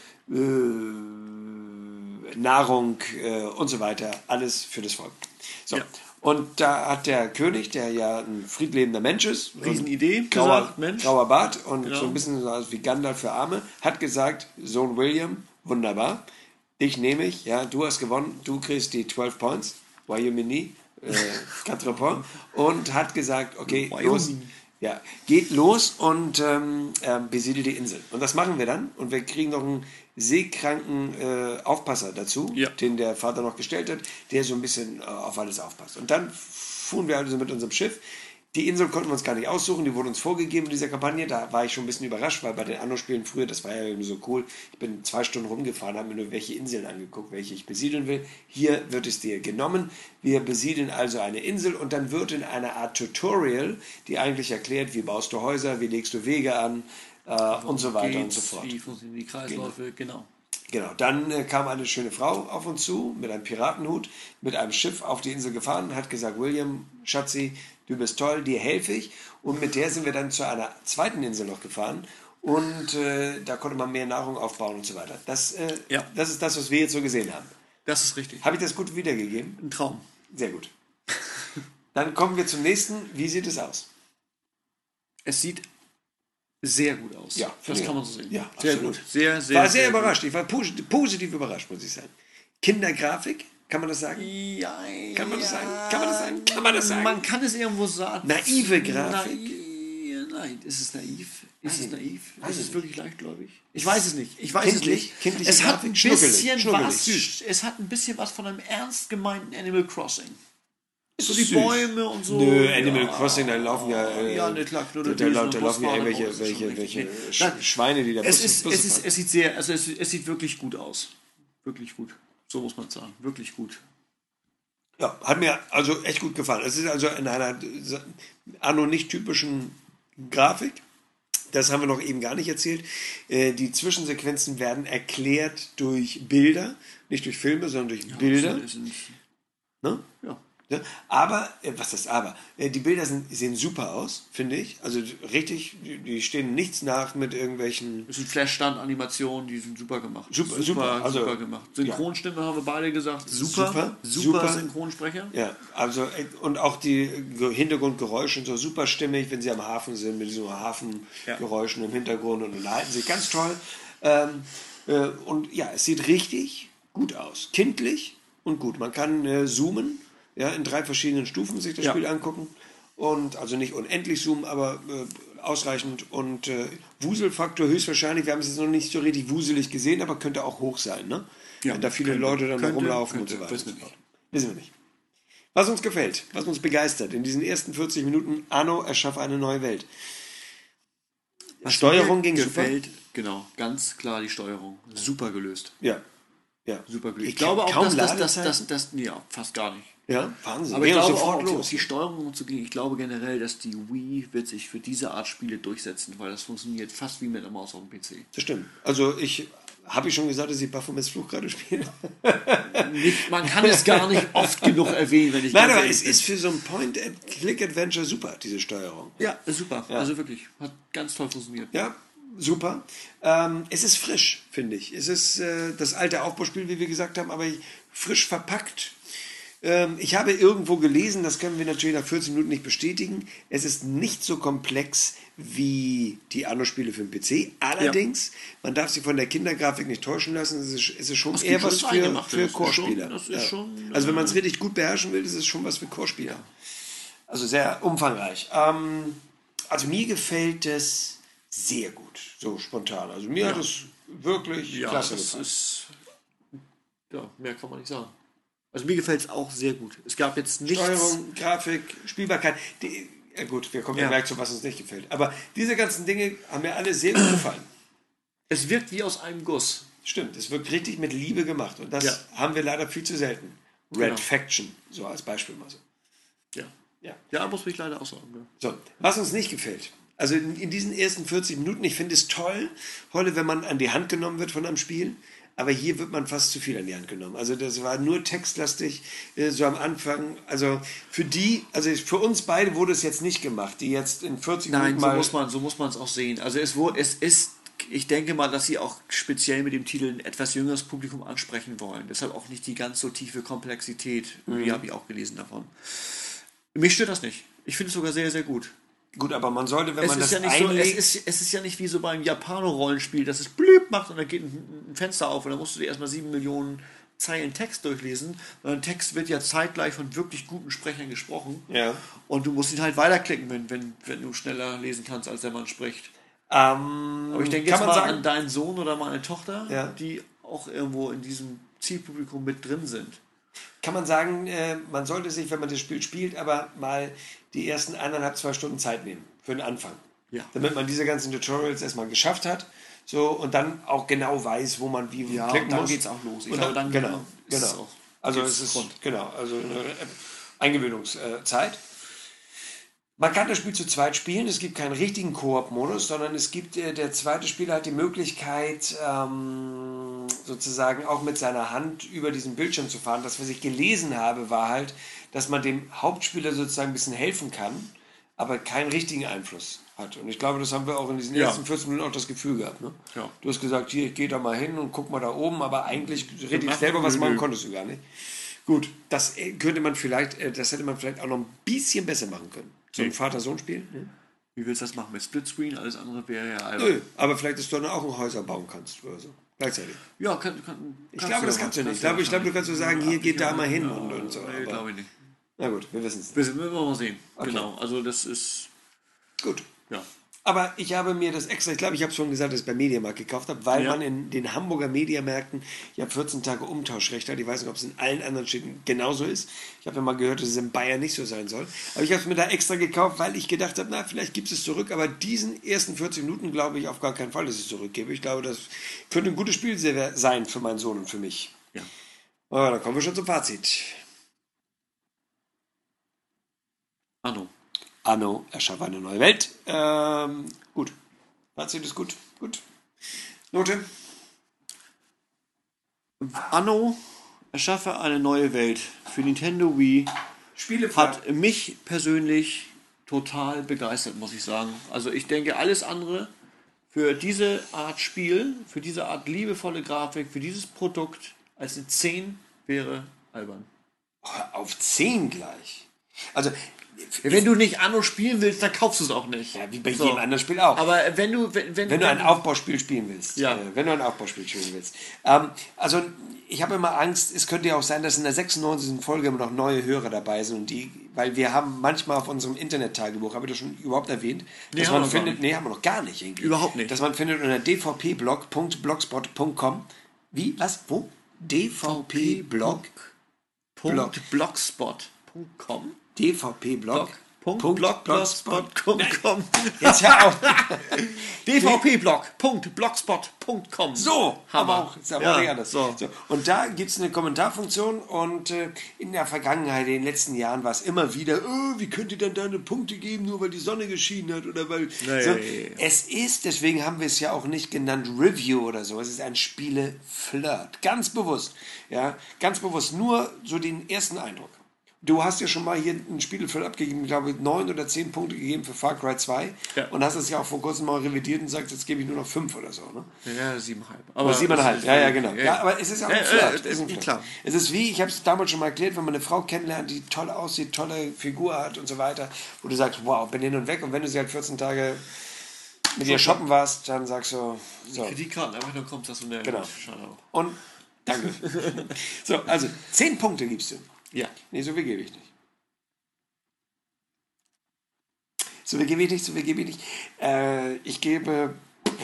[SPEAKER 1] äh, Nahrung äh, und so weiter, alles für das Volk. So.
[SPEAKER 2] Ja.
[SPEAKER 1] Und da hat der König, der ja ein friedlebender Mensch ist,
[SPEAKER 2] Riesenidee,
[SPEAKER 1] grauer,
[SPEAKER 2] gesagt, Mensch.
[SPEAKER 1] grauer Bart und
[SPEAKER 2] Genau.
[SPEAKER 1] so ein bisschen so aus wie Gandalf für Arme, hat gesagt, Sohn William, wunderbar, dich nehme ich, ja, du hast gewonnen, du kriegst die zwölf Points, Wyoming, äh, quatre points, und hat gesagt, okay, los, ja, geht los und ähm, äh, besiedelt die Insel. Und das machen wir dann und wir kriegen noch einen seekranken äh, Aufpasser dazu,
[SPEAKER 2] Ja.
[SPEAKER 1] den der Vater noch gestellt hat, der so ein bisschen äh, auf alles aufpasst. Und dann fuhren wir also mit unserem Schiff. Die Insel konnten wir uns gar nicht aussuchen, die wurde uns vorgegeben in dieser Kampagne. Da war ich schon ein bisschen überrascht, weil bei den Anno-Spielen früher, das war ja irgendwie so cool, ich bin zwei Stunden rumgefahren, habe mir nur welche Inseln angeguckt, welche ich besiedeln will. Hier wird es dir genommen. Wir besiedeln also eine Insel und dann wird in einer Art Tutorial, die eigentlich erklärt, wie baust du Häuser, wie legst du Wege an äh, und so weiter und so fort.
[SPEAKER 2] Wie funktionieren die Kreisläufe, genau.
[SPEAKER 1] Genau, dann äh, kam eine schöne Frau auf uns zu, mit einem Piratenhut, mit einem Schiff auf die Insel gefahren, hat gesagt, William, Schatzi, du bist toll, dir helfe ich. Und mit der sind wir dann zu einer zweiten Insel noch gefahren. Und äh, da konnte man mehr Nahrung aufbauen und so weiter. Das, äh,
[SPEAKER 2] Ja.
[SPEAKER 1] das ist das, was wir jetzt so gesehen haben.
[SPEAKER 2] Das ist richtig.
[SPEAKER 1] Habe ich das gut wiedergegeben?
[SPEAKER 2] Ein Traum.
[SPEAKER 1] Sehr gut. Dann kommen wir zum nächsten. Wie sieht es aus?
[SPEAKER 2] Es sieht sehr gut aus.
[SPEAKER 1] Ja,
[SPEAKER 2] das
[SPEAKER 1] ja.
[SPEAKER 2] kann man so sehen.
[SPEAKER 1] Ja,
[SPEAKER 2] sehr
[SPEAKER 1] absolut.
[SPEAKER 2] gut. Sehr, sehr,
[SPEAKER 1] War sehr,
[SPEAKER 2] sehr
[SPEAKER 1] überrascht. Ich war positiv, positiv überrascht, muss ich sagen. Kindergrafik, kann man das sagen?
[SPEAKER 2] Ja,
[SPEAKER 1] Kann man das sagen? Kann man das sagen? Kann man das sagen?
[SPEAKER 2] Man kann es irgendwo sagen.
[SPEAKER 1] Naive Grafik?
[SPEAKER 2] Naiv, nein, ist es naiv? Ist
[SPEAKER 1] Weiß
[SPEAKER 2] es
[SPEAKER 1] ich
[SPEAKER 2] naiv?
[SPEAKER 1] Weiß
[SPEAKER 2] Ist
[SPEAKER 1] ich
[SPEAKER 2] es
[SPEAKER 1] nicht.
[SPEAKER 2] wirklich leichtgläubig? Ich weiß es nicht. Ich weiß
[SPEAKER 1] Kindlich?
[SPEAKER 2] es nicht.
[SPEAKER 1] Kindliche
[SPEAKER 2] Es hat ein
[SPEAKER 1] Grafik? Schnuckelig.
[SPEAKER 2] bisschen
[SPEAKER 1] Schnuckelig,
[SPEAKER 2] was.
[SPEAKER 1] süß.
[SPEAKER 2] Es hat ein bisschen was von einem ernst gemeinten Animal Crossing. So
[SPEAKER 1] ist
[SPEAKER 2] die
[SPEAKER 1] süß.
[SPEAKER 2] Bäume und so.
[SPEAKER 1] Nö, Animal
[SPEAKER 2] Ja.
[SPEAKER 1] Crossing, da laufen ja, äh,
[SPEAKER 2] Ja, ne, klar,
[SPEAKER 1] da,
[SPEAKER 2] Knuddeldüsen
[SPEAKER 1] da,
[SPEAKER 2] und
[SPEAKER 1] da laufen ja
[SPEAKER 2] Postfahrer,
[SPEAKER 1] irgendwelche
[SPEAKER 2] das ist schon
[SPEAKER 1] welche,
[SPEAKER 2] richtig.
[SPEAKER 1] welche
[SPEAKER 2] Nee.
[SPEAKER 1] Sch
[SPEAKER 2] Nein,
[SPEAKER 1] Schweine, die da
[SPEAKER 2] Es,
[SPEAKER 1] Bus-
[SPEAKER 2] ist,
[SPEAKER 1] Busse
[SPEAKER 2] es, ist,
[SPEAKER 1] fahren.
[SPEAKER 2] es sieht sehr, also es, es sieht wirklich gut aus. Wirklich gut. So muss man sagen. Wirklich gut.
[SPEAKER 1] Ja, hat mir also echt gut gefallen. Es ist also in einer Anno nicht typischen Grafik. Das haben wir noch eben gar nicht erzählt. Äh, Die Zwischensequenzen werden erklärt durch Bilder, nicht durch Filme, sondern durch Bilder.
[SPEAKER 2] Es sind,
[SPEAKER 1] Ne?
[SPEAKER 2] ja.
[SPEAKER 1] Ja, aber, äh, was ist aber? Äh, Die Bilder sind, sehen super aus, finde ich. Also richtig, die, die stehen nichts nach mit irgendwelchen.
[SPEAKER 2] Es sind Flash-Stand-Animationen, die sind super gemacht.
[SPEAKER 1] Super, super,
[SPEAKER 2] super,
[SPEAKER 1] also,
[SPEAKER 2] super gemacht. Synchronstimme haben wir beide gesagt. Super,
[SPEAKER 1] Super,
[SPEAKER 2] super,
[SPEAKER 1] super.
[SPEAKER 2] Synchronsprecher.
[SPEAKER 1] Ja, also äh, und auch die Ge- Hintergrundgeräusche sind so super stimmig, wenn sie am Hafen sind, mit diesen Hafengeräuschen im Hintergrund und unterhalten sich ganz toll. Ähm, äh, und ja, es sieht richtig gut aus. Kindlich und gut. Man kann äh, zoomen, ja, in drei verschiedenen Stufen sich das
[SPEAKER 2] Ja.
[SPEAKER 1] Spiel angucken. Und also nicht unendlich zoomen, aber äh, ausreichend. Und äh, Wuselfaktor höchstwahrscheinlich, wir haben es jetzt noch nicht so richtig wuselig gesehen, aber könnte auch hoch sein, ne?
[SPEAKER 2] Ja,
[SPEAKER 1] Wenn da viele
[SPEAKER 2] könnte,
[SPEAKER 1] Leute dann
[SPEAKER 2] könnte,
[SPEAKER 1] rumlaufen
[SPEAKER 2] könnte,
[SPEAKER 1] und so weiter.
[SPEAKER 2] wissen wir nicht.
[SPEAKER 1] Wissen wir nicht. Was uns gefällt, was uns begeistert, in diesen ersten vierzig Minuten, Anno erschaffe eine neue Welt.
[SPEAKER 2] Was
[SPEAKER 1] Steuerung
[SPEAKER 2] mir
[SPEAKER 1] ging
[SPEAKER 2] gefällt, genau, ganz klar die Steuerung. Super gelöst.
[SPEAKER 1] super. Ja. Ja.
[SPEAKER 2] Super gelöst.
[SPEAKER 1] Ich
[SPEAKER 2] Ich glaube auch,
[SPEAKER 1] kaum
[SPEAKER 2] dass das, das,
[SPEAKER 1] Ladezeiten.
[SPEAKER 2] das, das, ja, fast gar nicht.
[SPEAKER 1] Ja, Wahnsinn.
[SPEAKER 2] Aber ich
[SPEAKER 1] Ging auch
[SPEAKER 2] glaube auch,
[SPEAKER 1] sofort
[SPEAKER 2] auf
[SPEAKER 1] los.
[SPEAKER 2] die Steuerung zu gehen, ich glaube generell, dass die Wii wird sich für diese Art Spiele durchsetzen, weil das funktioniert fast wie mit der Maus auf dem P C.
[SPEAKER 1] Das stimmt. Also ich habe ich schon gesagt, dass ich Baphomets Fluch gerade spiele.
[SPEAKER 2] Nicht, man kann es gar nicht oft genug erwähnen, wenn ich
[SPEAKER 1] Nein,
[SPEAKER 2] ganz
[SPEAKER 1] aber
[SPEAKER 2] ehrlich
[SPEAKER 1] es
[SPEAKER 2] bin.
[SPEAKER 1] ist für so ein Point-and-Click-Adventure super, diese Steuerung.
[SPEAKER 2] Ja, ist super. Also wirklich, hat ganz toll funktioniert.
[SPEAKER 1] Ja, super. Ähm, es ist frisch, finde ich. Es ist äh, das alte Aufbauspiel, wie wir gesagt haben, aber frisch verpackt. Ähm, ich habe irgendwo gelesen, das können wir natürlich nach vierzehn Minuten nicht bestätigen, es ist nicht so komplex wie die Anno-Spiele für den P C. Allerdings, man darf sich von der Kindergrafik nicht täuschen lassen, es ist, es ist schon
[SPEAKER 2] Es
[SPEAKER 1] eher
[SPEAKER 2] gibt
[SPEAKER 1] was
[SPEAKER 2] schon
[SPEAKER 1] für,
[SPEAKER 2] Eingemachte,
[SPEAKER 1] für
[SPEAKER 2] das ist
[SPEAKER 1] Chorspieler.
[SPEAKER 2] schon- das ist
[SPEAKER 1] Ja.
[SPEAKER 2] schon,
[SPEAKER 1] Also wenn man
[SPEAKER 2] äh,
[SPEAKER 1] es richtig gut beherrschen will, ist es schon was für Chorspieler. Also sehr umfangreich. Ähm, also mir gefällt es sehr gut, so spontan. Also mir hat es wirklich
[SPEAKER 2] Ja,
[SPEAKER 1] klasse
[SPEAKER 2] das
[SPEAKER 1] gefallen.
[SPEAKER 2] ist. Ja, mehr kann man nicht sagen. Also mir gefällt es auch sehr gut. Es gab jetzt nichts.
[SPEAKER 1] Steuerung, Grafik, Spielbarkeit. Die, ja gut, wir kommen ja
[SPEAKER 2] Ja.
[SPEAKER 1] gleich zu, was uns nicht gefällt. Aber diese ganzen Dinge haben mir alle sehr gut gefallen.
[SPEAKER 2] Es wirkt wie aus einem Guss.
[SPEAKER 1] Stimmt, es wird richtig mit Liebe gemacht. Und das
[SPEAKER 2] Ja.
[SPEAKER 1] haben wir leider viel zu selten. Red
[SPEAKER 2] Genau.
[SPEAKER 1] Faction, so als Beispiel mal so.
[SPEAKER 2] Ja.
[SPEAKER 1] Ja.
[SPEAKER 2] Ja, muss mich leider auch sagen. Ja.
[SPEAKER 1] So, was uns nicht gefällt. Also in, in diesen ersten vierzig Minuten, ich finde es toll, heute, wenn man an die Hand genommen wird von einem Spiel, aber hier wird man fast zu viel an die Hand genommen. Also das war nur textlastig, äh, so am Anfang. Also für die, also für uns beide wurde es jetzt nicht gemacht, die jetzt in vierzig
[SPEAKER 2] Nein,
[SPEAKER 1] Minuten
[SPEAKER 2] so
[SPEAKER 1] mal...
[SPEAKER 2] muss man so muss man es auch sehen. Also es wurde, es ist ich denke mal, dass sie auch speziell mit dem Titel ein etwas jüngeres Publikum ansprechen wollen. Deshalb auch nicht die ganz so tiefe Komplexität. Die habe ich auch gelesen davon. Mich stört das nicht. Ich finde es sogar sehr, sehr gut.
[SPEAKER 1] Gut, aber man sollte, wenn
[SPEAKER 2] Es
[SPEAKER 1] man
[SPEAKER 2] ist,
[SPEAKER 1] das
[SPEAKER 2] ja nicht so, es,
[SPEAKER 1] einlegt...
[SPEAKER 2] ist, es ist ja nicht wie so beim Japano-Rollenspiel, dass es blüb macht und dann geht ein, ein Fenster auf und dann musst du dir erstmal sieben Millionen Zeilen Text durchlesen. Und der Text wird ja zeitgleich von wirklich guten Sprechern gesprochen.
[SPEAKER 1] Ja.
[SPEAKER 2] Und du musst ihn halt weiterklicken, wenn, wenn, wenn du schneller lesen kannst, als der Mann spricht.
[SPEAKER 1] Ähm,
[SPEAKER 2] Aber ich denke
[SPEAKER 1] kann
[SPEAKER 2] jetzt
[SPEAKER 1] man
[SPEAKER 2] mal
[SPEAKER 1] sagen,
[SPEAKER 2] an deinen Sohn oder meine Tochter,
[SPEAKER 1] Ja.
[SPEAKER 2] die auch irgendwo in diesem Zielpublikum mit drin sind.
[SPEAKER 1] kann man sagen, äh, man sollte sich, wenn man das Spiel spielt, aber mal die ersten eineinhalb, zwei Stunden Zeit nehmen für den Anfang.
[SPEAKER 2] Ja.
[SPEAKER 1] Damit man diese ganzen Tutorials erstmal geschafft hat. So, und dann auch genau weiß, wo man wie
[SPEAKER 2] Ja,
[SPEAKER 1] klicken
[SPEAKER 2] und dann
[SPEAKER 1] muss.
[SPEAKER 2] geht's auch los. Ich
[SPEAKER 1] Und
[SPEAKER 2] glaube,
[SPEAKER 1] dann,
[SPEAKER 2] dann
[SPEAKER 1] genau,
[SPEAKER 2] ist es
[SPEAKER 1] genau.
[SPEAKER 2] auch-
[SPEAKER 1] Also
[SPEAKER 2] geht's
[SPEAKER 1] es ist
[SPEAKER 2] rund.
[SPEAKER 1] genau, also eine Eingewöhnungszeit. Man kann das Spiel zu zweit spielen. Es gibt keinen richtigen Koop-Modus, sondern es gibt, äh, der zweite Spieler hat die Möglichkeit, ähm, sozusagen auch mit seiner Hand über diesen Bildschirm zu fahren. Das, was ich gelesen habe, war halt, dass man dem Hauptspieler sozusagen ein bisschen helfen kann, aber keinen richtigen Einfluss hat. Und ich glaube, das haben wir auch in diesen
[SPEAKER 2] Ja.
[SPEAKER 1] ersten vierzehn Minuten auch das Gefühl gehabt. Ne?
[SPEAKER 2] Ja.
[SPEAKER 1] Du hast gesagt, hier, ich gehe da mal hin und guck mal da oben, aber eigentlich richtig
[SPEAKER 2] Mach-
[SPEAKER 1] selber was
[SPEAKER 2] nö,
[SPEAKER 1] machen
[SPEAKER 2] nö.
[SPEAKER 1] konntest du gar nicht. Gut, das äh, könnte man vielleicht, äh, das hätte man vielleicht auch noch ein bisschen besser machen können. So ein
[SPEAKER 2] Nee.
[SPEAKER 1] Vater-Sohn-Spiel. Ne?
[SPEAKER 2] Wie willst du das machen? Mit Splitscreen? Alles andere wäre ja albern.
[SPEAKER 1] Nö, aber vielleicht, dass du dann auch ein Häuser bauen kannst oder so. Gleichzeitig.
[SPEAKER 2] Ja, kann, kann,
[SPEAKER 1] Ich glaube, das kannst du nicht. Ich glaube, ich glaube, du kannst so sagen, hier geht da mal hin und, und so.
[SPEAKER 2] Nee,
[SPEAKER 1] Aber,
[SPEAKER 2] glaube ich nicht.
[SPEAKER 1] na gut, wir wissen es.
[SPEAKER 2] Wir wir werden mal sehen.
[SPEAKER 1] Okay.
[SPEAKER 2] Genau, also das ist,
[SPEAKER 1] Gut.
[SPEAKER 2] ja.
[SPEAKER 1] Aber ich habe mir das extra, ich glaube, ich habe es schon gesagt, dass ich es beim Mediamarkt gekauft habe, weil
[SPEAKER 2] Ja.
[SPEAKER 1] man in den Hamburger Mediamärkten, ich habe vierzehn Tage Umtauschrecht hat. Ich weiß nicht, ob es in allen anderen Städten genauso ist. Ich habe ja mal gehört, dass es in Bayern nicht so sein soll. Aber ich habe es mir da extra gekauft, weil ich gedacht habe, na, vielleicht gibt es zurück. Aber diesen ersten vierzig Minuten glaube ich auf gar keinen Fall, dass ich es zurückgebe. Ich glaube, das könnte ein gutes Spiel se- sein für meinen Sohn und für mich.
[SPEAKER 2] Ja.
[SPEAKER 1] Aber da kommen wir schon zum Fazit.
[SPEAKER 2] Anno.
[SPEAKER 1] Anno, erschaffe eine neue Welt. Ähm, gut. Fazit ist gut. Gut. Note?
[SPEAKER 2] Anno, erschaffe eine neue Welt. Für Nintendo Wii
[SPEAKER 1] Spiele
[SPEAKER 2] hat mich persönlich total begeistert, muss ich sagen. Also ich denke, alles andere für diese Art Spiel, für diese Art liebevolle Grafik, für dieses Produkt als eine zehn wäre albern.
[SPEAKER 1] auf zehn gleich. Also,
[SPEAKER 2] Wenn du nicht Anno spielen willst, dann kaufst du es auch nicht.
[SPEAKER 1] ja, wie bei
[SPEAKER 2] So.
[SPEAKER 1] jedem anderen Spiel auch.
[SPEAKER 2] Aber wenn du, wenn, wenn,
[SPEAKER 1] wenn du ein Aufbauspiel spielen willst.
[SPEAKER 2] Ja.
[SPEAKER 1] Äh, wenn du ein Aufbauspiel spielen willst. Ähm, also, ich habe immer Angst, es könnte ja auch sein, dass in der sechsundneunzigsten Folge immer noch neue Hörer dabei sind. Und die, weil wir haben manchmal auf unserem Internet-Tagebuch, habe ich das schon überhaupt erwähnt,
[SPEAKER 2] Nee,
[SPEAKER 1] dass
[SPEAKER 2] haben wir
[SPEAKER 1] man
[SPEAKER 2] noch gar
[SPEAKER 1] findet,
[SPEAKER 2] nicht.
[SPEAKER 1] nee, haben wir noch gar nicht. Irgendwie.
[SPEAKER 2] Überhaupt nicht.
[SPEAKER 1] Dass man findet unter d v p blog punkt blogspot punkt com. Wie? Was? Wo? d v p blog
[SPEAKER 2] Punkt blogspot Punkt com
[SPEAKER 1] d v p blog
[SPEAKER 2] Punkt blogspot Punkt com
[SPEAKER 1] Jetzt hör auf.
[SPEAKER 2] dvpblog Punkt blogspot Punkt com
[SPEAKER 1] So,
[SPEAKER 2] Hammer.
[SPEAKER 1] aber auch, ist aber
[SPEAKER 2] Ja,
[SPEAKER 1] auch nicht anders.
[SPEAKER 2] so.
[SPEAKER 1] So. Und da gibt es eine Kommentarfunktion und äh, in der Vergangenheit, in den letzten Jahren war es immer wieder, oh, wie könnt ihr denn da eine Punkte geben, nur weil die Sonne geschienen hat oder weil...
[SPEAKER 2] Nee.
[SPEAKER 1] So. Es ist, deswegen haben wir es ja auch nicht genannt Review oder so, es ist ein Spiele-Flirt, ganz bewusst, ja, ganz bewusst, nur so den ersten Eindruck. Du hast ja schon mal hier ein Spielefeld abgegeben, ich glaube neun oder zehn Punkte gegeben für Far Cry zwei
[SPEAKER 2] Ja.
[SPEAKER 1] und hast es ja auch vor kurzem mal revidiert und sagst, jetzt gebe ich nur noch fünf oder so, ne?
[SPEAKER 2] Ja, siebeneinhalb.
[SPEAKER 1] Aber siebeneinhalb,
[SPEAKER 2] es ist-
[SPEAKER 1] ja, ja, genau. Ja, aber es ist ja auch ein
[SPEAKER 2] Äh,
[SPEAKER 1] Flirt.
[SPEAKER 2] äh,
[SPEAKER 1] Es ist ein
[SPEAKER 2] äh,
[SPEAKER 1] Flirt.
[SPEAKER 2] klar.
[SPEAKER 1] Es ist wie, ich habe es damals schon mal erklärt, wenn man eine Frau kennenlernt, die toll aussieht, tolle Figur hat und so weiter, wo du sagst, wow, bin hin und weg und wenn du sie halt vierzehn Tage mit ihr shoppen warst, dann sagst du, so.
[SPEAKER 2] Kreditkarten einfach nur kommt, dass du eine
[SPEAKER 1] Genau.
[SPEAKER 2] Schade auch.
[SPEAKER 1] Und, danke. So, also, zehn Punkte gibst du.
[SPEAKER 2] Ja.
[SPEAKER 1] Nee, so viel gebe ich nicht. So viel gebe ich nicht, so viel gebe ich nicht. Äh, ich gebe.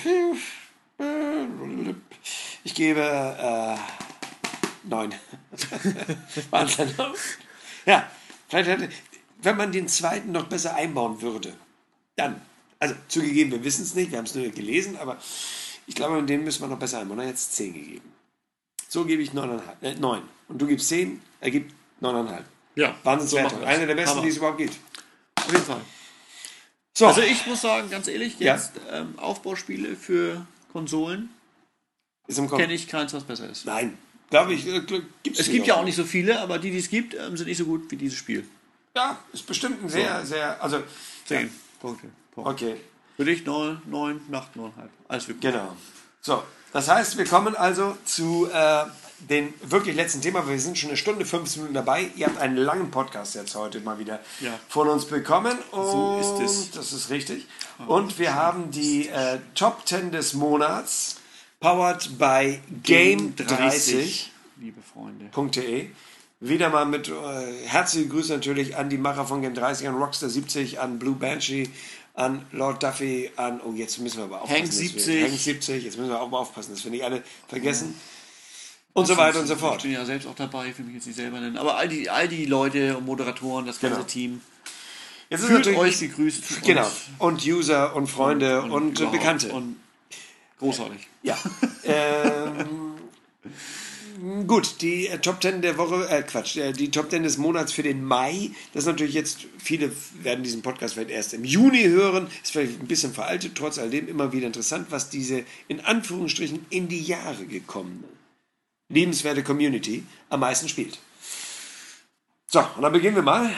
[SPEAKER 1] Ich gebe. Äh, neun. Wahnsinn. Ja, vielleicht hätte. Wenn man den zweiten noch besser einbauen würde, dann. Also, zugegeben, wir wissen es nicht, wir haben es nur gelesen, aber ich glaube, den müssen wir noch besser einbauen. Er hat jetzt zehn gegeben. So gebe ich neun Komma fünf. Äh, neun. Und du gibst zehn, er gibt neun Komma fünf.
[SPEAKER 2] Ja.
[SPEAKER 1] Wahnsinnswerte.
[SPEAKER 2] So machen wir
[SPEAKER 1] Einer der besten,
[SPEAKER 2] Hammer.
[SPEAKER 1] die es überhaupt gibt.
[SPEAKER 2] Auf jeden Fall.
[SPEAKER 1] So,
[SPEAKER 2] Also ich muss sagen, ganz ehrlich,
[SPEAKER 1] Ja.
[SPEAKER 2] jetzt ähm, Aufbauspiele für Konsolen
[SPEAKER 1] ist im Kopf.
[SPEAKER 2] kenne ich keins, was besser ist.
[SPEAKER 1] Nein, glaube ich, äh, gibt's
[SPEAKER 2] Es gibt ja auch nicht so viele, aber die, die es gibt, ähm, sind nicht so gut wie dieses Spiel.
[SPEAKER 1] Ja, ist bestimmt ein sehr, sehr, also,
[SPEAKER 2] Zehn Punkte. Punkt.
[SPEAKER 1] okay.
[SPEAKER 2] Für dich neun, neun, Nacht, neuneinhalb. Alles für
[SPEAKER 1] Genau. So, das heißt, wir kommen also zu äh, dem wirklich letzten Thema. Wir sind schon eine Stunde, fünfzehn Minuten dabei. Ihr habt einen langen Podcast jetzt heute mal wieder
[SPEAKER 2] Ja.
[SPEAKER 1] von uns bekommen. Und
[SPEAKER 2] So ist es.
[SPEAKER 1] Das ist richtig. Und wir haben die äh, Top zehn des Monats, powered by Game dreißig
[SPEAKER 2] Liebe Freunde.
[SPEAKER 1] punkt de. Wieder mal mit äh, herzlichen Grüßen natürlich an die Macher von Game dreißig, an Rockstar siebzig, an Blue Banshee, an Lord Duffy, an, oh jetzt müssen wir aber aufpassen.
[SPEAKER 2] Hank
[SPEAKER 1] dass wir-
[SPEAKER 2] siebzig.
[SPEAKER 1] Hank siebzig, jetzt müssen wir auch mal aufpassen, dass wir nicht alle vergessen. Und so weiter und so
[SPEAKER 2] Ich
[SPEAKER 1] fort.
[SPEAKER 2] bin ja selbst auch dabei, ich will mich jetzt nicht selber nennen. Aber all die, all die Leute und Moderatoren, das ganze
[SPEAKER 1] Genau.
[SPEAKER 2] Team,
[SPEAKER 1] Jetzt ist
[SPEAKER 2] fühlt
[SPEAKER 1] natürlich
[SPEAKER 2] euch gegrüßt.
[SPEAKER 1] genau. Und User und Freunde und, und,
[SPEAKER 2] überhaupt.
[SPEAKER 1] Bekannte.
[SPEAKER 2] Und großartig.
[SPEAKER 1] Ja. ähm, gut, die äh, Top zehn der Woche, äh, Quatsch, äh, die Top zehn des Monats für den Mai. Das ist natürlich jetzt, viele werden diesen Podcast vielleicht erst im Juni hören. Ist vielleicht ein bisschen veraltet, trotz alledem immer wieder interessant, was diese in Anführungsstrichen in die Jahre gekommene liebenswerte Community am meisten spielt. So, und dann beginnen wir mal.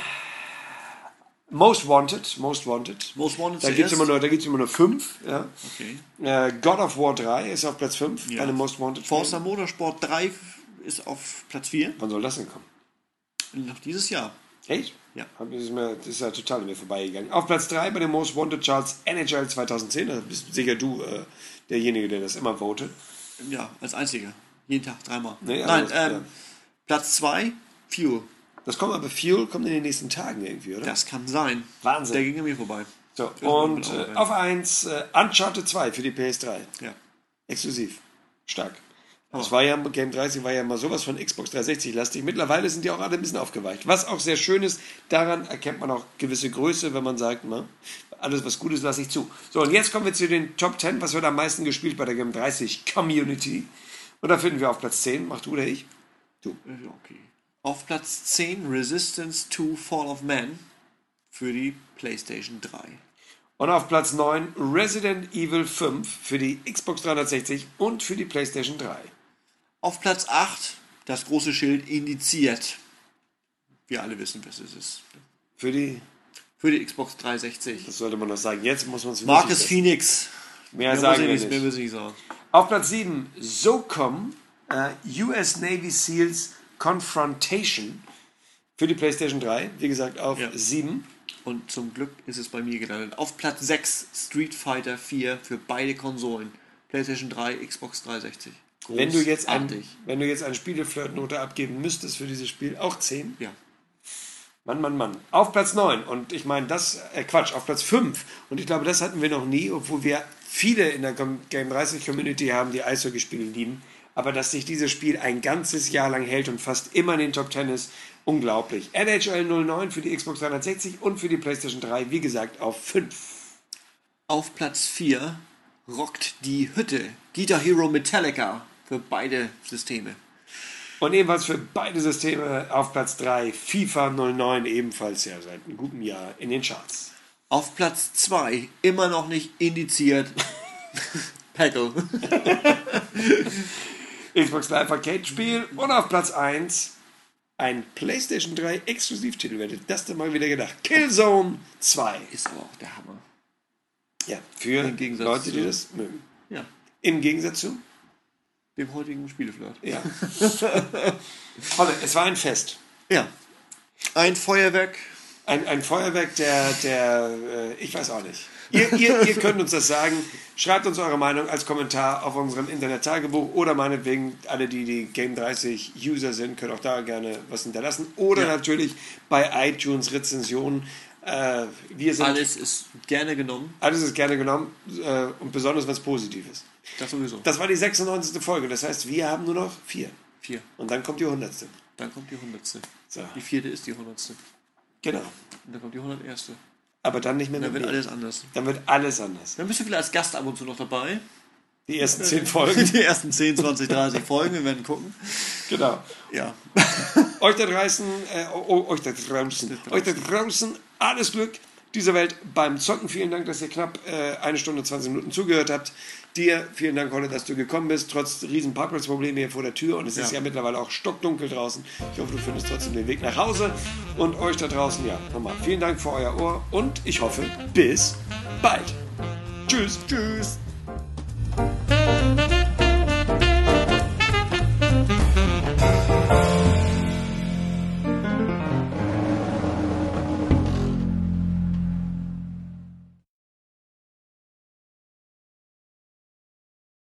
[SPEAKER 1] Most Wanted, Most Wanted.
[SPEAKER 2] Most Wanted
[SPEAKER 1] Da gibt es
[SPEAKER 2] zuerst.
[SPEAKER 1] immer, nur- da gibt's immer nur fünf. Ja.
[SPEAKER 2] Okay.
[SPEAKER 1] Äh, God of War drei ist auf Platz fünf,
[SPEAKER 2] Ja.
[SPEAKER 1] eine Most Wanted.
[SPEAKER 2] Forza Motorsport drei ist auf Platz vier.
[SPEAKER 1] Wann soll das denn kommen?
[SPEAKER 2] Noch dieses Jahr.
[SPEAKER 1] Echt?
[SPEAKER 2] Ja.
[SPEAKER 1] Hab- Das ist, mir, das ist ja total an mir vorbeigegangen. Auf Platz drei bei den Most Wanted Charts N H L zweitausendzehn. Da bist sicher du äh, derjenige, der das immer votet.
[SPEAKER 2] Ja, als einziger. Jeden Tag dreimal.
[SPEAKER 1] Nee,
[SPEAKER 2] Nein,
[SPEAKER 1] aber-
[SPEAKER 2] ähm,
[SPEAKER 1] ja.
[SPEAKER 2] Platz zwei, Fuel.
[SPEAKER 1] Das kommt aber, Fuel kommt in den nächsten Tagen irgendwie, oder?
[SPEAKER 2] Das kann sein.
[SPEAKER 1] Wahnsinn.
[SPEAKER 2] Der ging an mir vorbei.
[SPEAKER 1] So,
[SPEAKER 2] Ja,
[SPEAKER 1] und
[SPEAKER 2] genau,
[SPEAKER 1] äh,
[SPEAKER 2] wenn-
[SPEAKER 1] auf eins äh, Uncharted zwei für die P S drei.
[SPEAKER 2] Ja.
[SPEAKER 1] Exklusiv. Stark.
[SPEAKER 2] Oh.
[SPEAKER 1] Das war ja, Game dreißig war ja mal sowas von Xbox dreihundertsechzig lastig. Mittlerweile sind die auch alle ein bisschen aufgeweicht. Was auch sehr schön ist, daran erkennt man auch gewisse Größe, wenn man sagt, na, alles was gut ist, lasse ich zu. So, und jetzt kommen wir zu den Top zehn, was wird am meisten gespielt bei der Game dreißig Community. Und da finden wir auf Platz zehn, mach du oder ich? Du.
[SPEAKER 2] Äh, Okay. Auf Platz zehn Resistance to Fall of Man für die PlayStation drei.
[SPEAKER 1] Und auf Platz neun Resident Evil fünf für die Xbox dreihundertsechzig und für die PlayStation drei.
[SPEAKER 2] Auf Platz acht das große Schild indiziert. Wir alle wissen, was es ist.
[SPEAKER 1] Für die,
[SPEAKER 2] Für die Xbox dreihundertsechzig.
[SPEAKER 1] das sollte man noch sagen, jetzt muss man es
[SPEAKER 2] Marcus
[SPEAKER 1] wirklich
[SPEAKER 2] Phoenix.
[SPEAKER 1] Mehr
[SPEAKER 2] Mehr
[SPEAKER 1] sagen
[SPEAKER 2] muss
[SPEAKER 1] wir
[SPEAKER 2] ich nicht, mehr
[SPEAKER 1] nicht.
[SPEAKER 2] muss ich nicht sagen.
[SPEAKER 1] Auf Platz sieben SOCOM, äh, U S Navy SEALs Confrontation für die PlayStation drei. Wie gesagt, auf
[SPEAKER 2] Ja.
[SPEAKER 1] sieben.
[SPEAKER 2] Und zum Glück ist es bei mir gelandet. Auf Platz sechs Street Fighter vier für beide Konsolen. PlayStation drei, Xbox dreihundertsechzig.
[SPEAKER 1] Wenn du, jetzt ein,
[SPEAKER 2] Großartig.
[SPEAKER 1] wenn du jetzt eine Spieleflirtnote abgeben müsstest für dieses Spiel, auch zehn.
[SPEAKER 2] Ja.
[SPEAKER 1] Mann, Mann, Mann. Auf Platz neun. Und ich meine, das, äh, Quatsch, auf Platz fünf. Und ich glaube, das hatten wir noch nie, obwohl wir viele in der Com- Game dreißig Community haben, die Eishockey-Spiele lieben. Aber dass sich dieses Spiel ein ganzes Jahr lang hält und fast immer in den Top Ten ist, unglaublich. N H L null neun für die Xbox dreihundertsechzig und für die PlayStation drei, wie gesagt, auf fünf.
[SPEAKER 2] Auf Platz vier rockt die Hütte. Guitar Hero Metallica für beide Systeme.
[SPEAKER 1] Und ebenfalls für beide Systeme auf Platz drei FIFA null neun, ebenfalls ja seit einem guten Jahr in den Charts.
[SPEAKER 2] Auf Platz zwei immer noch nicht indiziert. Peggle.
[SPEAKER 1] Xbox Live Arcade Spiel und auf Platz eins ein PlayStation drei Exklusivtitel. Wer hätte das denn mal wieder gedacht? Killzone zwei.
[SPEAKER 2] Ist aber auch der Hammer.
[SPEAKER 1] Ja, für
[SPEAKER 2] Im Gegensatz
[SPEAKER 1] Leute, die
[SPEAKER 2] zu-
[SPEAKER 1] das mögen.
[SPEAKER 2] Ja.
[SPEAKER 1] Im Gegensatz zu?
[SPEAKER 2] Dem heutigen Spieleflirt.
[SPEAKER 1] Ja. Holle, es war ein Fest.
[SPEAKER 2] Ja. Ein Feuerwerk.
[SPEAKER 1] Ein, ein Feuerwerk der, der äh, ich weiß auch nicht. Ihr, ihr, ihr könnt uns das sagen. Schreibt uns eure Meinung als Kommentar auf unserem Internet-Tagebuch oder meinetwegen alle, die die Game dreißig User sind, können auch da gerne was hinterlassen. Oder
[SPEAKER 2] Ja.
[SPEAKER 1] natürlich bei iTunes Rezensionen. Äh, wir sind,
[SPEAKER 2] Alles ist gerne genommen.
[SPEAKER 1] alles ist gerne genommen äh, und besonders wenn es positiv ist.
[SPEAKER 2] Das sowieso.
[SPEAKER 1] Das war die sechsundneunzigste Folge. Das heißt, wir haben nur noch vier.
[SPEAKER 2] Vier.
[SPEAKER 1] Und dann kommt die hundertste.
[SPEAKER 2] Dann kommt die hundertste.
[SPEAKER 1] So.
[SPEAKER 2] Die vierte ist die hundertste.
[SPEAKER 1] Genau.
[SPEAKER 2] Und dann kommt die hunderterste.
[SPEAKER 1] Aber dann nicht mehr
[SPEAKER 2] Dann
[SPEAKER 1] mit
[SPEAKER 2] wird
[SPEAKER 1] mir.
[SPEAKER 2] alles anders.
[SPEAKER 1] Dann wird alles anders.
[SPEAKER 2] Dann bist du vielleicht als Gast ab und zu noch dabei.
[SPEAKER 1] Die ersten zehn Folgen.
[SPEAKER 2] Die ersten zehn, zwanzig, dreißig Folgen. Wir werden gucken.
[SPEAKER 1] Genau.
[SPEAKER 2] Ja.
[SPEAKER 1] Euch da draußen, äh, oh, euch da draußen, euch da draußen, alles Glück dieser Welt beim Zocken. Vielen Dank, dass ihr knapp äh, eine Stunde, zwanzig Minuten zugehört habt. Dir, vielen Dank, Holle, dass du gekommen bist, trotz riesen Parkplatzprobleme hier vor der Tür. Und es ist
[SPEAKER 2] Ja.
[SPEAKER 1] ja mittlerweile auch stockdunkel draußen. Ich hoffe, du findest trotzdem den Weg nach Hause. Und euch da draußen, ja, nochmal vielen Dank für euer Ohr. Und ich hoffe, bis bald. Tschüss.
[SPEAKER 2] Tschüss.